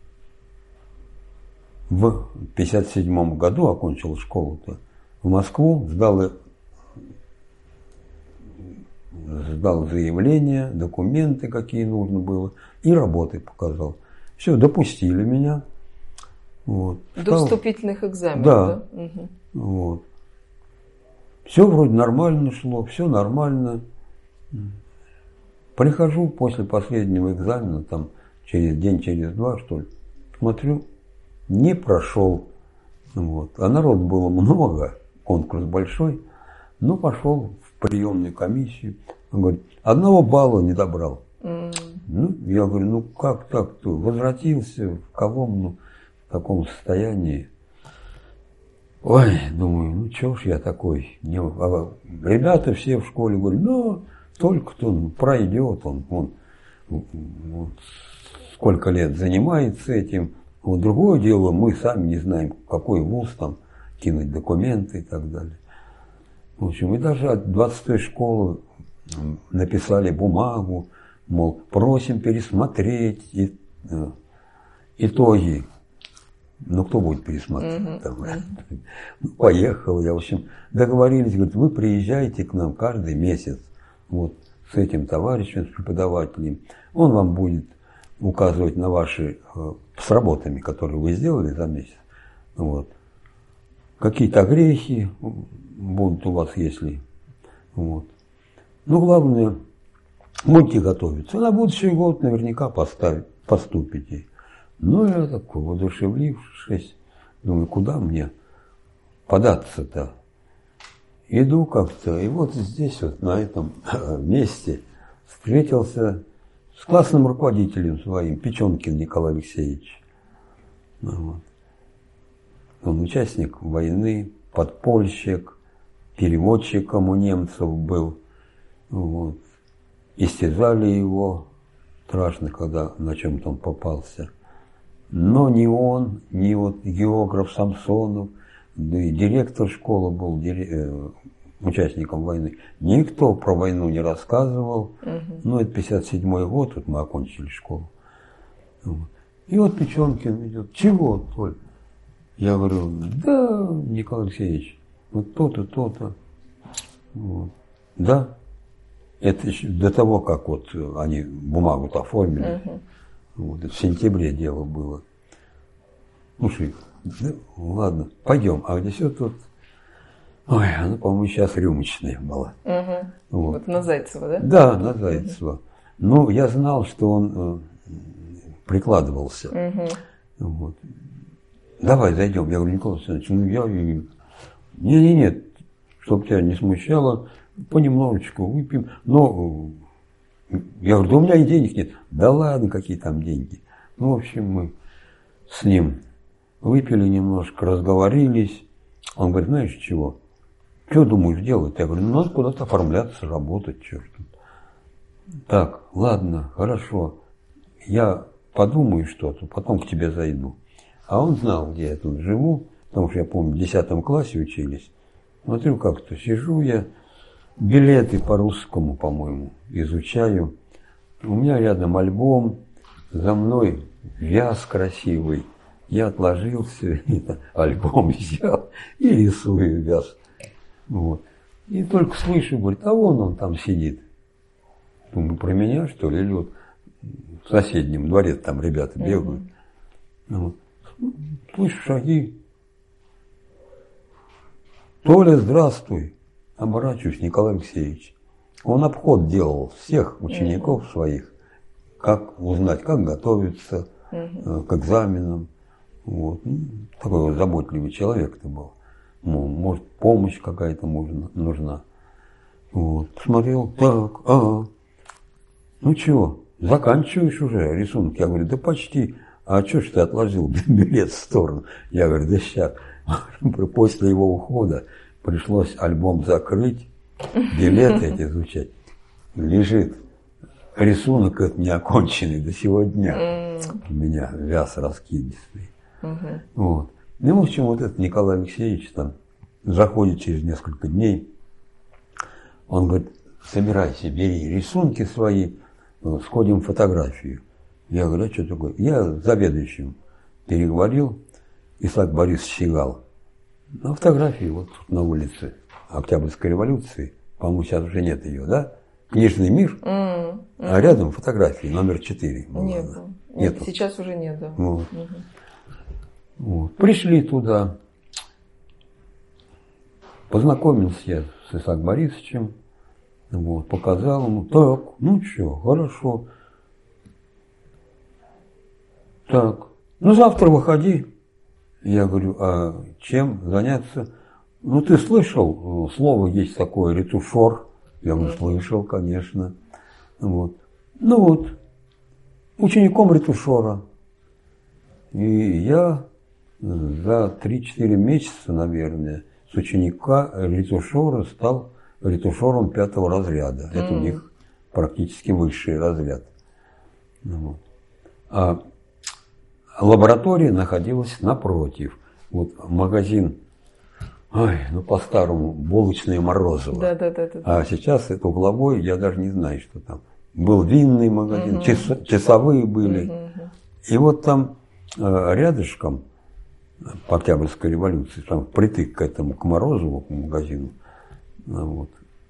В пятьдесят седьмом году окончил школу-то в Москву, сдал, сдал заявление, документы, какие нужно было, и работы показал. Все, допустили меня. Вот. До Стал... вступительных экзаменов, да? да? Угу. Вот. Все вроде нормально шло, все нормально. Прихожу после последнего экзамена, там, через день, через два, что ли, смотрю, не прошел. Вот. А народ было много, конкурс большой, но пошел в приемную комиссию. Он говорит, одного балла не добрал. Mm. Ну, я говорю, ну как так-то? Возвратился в Коломну в таком состоянии. Ой, думаю, ну чего ж я такой? Не... А ребята все в школе говорят, ну, только-то он пройдет, он, он вот, сколько лет занимается этим. Вот другое дело, мы сами не знаем, какой вуз там, кинуть документы и так далее. В общем, и даже от двадцатой школы написали бумагу, мол, просим пересмотреть и, э, итоги. Ну, кто будет пересматривать? Mm-hmm. Там, mm-hmm. Ну, поехал я, в общем, договорились, говорит, вы приезжаете к нам каждый месяц, вот, с этим товарищем, с преподавателем, он вам будет указывать на ваши, с работами, которые вы сделали за месяц, вот, какие-то грехи будут у вас, если, вот. Ну, главное, будьте готовиться, на будущий год наверняка поставить, поступите. Ну, я такой, воодушевлившись, думаю, куда мне податься-то? Иду как-то, и вот здесь, вот на этом месте встретился с классным руководителем своим, Печенкин Николай Алексеевич. Вот. Он участник войны, подпольщик, переводчиком у немцев был. Вот. Истязали его страшно, когда на чем-то он попался. Но ни он, ни вот географ Самсонов, да и директор школы был э, участником войны. Никто про войну не рассказывал. Угу. Ну, это пятьдесят седьмой год, вот мы окончили школу. Вот. И вот Печенкин идет. Чего, Толь? Я говорю, да, Николай Алексеевич, вот то-то, то-то. Вот. Да. Это еще до того, как вот они бумагу-то оформили. Угу. Вот, это в сентябре дело было. Слушай, да, ладно, пойдем. А где все тут? Ой, она, по-моему, сейчас рюмочная была. Угу. Вот. Вот на Зайцева, да? Да, на Зайцева. Угу. Но я знал, что он э, прикладывался. Угу. Вот. Давай зайдем. Я говорю, Николай Александрович, ну я... Не-не-не, чтобы тебя не смущало, понемножечку выпьем. Но... Я говорю, да у меня и денег нет. Да ладно, какие там деньги. Ну, в общем, мы с ним выпили немножко, разговорились. Он говорит, знаешь чего? Что думаешь делать? Я говорю, ну, надо куда-то оформляться, работать, черт. Так, ладно, хорошо. Я подумаю что-то, потом к тебе зайду. А он знал, где я тут живу, потому что я помню, в десятом классе учились. Смотрю, как-то сижу я, билеты по-русскому, по-моему, изучаю. У меня рядом альбом, за мной вяз красивый. Я отложил все это, альбом взял и рисую вяз. Вот. И только слышу, говорит, а вон он там сидит. Думаю, про меня, что ли? Или вот в соседнем дворе там ребята бегают. Вот. Слышу шаги. Толя, здравствуй. Оборачиваюсь, Николай Алексеевич. Он обход делал всех учеников своих, как узнать, как готовиться к экзаменам. Вот. Такой вот заботливый человек ты был. Ну, может, помощь какая-то нужна. Вот. Посмотрел, так, ага. Ну чего, заканчиваешь уже рисунок? Я говорю, да почти. А что ж ты отложил билет в сторону? Я говорю, да сейчас. После его ухода пришлось альбом закрыть, билеты эти изучать. Лежит рисунок этот неоконченный до сего дня. У меня вяз раскидистый. Uh-huh. Вот. Ну, в общем, вот этот Николай Алексеевич там заходит через несколько дней. Он говорит, собирайся, бери рисунки свои, сходим в фотографию. Я говорю, а что такое? Я с заведующим переговорил, Исаак Борисович Щегал. На фотографии вот тут на улице Октябрьской революции, по-моему, сейчас уже нет ее, да? Книжный мир, mm-hmm. а рядом фотографии, номер четыре. Нет, нет, сейчас уже нет, да. Вот. Mm-hmm. Вот. Пришли туда, познакомился я с Исааком Борисовичем, вот, показал ему, так, ну что, хорошо, так, ну завтра выходи. Я говорю, а чем заняться? Ну ты слышал, слово есть такое, ретушер? Я говорю, слышал, конечно. Вот. Ну вот, учеником ретушера. И я за три-четыре месяца, наверное, с ученика ретушера стал ретушером пятого разряда. Mm. Это у них практически высший разряд. Вот. А лаборатория находилась напротив. Вот магазин ой, ну по-старому, булочное Морозово. Да, да, да, да. А сейчас это угловой, я даже не знаю, что там. Был винный магазин, Угу. час, часовые были. Угу. И вот там э, рядышком, по Октябрьской революции, там притык к этому, к Морозову, к магазину, вот,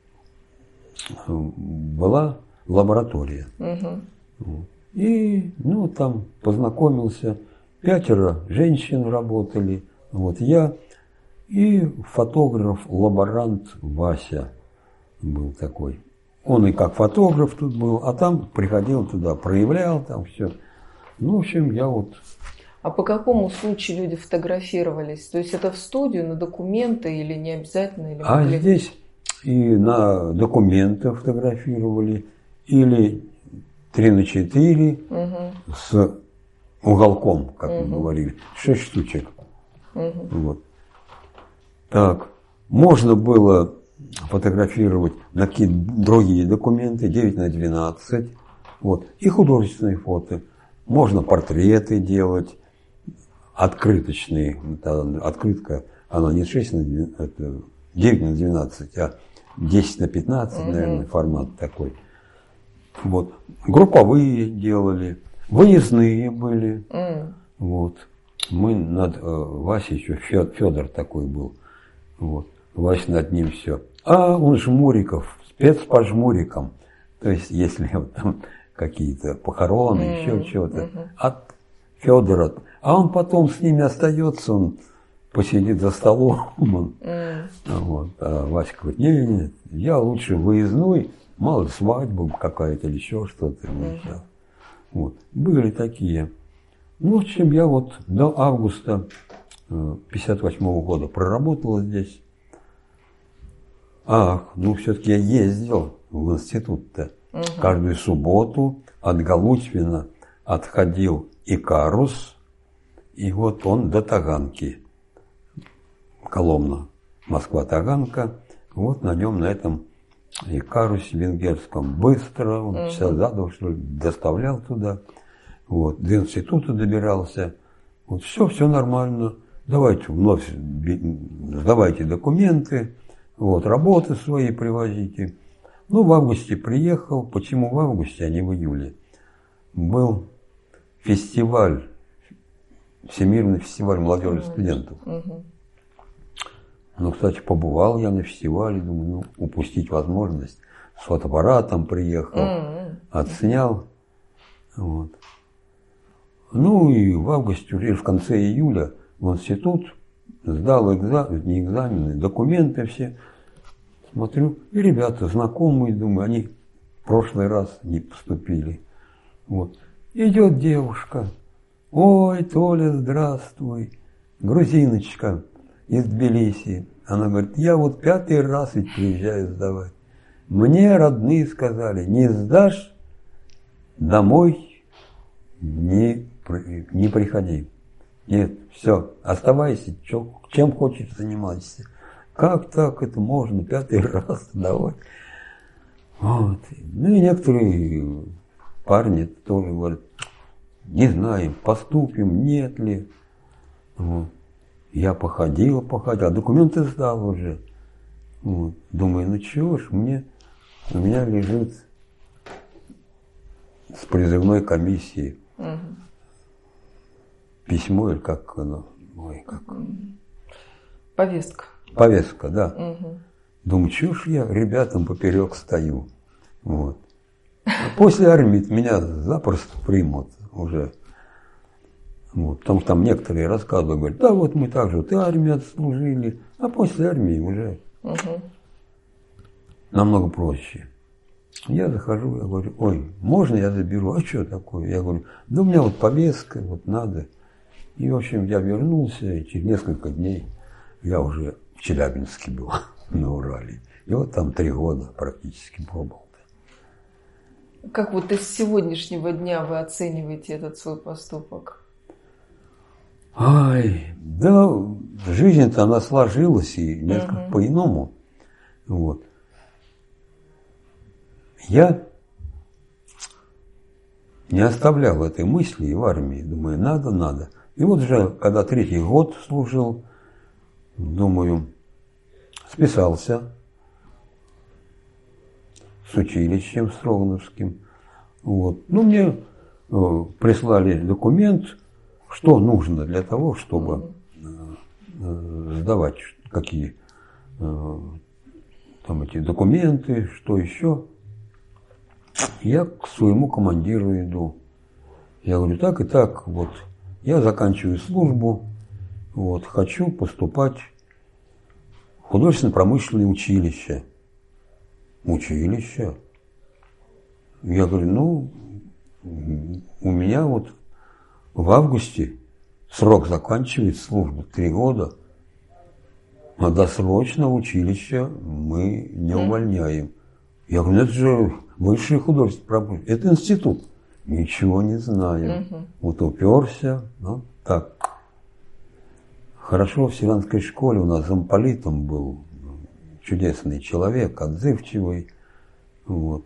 была лаборатория. Угу. И, ну, там познакомился, пятеро женщин работали, вот я и фотограф-лаборант Вася был такой. Он и как фотограф тут был, а там приходил туда, проявлял там все. Ну, в общем, я вот... А по какому случаю люди фотографировались? То есть это в студию, на документы или не обязательно? Или А могли... здесь и на документы фотографировали, или три на четыре Угу. с уголком, как Угу. мы говорили, шесть штучек. Угу. Вот. Так, можно было фотографировать на какие-то другие документы, девять на двенадцать, вот, и художественные фото. Можно портреты делать, открыточные. Открытка, она не шесть на двенадцать, это девять на двенадцать, а десять на пятнадцать, угу. наверное, формат такой. Вот. Групповые делали, выездные были. Mm. Вот. Мы над э, Васей еще Федор такой был. Вот. Вася над ним все. А он Жмуриков, спец по Жмурикам. То есть, если вот там какие-то похороны, mm. еще чего-то, mm-hmm. от Федора. А он потом с ними остается, он посидит за столом. Он, mm. вот. А Вася говорит, нет, нет, я лучше выездной, мало ли свадьба какая-то или еще что-то. Mm-hmm. Вот. Были такие. Ну, в общем, я вот до августа пятьдесят восьмого года проработал здесь. Ах, ну все-таки я ездил в институт-то. Угу. Каждую субботу от Галутьвина отходил Икарус, и вот он до Таганки. Коломна, Москва-Таганка. Вот на нем, на этом Икарусе венгерском быстро, он угу. часа за два, что ли, доставлял туда. Вот, до института добирался. Вот все, все нормально. Давайте вновь сдавайте документы, вот, работы свои привозите. Ну, в августе приехал. Почему в августе, а не в июле? Был фестиваль, Всемирный фестиваль молодежи и студентов. Угу. Ну, кстати, побывал я на фестивале, думаю, ну, упустить возможность. С фотоаппаратом приехал, угу. отснял. Вот. Ну и в августе, уже в конце июля, в институт сдал экзамен, не экзамены, документы все. Смотрю, и ребята знакомые, думаю, они в прошлый раз не поступили. Вот. Идет девушка. Ой, Толя, здравствуй. Грузиночка из Тбилиси. Она говорит, я вот пятый раз ведь приезжаю сдавать. Мне родные сказали, не сдашь, домой не, не приходи. Нет, все, оставайся, чё, чем хочешь занимайся. Как так это можно пятый раз сдавать? Вот. Ну и некоторые парни тоже говорят, не знаем, поступим, нет ли. Вот. Я походил, походил, а документы сдал уже. Вот. Думаю, ну чего ж, мне, у меня лежит с призывной комиссии угу. письмо, или как оно, ой, как... Повестка. Повестка, да. Угу. Думаю, чего ж я ребятам поперек стою. Вот. А после армии меня запросто примут уже. Вот. Потому что там некоторые рассказывают, говорят, да вот мы так же, вот и армию отслужили, а после армии уже угу. намного проще. Я захожу, я говорю, ой, можно я заберу? А что такое? Я говорю, да у меня вот повестка, вот надо. И, в общем, я вернулся, и через несколько дней я уже в Челябинске был, на Урале. И вот там три года практически пробыл. Как вот из сегодняшнего дня вы оцениваете этот свой поступок? Ай, да, жизнь-то она сложилась и несколько угу. по-иному. Вот. Я не оставлял этой мысли и в армии. Думаю, надо, надо. И вот уже, когда третий год служил, думаю, списался с училищем Строгановским. Вот. Ну, мне э, прислали документ, что нужно для того, чтобы э, сдавать какие э, там эти документы, что еще. Я к своему командиру иду. Я говорю, так и так, вот, я заканчиваю службу, вот, хочу поступать в художественно-промышленное училище. Училище? Я говорю, ну, у меня вот в августе срок заканчивает службу, три года, а досрочно в училище мы не увольняем. Я говорю, это же высшее художественное промышленное, это институт. Ничего не знаю. Угу. Вот уперся, ну, так. Хорошо в Сиранской школе у нас замполитом был чудесный человек, отзывчивый. Вот.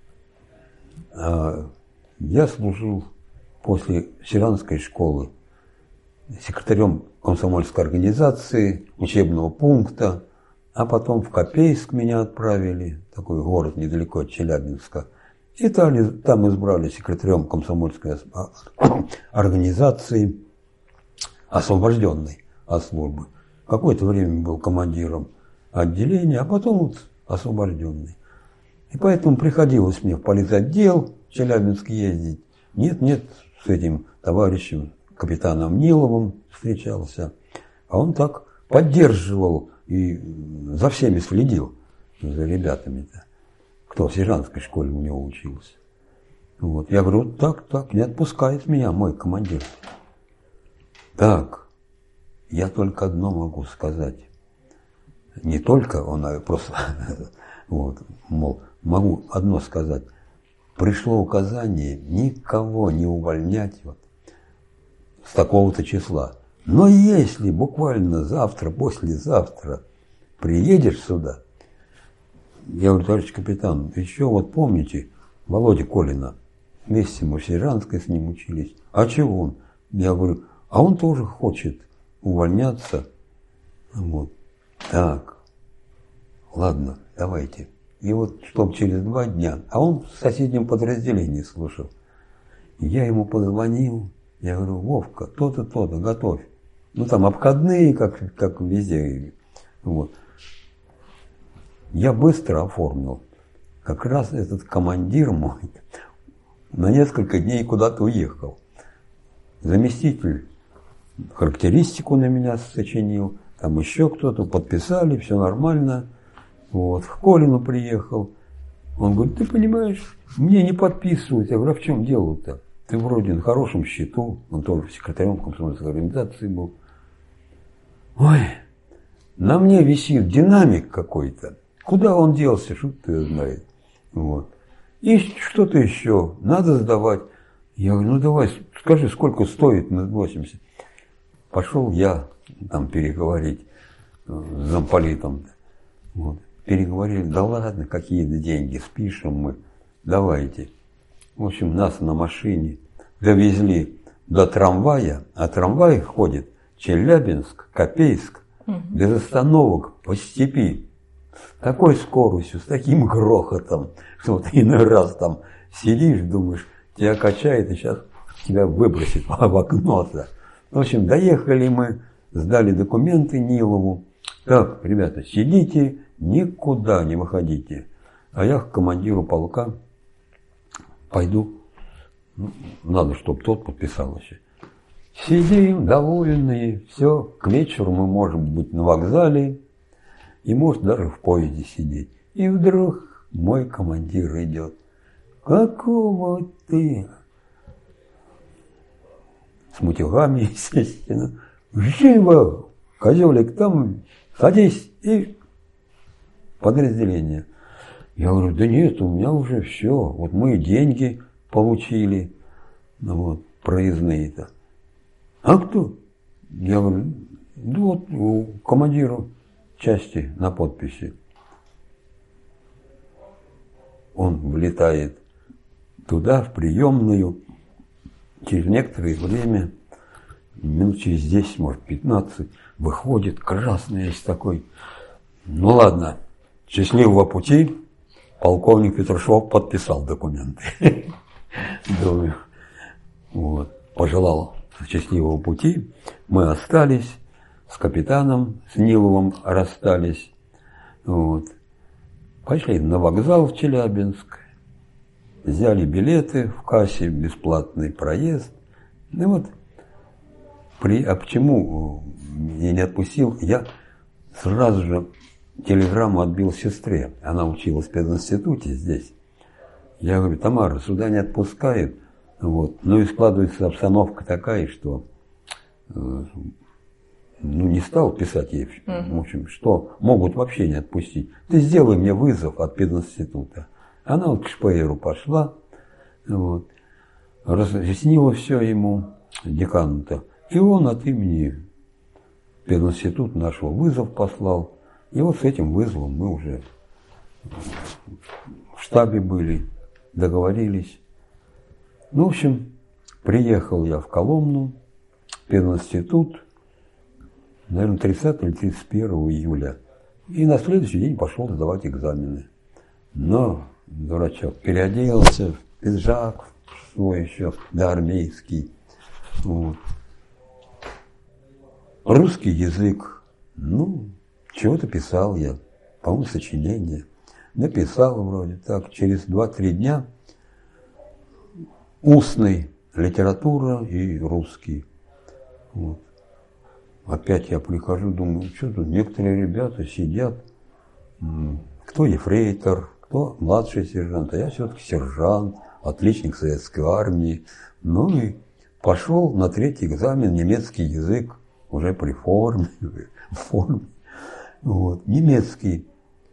А я служил после Сиранской школы секретарем комсомольской организации, учебного пункта, а потом в Копейск меня отправили, такой город недалеко от Челябинска. И там, там избрали секретарем комсомольской организации, освобожденной от службы. Какое-то время был командиром отделения, а потом вот освобожденный. И поэтому приходилось мне в политотдел в Челябинск ездить. Нет, нет, с этим товарищем, капитаном Ниловым встречался. А он так поддерживал и за всеми следил, за ребятами-то, кто в сержантской школе у него учился. Вот. Я говорю, так, так, не отпускает меня мой командир. Так, я только одно могу сказать. Не только он, а просто, вот, мол, могу одно сказать. Пришло указание никого не увольнять вот, с такого-то числа. Но если буквально завтра, послезавтра приедешь сюда, я говорю, товарищ капитан, еще вот помните Володя Колина? Вместе мы в Сержантской с ним учились. А чего он? Я говорю, а он тоже хочет увольняться. Вот. Так, ладно, давайте. И вот, чтоб через два дня, а он в соседнем подразделении слушал. Я ему позвонил, я говорю, Вовка, то-то, то-то, готовь. Ну, там обходные, как, как везде. Вот. Я быстро оформил. Как раз этот командир мой на несколько дней куда-то уехал. Заместитель характеристику на меня сочинил, там еще кто-то, подписали, все нормально. Вот. К Колину приехал. Он говорит, ты понимаешь, мне не подписывают. Я говорю, а в чем дело-то? Ты вроде на хорошем счету, он тоже секретарем комсомольской организации был. Ой, на мне висит динамик какой-то. Куда он делся, шут ты знает. Вот. И что-то еще, надо сдавать. Я говорю, ну давай, скажи, сколько стоит на восемьдесят. Пошел я там переговорить с замполитом. Вот. Переговорили, да ладно, какие-то деньги, спишем мы, давайте. В общем, нас на машине довезли до трамвая, а трамвай ходит Челябинск, Копейск, угу. без остановок по степи. С такой скоростью, с таким грохотом, что вот иной раз там сидишь, думаешь, тебя качает и сейчас тебя выбросит в окно-то. В общем, доехали мы, сдали документы Нилову. Так, ребята, сидите, никуда не выходите. А я к командиру полка пойду. Ну, надо, чтобы тот подписал еще. Сидим, довольные, все, к вечеру мы можем быть на вокзале и, может, даже в поезде сидеть. И вдруг мой командир идет. Какого ты? С мутюгами, естественно. Живо! Козелик, там садись и подразделение. Я говорю, да нет, у меня уже все. Вот мы деньги получили, ну, вот, проездные-то. А кто? Я говорю, да вот у командира части на подписи. Он влетает туда, в приемную. Через некоторое время, минут через десять, может, пятнадцать, выходит красный весь такой, Ну ладно, счастливого пути. Полковник Петрушев подписал документы. Думаю, вот, пожелал счастливого пути. Мы остались с капитаном, с Ниловым расстались. Вот. Пошли на вокзал в Челябинск, взяли билеты в кассе, бесплатный проезд. И вот, при, а почему я не отпустил? Я сразу же телеграмму отбил сестре. Она училась в пединституте здесь. Я говорю: Тамара, сюда не отпускают. Вот. Ну и складывается обстановка такая, что э, ну, не стал писать ей, в общем, что могут вообще не отпустить. Ты сделай мне вызов от пединститута. Она вот к Шпееру пошла, вот, разъяснила все ему, декану-то. И он от имени пединститута нашего вызов послал. И вот с этим вызовом мы уже в штабе были, договорились. Ну, в общем, приехал я в Коломну, в пединститут, наверное, тридцатого или тридцать первого июля. И на следующий день пошел сдавать экзамены. Но дурачок переоделся в пиджак свой еще, да, армейский. Вот. Русский язык, ну, чего-то писал я, по-моему, сочинение. Написал вроде так, через два-три дня устный, литература и русский. Вот. Опять я прихожу, думаю, что тут некоторые ребята сидят, кто ефрейтор, кто младший сержант, а я все-таки сержант, отличник советской армии. Ну и пошел на третий экзамен немецкий язык, уже при форме, в форме. Вот, немецкий.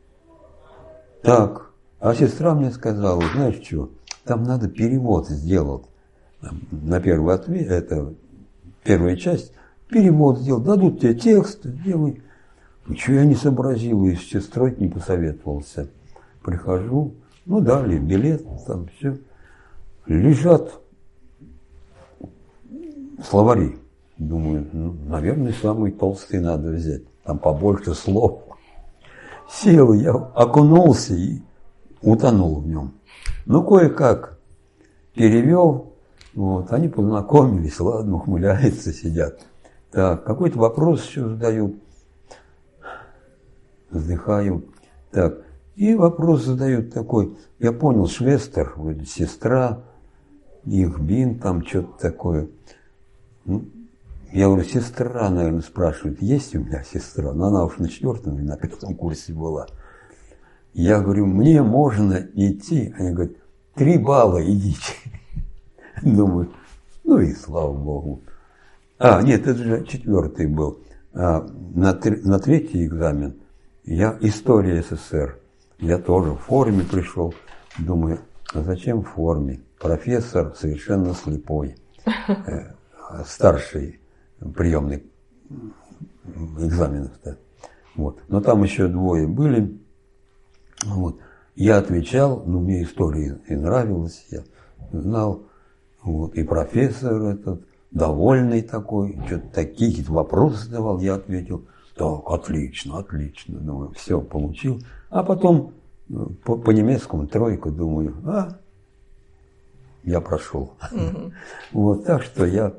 Так, а сестра мне сказала: знаешь что, там надо перевод сделать на первый ответ, это первая часть, перевод сделать, дадут тебе текст, сделай. Ничего я не сообразил, и с сестрой не посоветовался. Прихожу, ну дали билет, там все. Лежат словари. Думаю, ну, наверное, самый толстый надо взять. Там побольше слов. Сел, я окунулся и утонул в нем. Ну, кое-как перевел. Вот, они познакомились, ладно, ухмыляются, сидят. Так, какой-то вопрос еще задают. Вздыхаю. Так, и вопрос задают такой. Я понял, Швестер, вроде сестра, их бин, там что-то такое. Ну, я говорю, сестра, наверное, спрашивает, есть у меня сестра? Но она уж на четвертом или на пятом курсе была. Я говорю, мне можно идти? Они говорят, три балла идите. Думаю, ну и слава богу. А, нет, это же четвертый был. А, на, на третий экзамен я история СССР. Я тоже в форме пришел. Думаю, а зачем в форме? Профессор совершенно слепой. Старший приемный экзаменов-то. Вот. Но там еще двое были. Вот. Я отвечал, ну, мне история и нравилась, я знал. Вот. И профессор этот, довольный такой, что-то такие вопросы задавал, я ответил, так, отлично, отлично. Думаю, все, получил. А потом по, по немецкому тройку, думаю, а, я прошел. Mm-hmm. Вот, так что я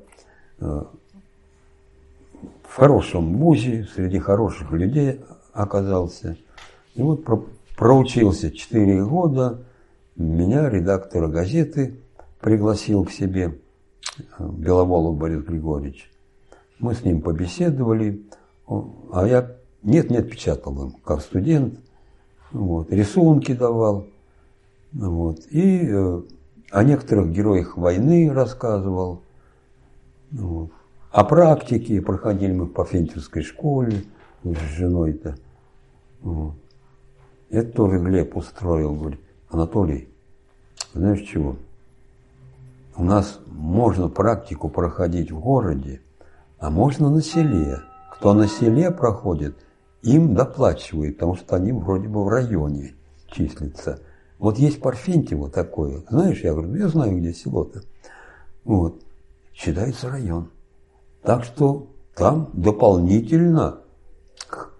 в хорошем вузе, среди хороших людей оказался. И вот про, проучился четыре года. Меня редактора газеты пригласил к себе, Беловолов Борис Григорьевич. Мы с ним побеседовали, а я нет-нет печатал им, как студент. Вот, рисунки давал. Вот, и э, о некоторых героях войны рассказывал. Вот. О практике проходили мы по Финтерской школе с женой-то. Вот. Это тоже Глеб устроил, говорит, Анатолий, знаешь чего? У нас можно практику проходить в городе, а можно на селе. Кто на селе проходит, им доплачивают, потому что они вроде бы в районе числятся. Вот есть Парфентьево такое, знаешь, я говорю, я знаю, где село-то. Вот. Считается район. Так что там дополнительно к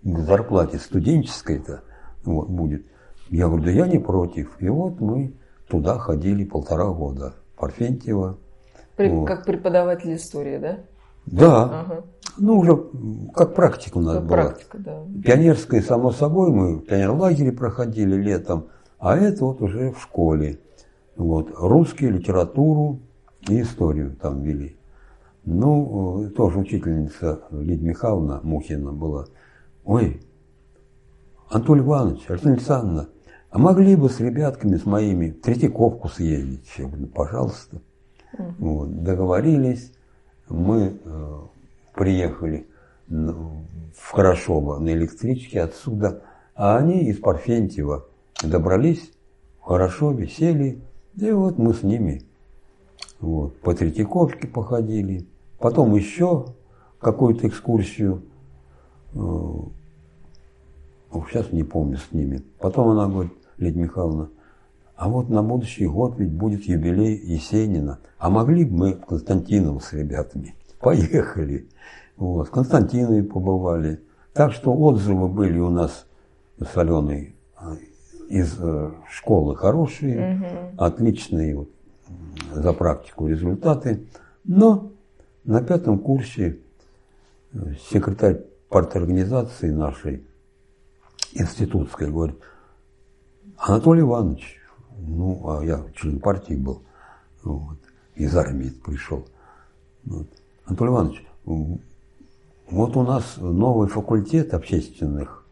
к зарплате студенческой-то вот, будет. Я говорю, да я не против. И вот мы туда ходили полтора года. Парфентьево. При, вот. Как преподаватель истории, да? Да. Ага. Ну, уже как практика у нас как была. Практика, да. Пионерская, само собой, мы в пионерлагере проходили летом, а это вот уже в школе. Вот. Русский, литературу и историю там вели. Ну, тоже учительница Лидия Михайловна Мухина была. Ой, Анатолий Иванович, Александра Александровна, а могли бы с ребятками, с моими, в Третьяковку съездить? Я говорю, пожалуйста. Угу. Вот, договорились, мы э, приехали в Хорошово на электричке отсюда, а они из Парфентьева добрались в Хорошове, сели, и вот мы с ними вот, по Третьяковке походили, потом еще какую-то экскурсию, э, сейчас не помню с ними. Потом она говорит, Лидия Михайловна, а вот на будущий год ведь будет юбилей Есенина. А могли бы мы в Константиново с ребятами? Поехали. Вот, в Константинове побывали. Так что отзывы были у нас с Аленой из школы хорошие, угу. отличные вот, за практику результаты. Но на пятом курсе секретарь парторганизации нашей институтской говорит, Анатолий Иванович, ну, а я член партии был, вот, из армии пришел. Вот. Анатолий Иванович, вот у нас новый факультет общественных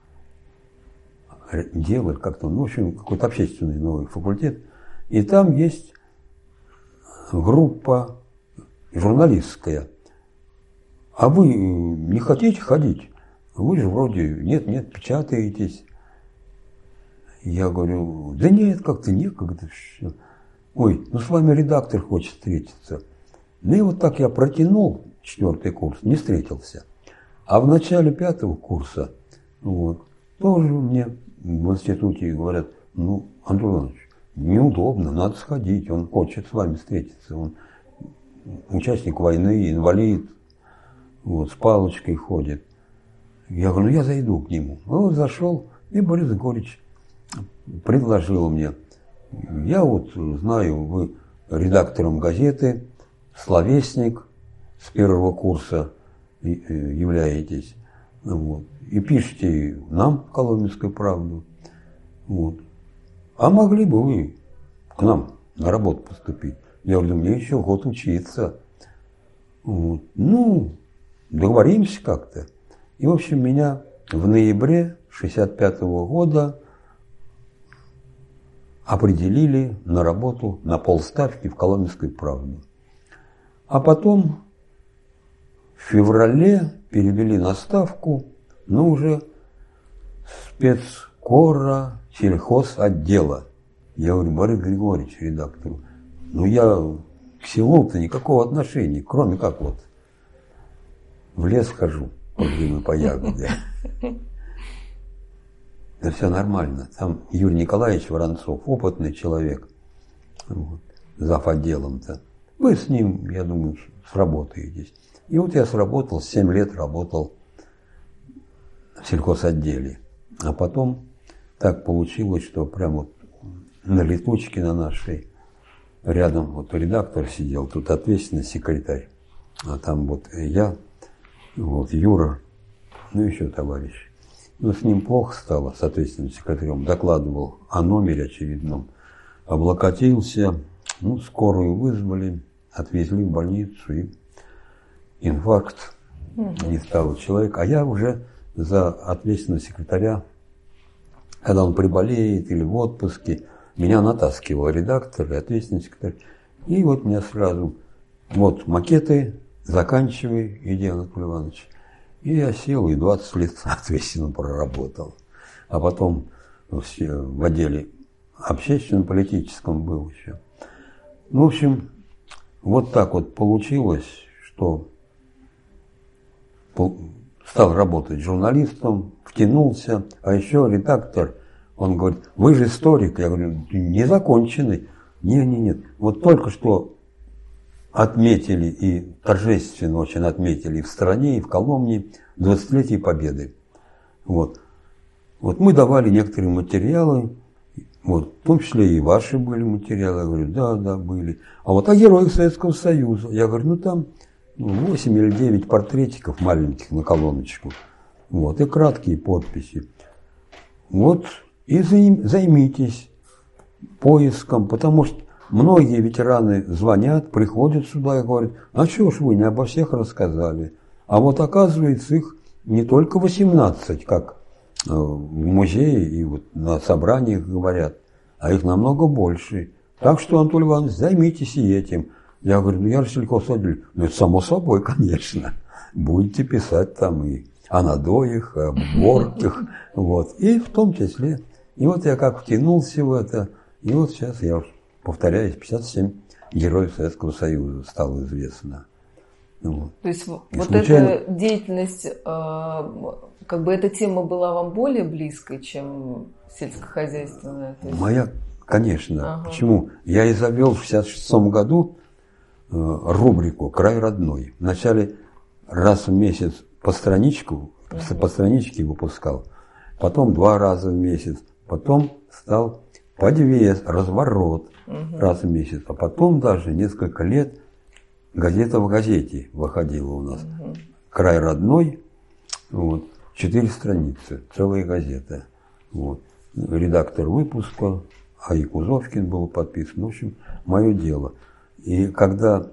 дел, как-то, ну, в общем, какой-то общественный новый факультет, и там есть группа журналистская. А вы не хотите ходить? Вы же вроде нет-нет, печатаетесь. Я говорю, да нет, как-то некогда. Ой, ну с вами редактор хочет встретиться. Ну и вот так я протянул четвертый курс, не встретился. А в начале пятого курса вот, тоже мне в институте говорят, ну, Андрей Иванович, неудобно, надо сходить, он хочет с вами встретиться. Он участник войны, инвалид, вот, с палочкой ходит. Я говорю, ну я зайду к нему. Вот зашел, и Борис Григорьевич предложил мне, я вот знаю, вы редактором газеты «Словесник» с первого курса являетесь, вот, и пишите нам «Коломенскую правду». Вот. А могли бы вы к нам на работу поступить? Я говорю, мне еще год учиться. Вот. Ну, договоримся как-то. И, в общем, меня в ноябре шестьдесят пятого года определили на работу на полставки в «Коломенскую правду». А потом в феврале перевели на ставку, но уже спецкора сельхозотдела. Я говорю, Борис Григорьевич, редактору, ну я к селу-то никакого отношения, кроме как вот в лес хожу по грибы, по ягоде. Да все нормально. Там Юрий Николаевич Воронцов, опытный человек, вот, зав. Отделом-то. Вы с ним, я думаю, сработаетесь. И вот я сработал, семь лет работал в сельхозотделе. А потом так получилось, что прямо вот на летучке на нашей рядом вот редактор сидел, тут ответственный секретарь. А там вот я, вот Юра, ну еще товарищ. Но с ним плохо стало, с ответственным секретарем. Докладывал о номере очередном. Облокотился, ну, скорую вызвали, отвезли в больницу, и инфаркт, не стало человека. А я уже за ответственного секретаря, когда он приболеет или в отпуске, меня натаскивал редактор и ответственный секретарь. И вот меня сразу, вот макеты, заканчивай, иди, Анатолий Иванович. И я сел и двадцать лет ответственно проработал. А потом в отделе общественно-политическом был еще. Ну, в общем, вот так вот получилось, что стал работать журналистом, втянулся, а еще редактор, он говорит, вы же историк. Я говорю, незаконченный. Нет, нет, нет. Вот только что отметили и торжественно очень отметили и в стране, и в Коломне двадцатилетие Победы. Вот. Вот мы давали некоторые материалы, вот, в том числе и ваши были материалы. Я говорю, да, да, были. А вот о героях Советского Союза. Я говорю, ну там восемь или девять портретиков маленьких на колоночку. Вот, и краткие подписи. Вот, и займитесь поиском, потому что многие ветераны звонят, приходят сюда и говорят, а чего ж вы не обо всех рассказали? А вот оказывается их не только восемнадцать, как в музее и вот на собраниях говорят, а их намного больше. Так что, Анатолий Иванович, займитесь и этим. Я говорю, ну, Ярослав Силькович, ну, это само собой, конечно. Будете писать там и о надоях, об горках, вот, и в том числе. И вот я как втянулся в это, и вот сейчас я, повторяюсь, пятьдесят семь героев Советского Союза стало известно. Вот. То есть и вот случайно... эта деятельность, как бы эта тема была вам более близкой, чем сельскохозяйственная? Есть... Моя, конечно. Ага. Почему? Я и завел в шестьдесят шестом году рубрику «Край родной». Вначале раз в месяц по страничку, угу. по страничке выпускал, потом два раза в месяц, потом стал подвес, разворот угу. раз в месяц, а потом даже несколько лет газета в газете выходила у нас. Угу. «Край родной», вот, четыре страницы, целая газета. Вот. Редактор выпуска, А И Кузовкин был подписан. В общем, мое дело. И когда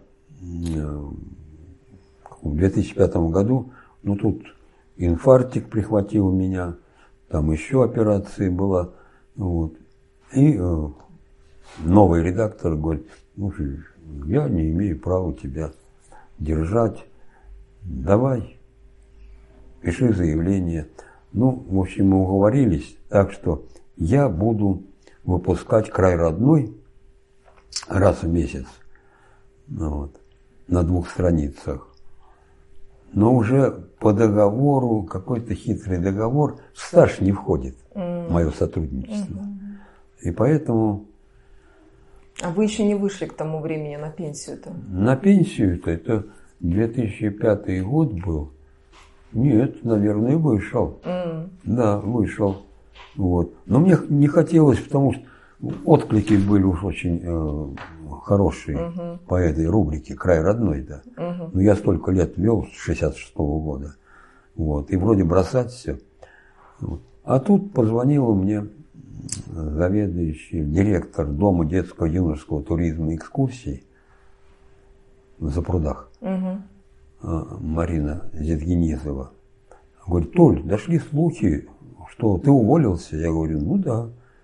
в две тысячи пятом году, ну тут инфарктик прихватил меня, там еще операция была, вот, и э, новый редактор говорит, ну, я не имею права тебя держать, давай, пиши заявление. Ну, в общем, мы уговорились, так что я буду выпускать «Край родной» раз в месяц, вот, на двух страницах. Но уже по договору, какой-то хитрый договор, в стаж не входит mm. мое сотрудничество. Mm-hmm. И поэтому... А вы еще не вышли к тому времени на пенсию-то? На пенсию-то, это две тысячи пятый год был. Нет, наверное, вышел. Mm. Да, вышел. Вот. Но мне не хотелось, потому что отклики были уж очень э, хорошие uh-huh. по этой рубрике «Край родной», да. Uh-huh. Но я столько лет вел, с шестьдесят шестого года. Вот. И вроде бросать все. Вот. А тут позвонила мне заведующий, директор Дома детского юношеского туризма и экскурсий в Запрудах, uh-huh. Марина Зетгенизова. Говорит, Толь, дошли слухи, что ты уволился. Я говорю, ну да.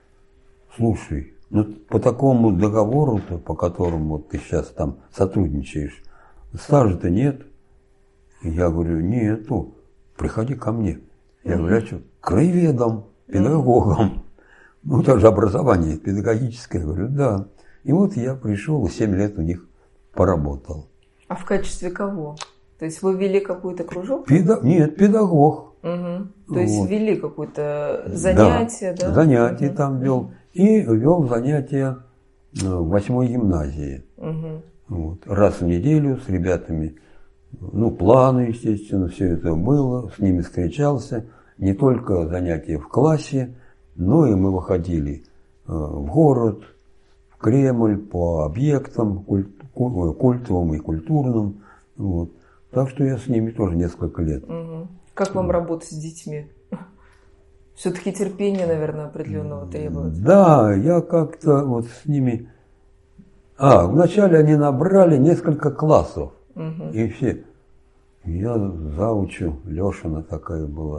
Слушай, ну по такому договору-то, по которому вот ты сейчас там сотрудничаешь, стажа-то нет. Я говорю, нету, приходи ко мне. Я говорю, а что, краеведом, педагогом. Ну, это же образование педагогическое. Я говорю, да. И вот я пришел и семь лет у них поработал. А в качестве кого? То есть вы вели какой-то кружок? Педа... Нет, педагог. Угу. То есть вот. Вели какое-то занятие, да? Да, занятие угу. там вел. И вел занятия в восьмой гимназии. Угу. Вот. Раз в неделю с ребятами. Ну, планы, естественно, все это было. С ними встречался. Не только занятия в классе, но и мы выходили в город, в Кремль, по объектам культовым и культурным. Вот. Так что я с ними тоже несколько лет. Угу. Как вам работать с детьми? Все-таки терпение, наверное, определенного требуется. Да, я как-то вот с ними... А, вначале они набрали несколько классов. Угу. И все... Я заучу, Лешина такая была.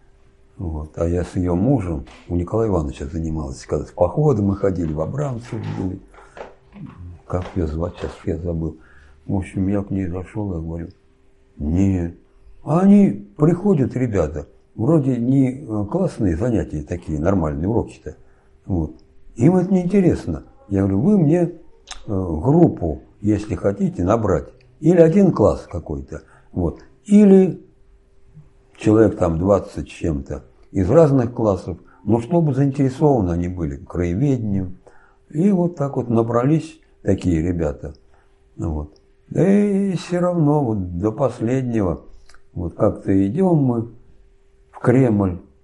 Вот. А я с ее мужем, у Николая Ивановича занималась. Когда в походы мы ходили, в Абрамцев были. Как ее звать, сейчас я забыл. В общем, я к ней зашел и говорю, нет. А они приходят, ребята, вроде не классные занятия такие, нормальные уроки-то. Вот. Им это неинтересно. Я говорю, вы мне группу, если хотите, набрать. Или один класс какой-то. Вот. Или человек там двадцать с чем-то из разных классов. Но чтобы заинтересованы они были краеведением. И вот так вот набрались такие ребята. Вот. Да и все равно вот до последнего, вот как-то идем мы в Кремль,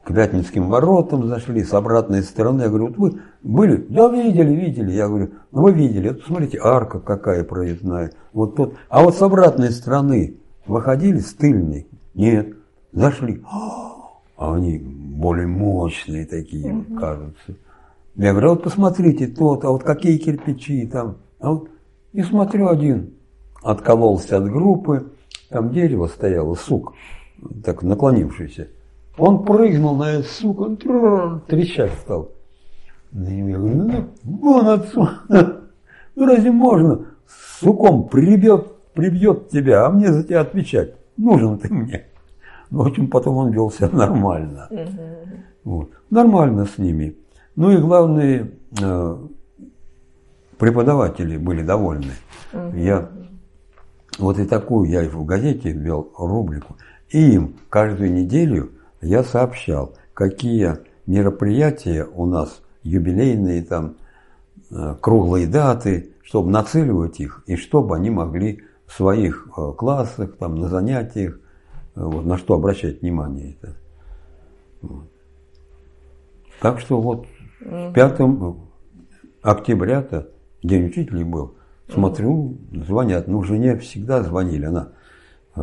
к Пятницким воротам зашли, с обратной стороны. Я говорю, вот вы были? Да, видели, видели. Я говорю, ну вы видели, это посмотрите, арка какая проездная. Вот тут. А вот с обратной стороны выходили, с тыльной? Нет. Зашли. А они более мощные такие, угу. кажутся. Я говорю, а вот посмотрите тот, а вот какие кирпичи там. А вот, и смотрю, один откололся от группы, там дерево стояло, сук, так наклонившийся. Он прыгнул на этот сук, он трещать стал. Я говорю, ну, вон отсюда. Ну, разве можно? Суком прибьет, прибьет тебя, а мне за тебя отвечать. Нужен ты мне. Ну, в общем, потом он вел себя нормально. Uh-huh. Вот. Нормально с ними. Ну и главное, э, преподаватели были довольны. Uh-huh. Я вот и такую, я в газете вел рубрику, и им каждую неделю я сообщал, какие мероприятия у нас, юбилейные, там, э, круглые даты, чтобы нацеливать их, и чтобы они могли в своих э, классах, там, на занятиях, вот, на что обращать внимание это. Вот. Так что вот mm-hmm. пятого октября-то день учителей был. Смотрю, звонят. Ну, жене всегда звонили. Она э,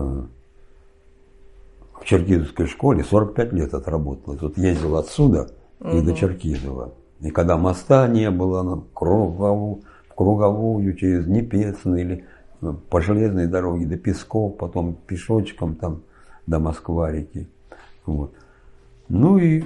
в Черкизовской школе сорок пять лет отработала. Тут ездила отсюда mm-hmm. и до Черкизова. И когда моста не было, она в круговую, в круговую через Непецно или по железной дороге до Песков, потом пешочком там до Москварики. Вот. Ну и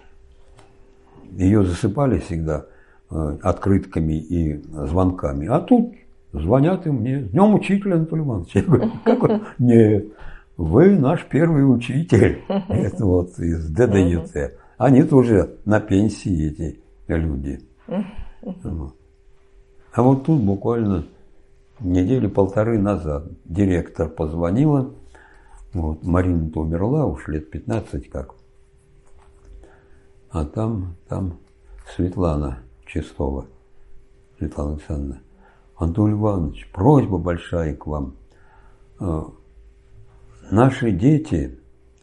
ее засыпали всегда э, открытками и звонками. А тут звонят и мне: с днем учителя, Анатолий Иванович. Я говорю, какой? Нет, вы наш первый учитель. Это вот из ДДЮТ. Они тоже на пенсии, эти люди. Вот. А вот тут буквально недели полторы назад директор позвонила. Вот, Марина-то умерла, уж лет пятнадцать как. А там, там Светлана Чистова, Светлана Александровна. Анатолий Иванович, просьба большая к вам. Наши дети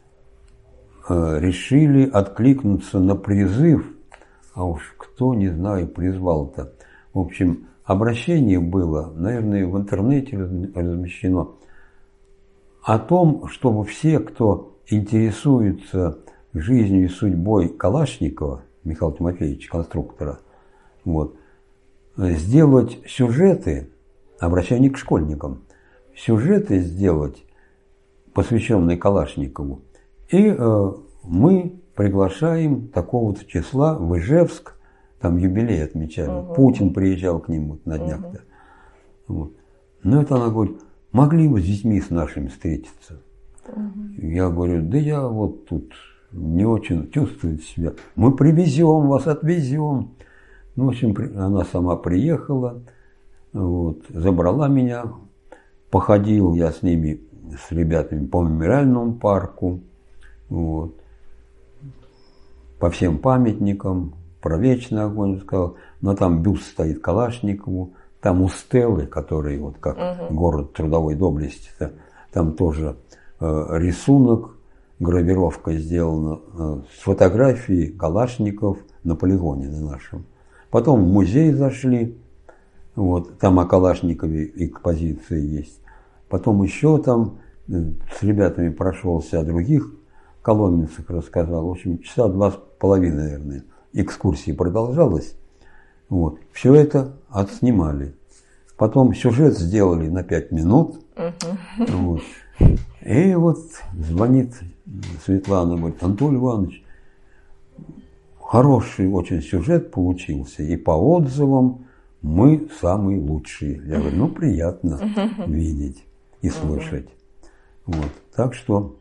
решили откликнуться на призыв, а уж кто, не знаю, призвал-то. В общем, обращение было, наверное, в интернете размещено, о том, чтобы все, кто интересуется жизнью и судьбой Калашникова, Михаила Тимофеевича, конструктора, вот, сделать сюжеты, обращение к школьникам, сюжеты сделать, посвященные Калашникову. И э, мы приглашаем такого-то числа в Ижевск, там юбилей отмечали. Угу. Путин приезжал к ним вот на днях-то. Угу. Вот. Ну, это она говорит, могли бы с детьми с нашими встретиться. Угу. Я говорю, да я вот тут не очень чувствую себя. Мы привезем вас, отвезем. Ну, в общем, она сама приехала, вот, забрала меня, походил я с ними, с ребятами по мемориальному парку, вот, по всем памятникам, про вечный огонь сказал, но там бюст стоит Калашникову, там у Стеллы, который вот как угу. город трудовой доблести, там тоже э, рисунок, гравировка сделана э, с фотографией Калашников на полигоне на нашем. Потом в музей зашли, вот, там о Калашникове экспозиция есть. Потом еще там э, с ребятами прошелся, о других коломенцах рассказал. В общем, часа два с половиной, наверное, экскурсии продолжалась. Вот. Все это отснимали. Потом сюжет сделали на пять минут. Uh-huh. Вот. И вот звонит Светлана, говорит, Анатолий Иванович, хороший очень сюжет получился. И по отзывам мы самые лучшие. Я говорю, ну приятно uh-huh. видеть и слышать. Uh-huh. Вот. Так что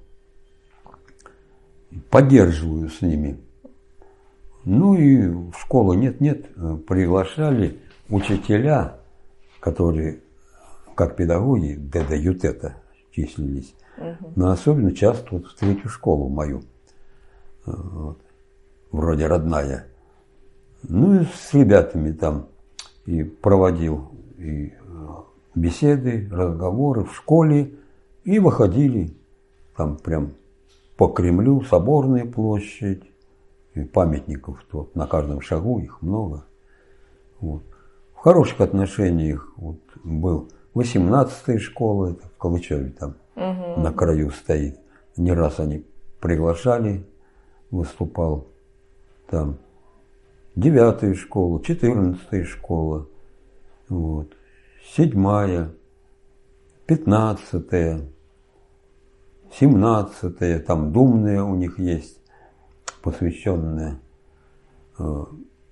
поддерживаю с ними. Ну и в школу нет-нет, приглашали учителя, которые как педагоги ДДЮТ-то числились, угу. но особенно часто вот в третью школу мою, вот, вроде родная. Ну и с ребятами там и проводил и беседы, разговоры в школе, и выходили там прям по Кремлю, Соборная площадь, и памятников то на каждом шагу, их много. Вот. В хороших отношениях вот, был восемнадцатая школа, это в Калычеве там угу. на краю стоит. Не раз они приглашали, выступал там. Девятая школа, четырнадцатая школа, вот, седьмая, пятнадцатая, семнадцатая, там думная у них есть, посвященная э,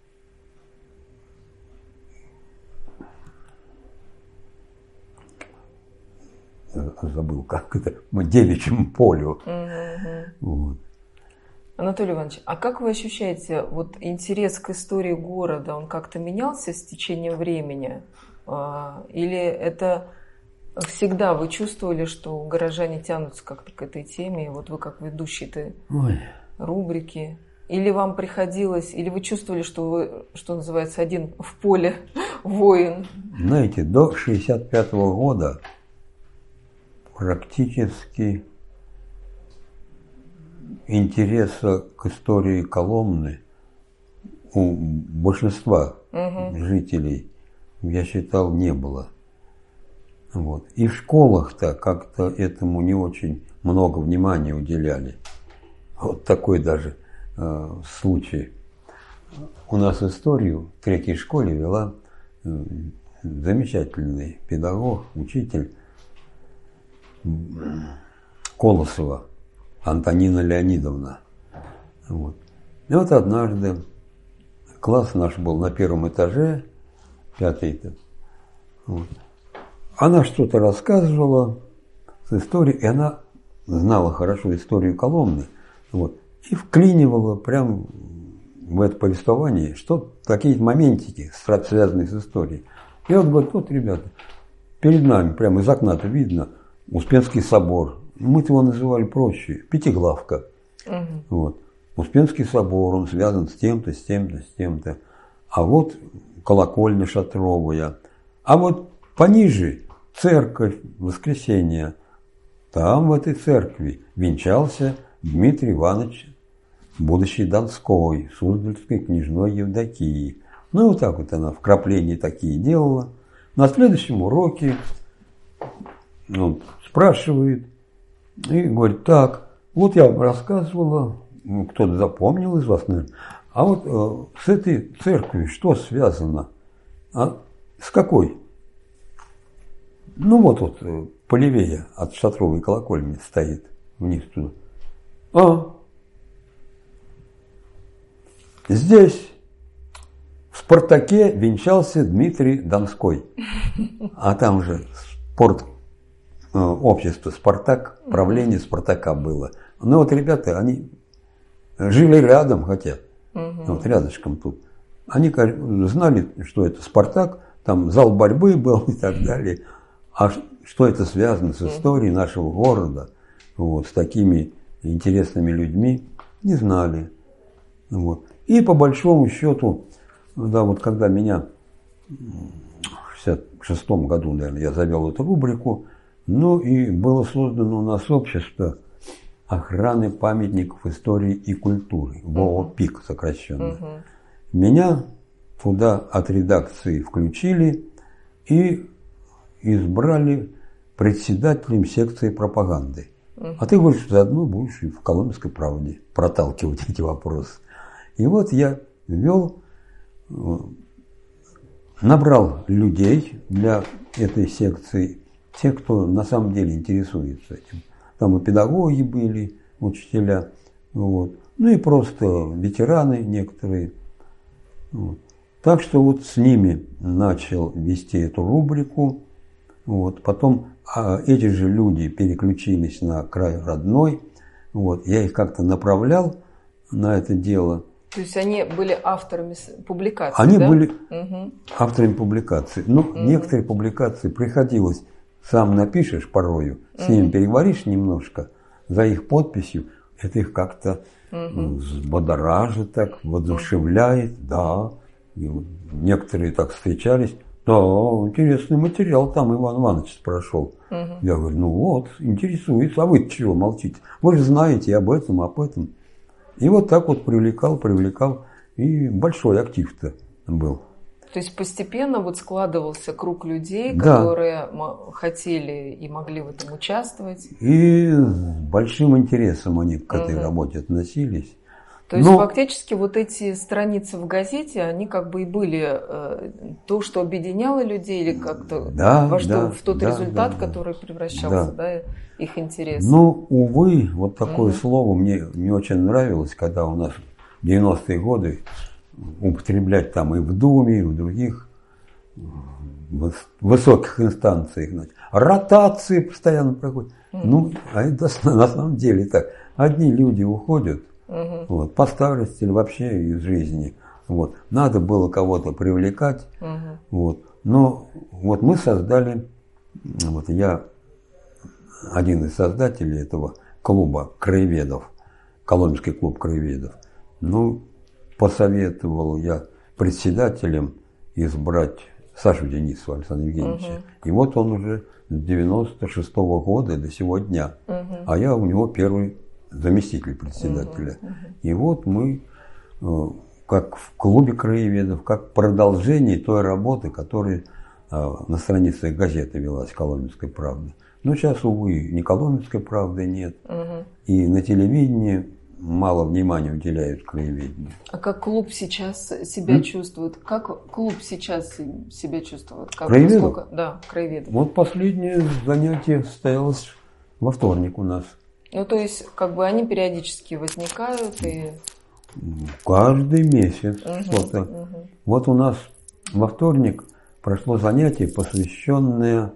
забыл, как это, девичьему полю. Mm-hmm. Вот. Анатолий Иванович, а как вы ощущаете, вот интерес к истории города, он как-то менялся с течением времени? Или это всегда вы чувствовали, что горожане тянутся как-то к этой теме, и вот вы как ведущий этой рубрики? Или вам приходилось, или вы чувствовали, что вы, что называется, один в поле воин? Знаете, до шестьдесят пятого года практически интереса к истории Коломны у большинства угу. жителей, я считал, не было. Вот. И в школах-то как-то этому не очень много внимания уделяли. Вот такой даже э, случай. У нас историю в третьей школе вела э, замечательный педагог, учитель Колосова Антонина Леонидовна. Вот. И вот однажды класс наш был на первом этаже, пятый-то. Вот. Она что-то рассказывала с историей, и она знала хорошо историю Коломны. Вот, и вклинивала прям в это повествование, что какие-то моментики, связанные с историей. И вот говорит, вот, ребята, перед нами, прямо из окна-то видно Успенский собор. Мы-то его называли проще, Пятиглавка. Угу. Вот. Успенский собор, он связан с тем-то, с тем-то, с тем-то. А вот колокольня шатровая. А вот пониже церковь Воскресения. Там, в этой церкви, венчался Дмитрий Иванович, будущий Донской, Суздальской княжной Евдокии. Ну, вот так вот она вкрапления такие делала. На следующем уроке он спрашивает и говорит, так, вот я вам рассказывала, кто-то запомнил из вас, наверное, а вот э, с этой церковью что связано? А с какой? Ну, вот вот э, полевее от шатровой колокольни стоит, вниз туда. А, здесь в «Спартаке» венчался Дмитрий Донской, а там же спорт, э, общество «Спартак», правление «Спартака» было. Ну вот ребята, они жили рядом, хотя, угу. вот рядышком тут. Они знали, что это «Спартак», там зал борьбы был и так далее. А что это связано с историей нашего города, вот, с такими интересными людьми, не знали. Вот. И по большому счету, да, вот когда меня в шестьдесят шестом году, наверное, я завел эту рубрику, ну и было создано у нас общество охраны памятников истории и культуры, ВООПИК сокращенно. Uh-huh. Меня туда от редакции включили и избрали председателем секции пропаганды. Uh-huh. А ты, говоришь, заодно будешь и в «Коломенской правде» проталкивать эти вопросы. И вот я вел, набрал людей для этой секции, тех, кто на самом деле интересуется этим. Там и педагоги были, учителя, вот. Ну и просто ветераны некоторые. Вот. Так что вот с ними начал вести эту рубрику. Вот. Потом а эти же люди переключились на «Край родной». Вот. Я их как-то направлял на это дело. То есть они были авторами публикаций, Они да? были угу. авторами публикаций. Но угу. некоторые публикации приходилось, сам напишешь порою, с угу. ними переговоришь немножко, за их подписью, это их как-то угу. взбодоражит, так, воодушевляет, угу. да. И вот некоторые так встречались, да, интересный материал там Иван Иванович спрашивал. Угу. Я говорю, ну вот, интересуется, а вы чего молчите? Вы же знаете об этом, об этом. И вот так вот привлекал, привлекал, и большой актив-то был. То есть постепенно вот складывался круг людей, Да. которые хотели и могли в этом участвовать. И с большим интересом они к этой угу. работе относились. То есть Но... фактически вот эти страницы в газете, они как бы и были э, то, что объединяло людей, или как-то да, во что, да, в тот да, результат, да, который превращался, да. Да, их интерес. Ну, увы, вот такое угу. слово мне не очень нравилось, когда у нас в девяностые годы употреблять там и в Думе, и в других высоких инстанциях. Ротации постоянно проходят. Угу. Ну, а это на самом деле так. Одни люди уходят, угу. вот, по старости или вообще из жизни. Вот. Надо было кого-то привлекать. Угу. Вот. Но вот мы создали, вот я один из создателей этого клуба краеведов, Коломенский клуб краеведов. Ну, посоветовал я председателем избрать Сашу Денисова Александра Евгеньевича. Угу. И вот он уже с девяносто шестого года до сего дня. Угу. А я у него первый заместитель председателя. Угу. Угу. И вот мы, как в клубе краеведов, как продолжение той работы, которая на странице газеты велась «Коломенской правды». Но сейчас, увы, ни «Коломенской правды» нет. Угу. И на телевидении мало внимания уделяют краеведению. А как клуб сейчас себя М? чувствует? Как клуб сейчас себя чувствует? Как, краеведов? Насколько? Да, краеведов. Вот последнее занятие состоялось во вторник у нас. Ну, то есть, как бы они периодически возникают и... Каждый месяц угу, что-то. Угу. Вот у нас во вторник прошло занятие, посвященное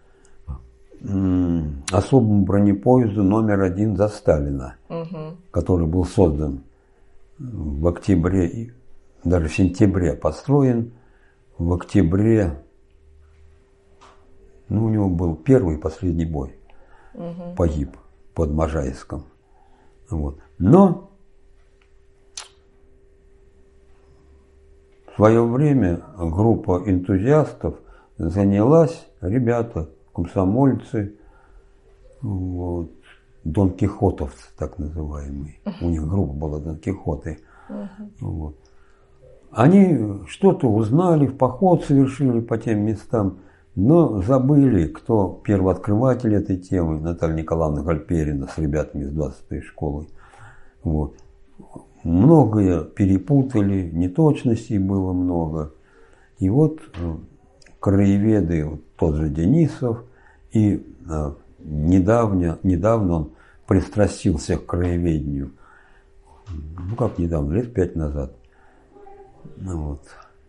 особому бронепоезду номер один за Сталина, угу. который был создан в октябре, даже в сентябре построен, в октябре, ну, у него был первый и последний бой, угу. погиб под Можайском. Вот. Но в свое время группа энтузиастов занялась, ребята, комсомольцы, вот, Дон Кихотовцы, так называемые. Uh-huh. У них группа была Дон Кихоты. Uh-huh. Вот. Они что-то узнали, в поход совершили по тем местам, но забыли, кто первооткрыватель этой темы, Наталья Николаевна Гальперина с ребятами из двадцатой школы. Вот. Многое перепутали, неточностей было много. И вот краеведы, вот тот же Денисов, и а, недавно, недавно он пристрастился к краеведению. Ну, как недавно, лет пять назад. Вот.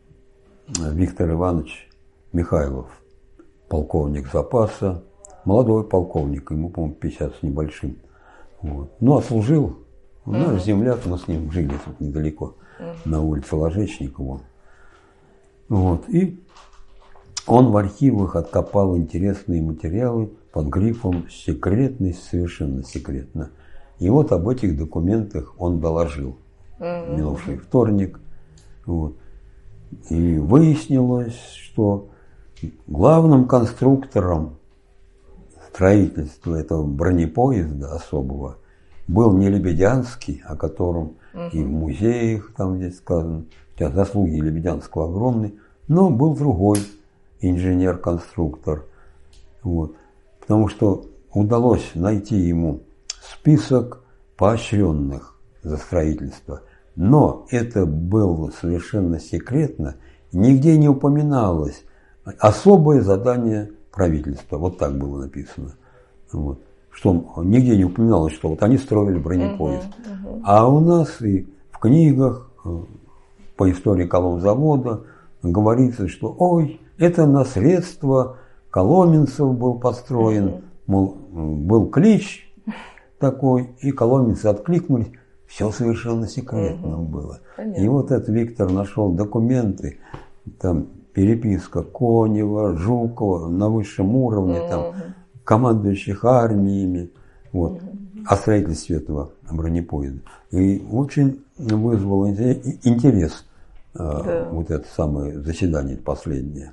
Виктор Иванович Михайлов, полковник запаса, молодой полковник, ему, по-моему, пятьдесят с небольшим. Вот. Ну, а служил, у нас uh-huh. земляк, мы с ним жили тут недалеко, uh-huh. на улице Ложечникова. Вот. И он в архивах откопал интересные материалы под грифом «секретность», совершенно секретно. И вот об этих документах он доложил в минувший вторник. Вот. И выяснилось, что главным конструктором строительства этого бронепоезда особого был не Лебедянский, о котором угу. и в музеях там здесь сказано, хотя заслуги Лебедянского огромные, но был другой инженер-конструктор. Вот. Потому что удалось найти ему список поощренных за строительство. Но это было совершенно секретно, нигде не упоминалось особое задание правительства. Вот так было написано. Вот. Что нигде не упоминалось, что вот они строили бронепоезд. Uh-huh, uh-huh. А у нас и в книгах по истории Коломзавода говорится, что ой, это на средства коломенцев был построен, uh-huh. мол, был клич такой, и коломенцы откликнулись. Все совершенно секретно uh-huh. было. Понятно. И вот этот Виктор нашел документы, там переписка Конева, Жукова на высшем уровне, uh-huh. там, командующих армиями, вот, uh-huh. о строительстве этого бронепоезда. И очень вызвало интерес uh-huh. вот это самое заседание последнее.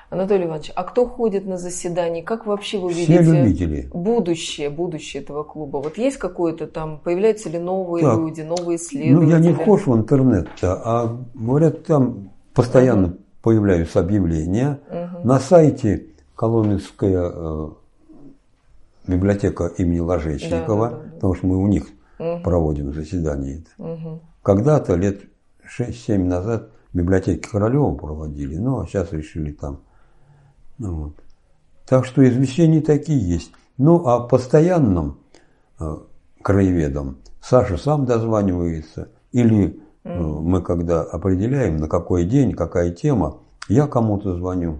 Анатолий Иванович, а кто ходит на заседания? Как вообще вы Все видите любители. будущее, будущее этого клуба? Вот есть какое-то там, появляются ли новые так, люди, новые исследователи? Ну, я не вхож в интернет-то, а говорят, там постоянно uh-huh. появляются объявления. Uh-huh. На сайте Коломенская э, библиотека имени Ложечникова, да, да, да, потому что мы у них uh-huh. проводим заседания. Uh-huh. Когда-то, лет шесть-семь назад, в библиотеке Королева проводили, ну, а сейчас решили там. Ну, вот. Так что извещения такие есть. Ну, а постоянным э, краеведам Саша сам дозванивается, или э, мы когда определяем, на какой день, какая тема, я кому-то звоню.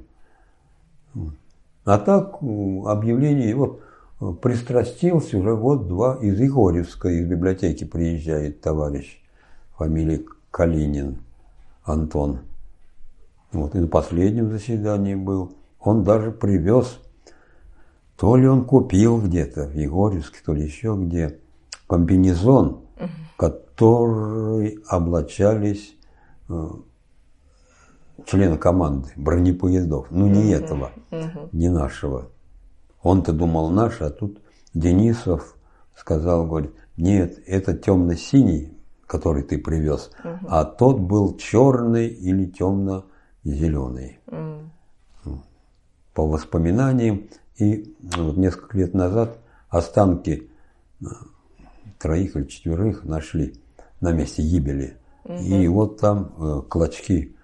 А так объявление, вот пристрастился уже год-два, из Егорьевска, из библиотеки приезжает товарищ, фамилия Калинин Антон. Вот, и на последнем заседании был. Он даже привез, то ли он купил где-то в Егорьевске, то ли еще где, комбинезон, uh-huh. который облачались э, члены команды бронепоездов. Ну, не uh-huh. этого, uh-huh. не нашего. Он-то думал наш, а тут Денисов сказал, говорит, нет, это темно-синий, который ты привез, uh-huh. а тот был черный или темно-зеленый. Uh-huh. По воспоминаниям, и вот несколько лет назад останки троих или четверых нашли на месте гибели. Uh-huh. И вот там э, клочки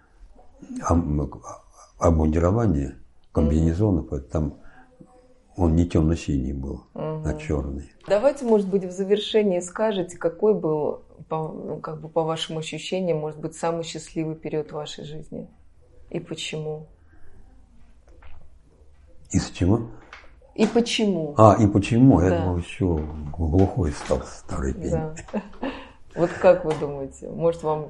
обмундирования, комбинезонов, uh-huh. там он не темно-синий был, uh-huh. а черный. Давайте, может быть, в завершении скажете, какой был, по, как бы по вашим ощущениям, может быть, самый счастливый период вашей жизни и почему? Из чего? И почему? А, и почему? Да. Я думал, еще глухой стал старый пень. Да. Вот как вы думаете? Может, вам...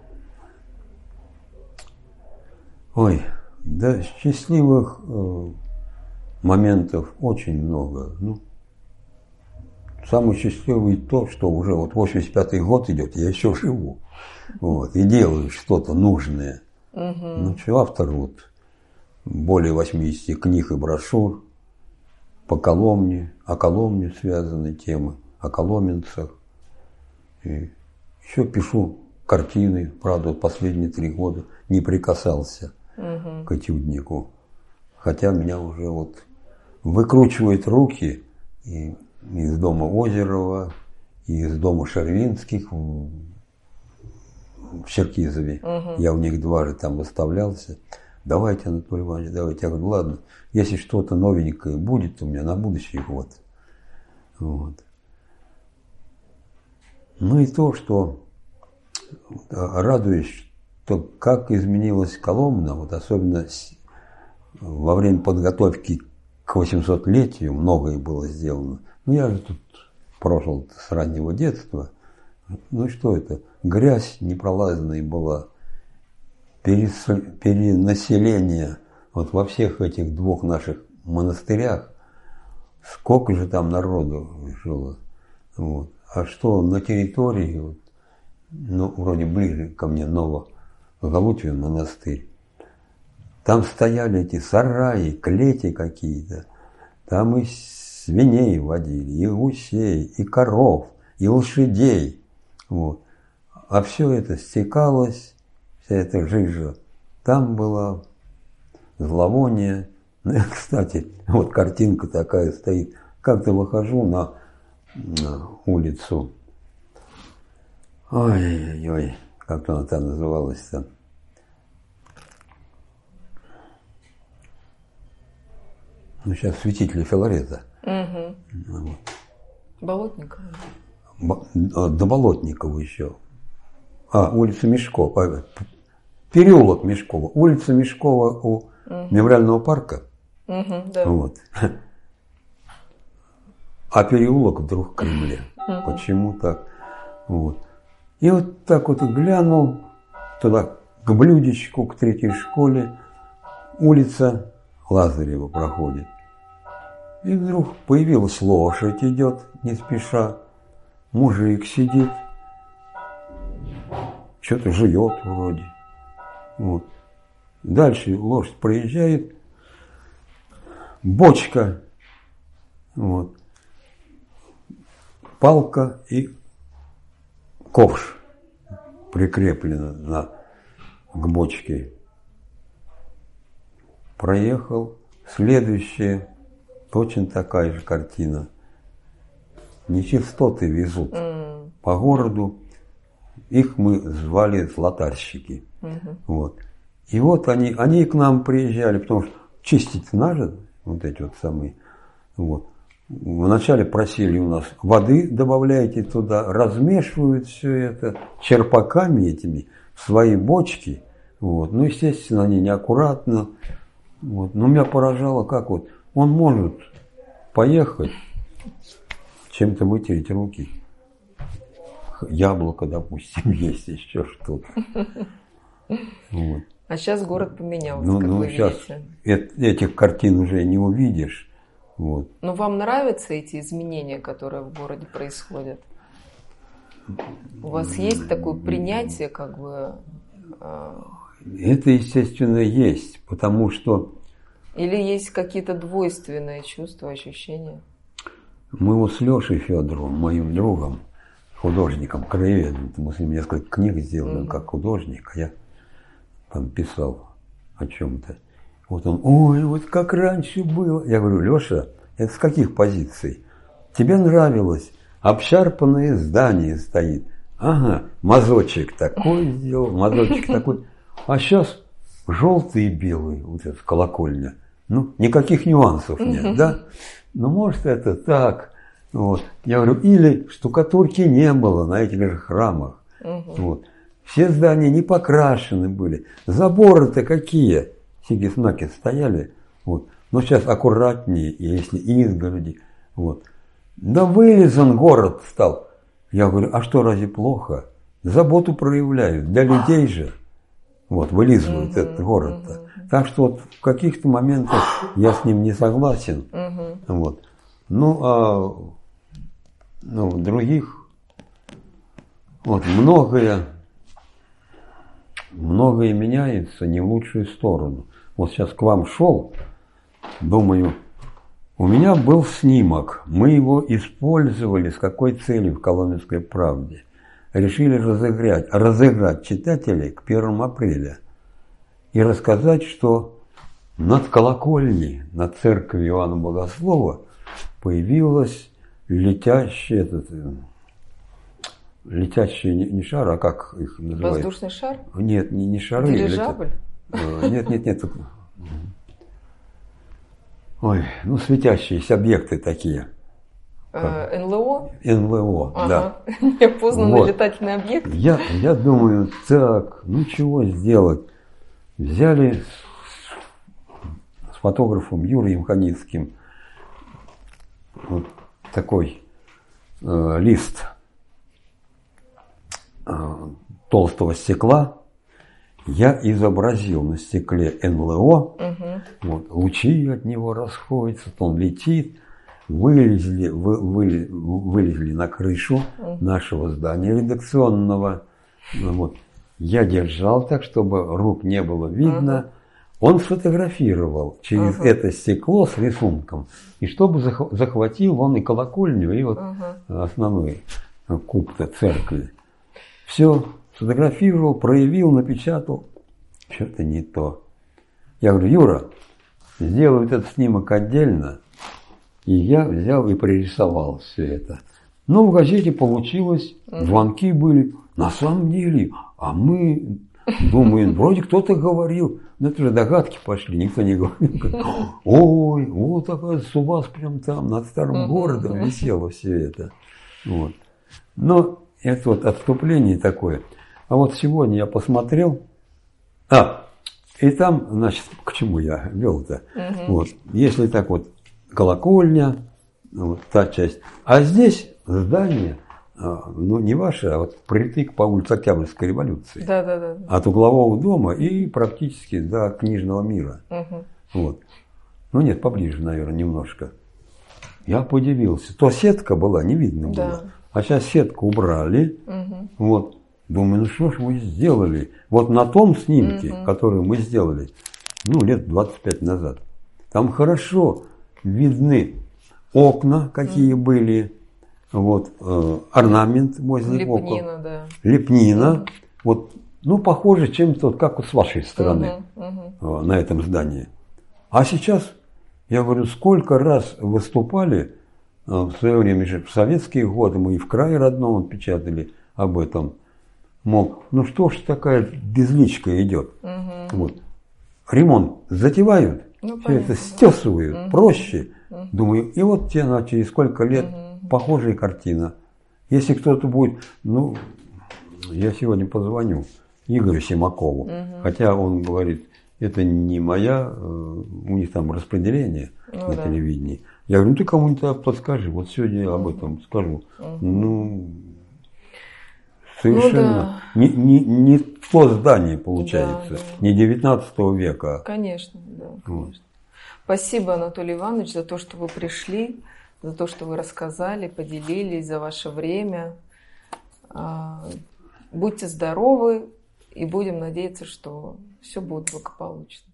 Ой, да, счастливых э, моментов очень много. Ну, самый счастливый то, что уже вот восемьдесят пятый год идет, я еще живу. Вот, и делаю что-то нужное. Угу. Ну, что автор вот более восьмидесяти книг и брошюр по Коломне, о Коломне связаны темы, о коломенцах. И еще пишу картины, правда, последние три года не прикасался угу. к этюднику. Хотя меня уже вот выкручивают руки и из дома Озерова, и из дома Шервинских в Черкизове. Угу. Я у них дважды там выставлялся. Давайте, Анатолий Иванович, давайте. Я говорю, ладно, если что-то новенькое будет у меня на будущий год. Вот. Ну и то, что радуюсь, что как изменилась Коломна, вот особенно во время подготовки к восьмисотлетию многое было сделано. Ну я же тут прожил с раннего детства. Ну что это? Грязь непролазная была. Перенаселение вот во всех этих двух наших монастырях, сколько же там народу жило. Вот. А что на территории, вот, ну, вроде ближе ко мне Новоголутвин монастырь, там стояли эти сараи, клети какие-то, там и свиней водили, и гусей, и коров, и лошадей. Вот. А все это стекалось, вся эта жижа, там было зловоние. Ну, кстати, вот картинка такая стоит. Как-то выхожу на, на улицу. Ой-ой-ой, как она там называлась-то? Ну, сейчас святителя Филарета. Угу. Вот. Болотникова. До Болотникова еще. А, улица Мешкова. Переулок Мешкова. Улица Мешкова у угу. мемориального парка. Угу, да. Вот. А переулок вдруг в Кремле. Угу. Почему так? Вот. И вот так вот глянул туда, к блюдечку, к третьей школе. Улица Лазарева проходит. И вдруг появилась лошадь, идет не спеша. Мужик сидит. Что-то жует вроде. Вот. Дальше лошадь проезжает. бочка, вот, палка и ковш прикреплено на, к бочке. Проехал. Следующая, точно такая же картина. Нечистоты везут mm. по городу. Их мы звали златарщики. Mm-hmm. Вот. И вот они, они к нам приезжали, потому что чистить надо, вот эти вот самые. Вот. Вначале просили у нас воды, добавляйте туда, размешивают все это черпаками этими в свои бочки. Вот. Ну, естественно, они неаккуратно. Вот. Но меня поражало, как вот он может поехать, чем-то вытереть руки. Яблоко, допустим, есть еще что-то. Вот. А сейчас город поменялся, ну, как ну, вы сейчас видите. Этих картин уже не увидишь. Вот. Но вам нравятся эти изменения, которые в городе происходят? У вас есть такое принятие, как бы... Это, естественно, есть, потому что... Или есть какие-то двойственные чувства, ощущения? Мы вот с Лешей Федоровым, моим другом, художником, краеведом, мы с ним несколько книг сделали, mm-hmm. как художник, а я там писал о чем-то. Вот он, ой, вот как раньше было. Я говорю, Леша, это с каких позиций? Тебе нравилось, обшарпанное здание стоит. Ага, мазочек такой сделал, мазочек такой. А сейчас желтый и белый, вот эта колокольня. Ну, никаких нюансов нет, да? Ну, может, это так. Вот. Я говорю, или штукатурки не было на этих же храмах. Вот. Все здания не покрашены были. Заборы-то какие? Сиги-смаки стояли. Вот. Но сейчас аккуратнее, если изгороди. Вот. Да вылизан город стал. Я говорю, а что, разве плохо? Заботу проявляют, для людей же. Вот, вылизывают uh-huh, этот город-то. Uh-huh. Так что вот в каких-то моментах я с ним не согласен. Uh-huh. Вот. Ну, а ну, в других вот, многое, многое меняется не в лучшую сторону. Вот сейчас к вам шел, думаю, у меня был снимок, мы его использовали с какой целью в «Коломенской правде». Решили разыграть, разыграть читателей к первому апреля и рассказать, что над колокольней, над церковью Иоанна Богослова появилась летящая, этот, летящий не, не шар, а как их называют? Воздушный шар? Нет, не, не шары. Дирижабль? Летят. Нет, нет, нет. Ой, ну светящиеся объекты такие. эн эл о? эн эл о, ага. Да. Неопознанный вот. Летательный объект. Я, я думаю, так, ну чего сделать? Взяли с, с фотографом Юрием Ямханицким вот такой э, лист э, толстого стекла. Я изобразил на стекле эн эл о, угу. Вот, лучи от него расходятся, он летит. Вылезли, вы, вы, вылезли на крышу нашего здания редакционного. Вот. Я держал так, чтобы рук не было видно. Uh-huh. Он сфотографировал через uh-huh. это стекло с рисунком. И чтобы захватил он и колокольню, и вот uh-huh. основной куб-то церкви. Все, сфотографировал, проявил, напечатал. Что-то не то. Я говорю, Юра, сделай этот снимок отдельно. И я взял и прорисовал все это. Но в газете получилось, звонки были. На самом деле, а мы думаем, вроде кто-то говорил. Но это же догадки пошли, никто не говорил. Ой, вот оказывается, у вас прям там над старым городом висело все это. Вот. Но это вот отступление такое. А вот сегодня я посмотрел. А, и там, значит, к чему я вел-то? Вот, если так вот, колокольня, вот та часть. А здесь здание, ну не ваше, а вот притык по улице Октябрьской революции. Да, да, да. От углового дома и практически до книжного мира. Угу. Вот. Ну нет, поближе, наверное, немножко. Я подивился. То сетка была, не видно да. было. А сейчас сетку убрали. Угу. Вот. Думаю, ну что ж вы сделали? Вот на том снимке, угу. который мы сделали, ну лет двадцать пять назад, там хорошо. видны окна, какие угу. были, вот, э, орнамент возле Лепнина, окон. да. Лепнина. Угу. Вот, ну, похоже чем-то, как вот с вашей стороны угу, угу. на этом здании. А сейчас, я говорю, сколько раз выступали в свое время же, в советские годы, мы и в крае родном печатали об этом. Мол, ну что ж такая безличка идет. Угу. Вот. Ремонт затевают, ну, все это стесывают, угу. проще. Угу. Думаю, и вот те, на через сколько лет угу. похожая картина. Если кто-то будет, ну, я сегодня позвоню Игорю Симакову, угу. хотя он говорит, это не моя, у них там распределение ну, на да. телевидении. Я говорю, ну ты кому-нибудь подскажи, вот сегодня я об этом скажу. Угу. Ну, совершенно ну, да. не, не, не то здание получается, да, да. не девятнадцатого века. Конечно, да, конечно. Вот. Спасибо, Анатолий Иванович, за то, что вы пришли, за то, что вы рассказали, поделились, за ваше время. Будьте здоровы и будем надеяться, что все будет благополучно.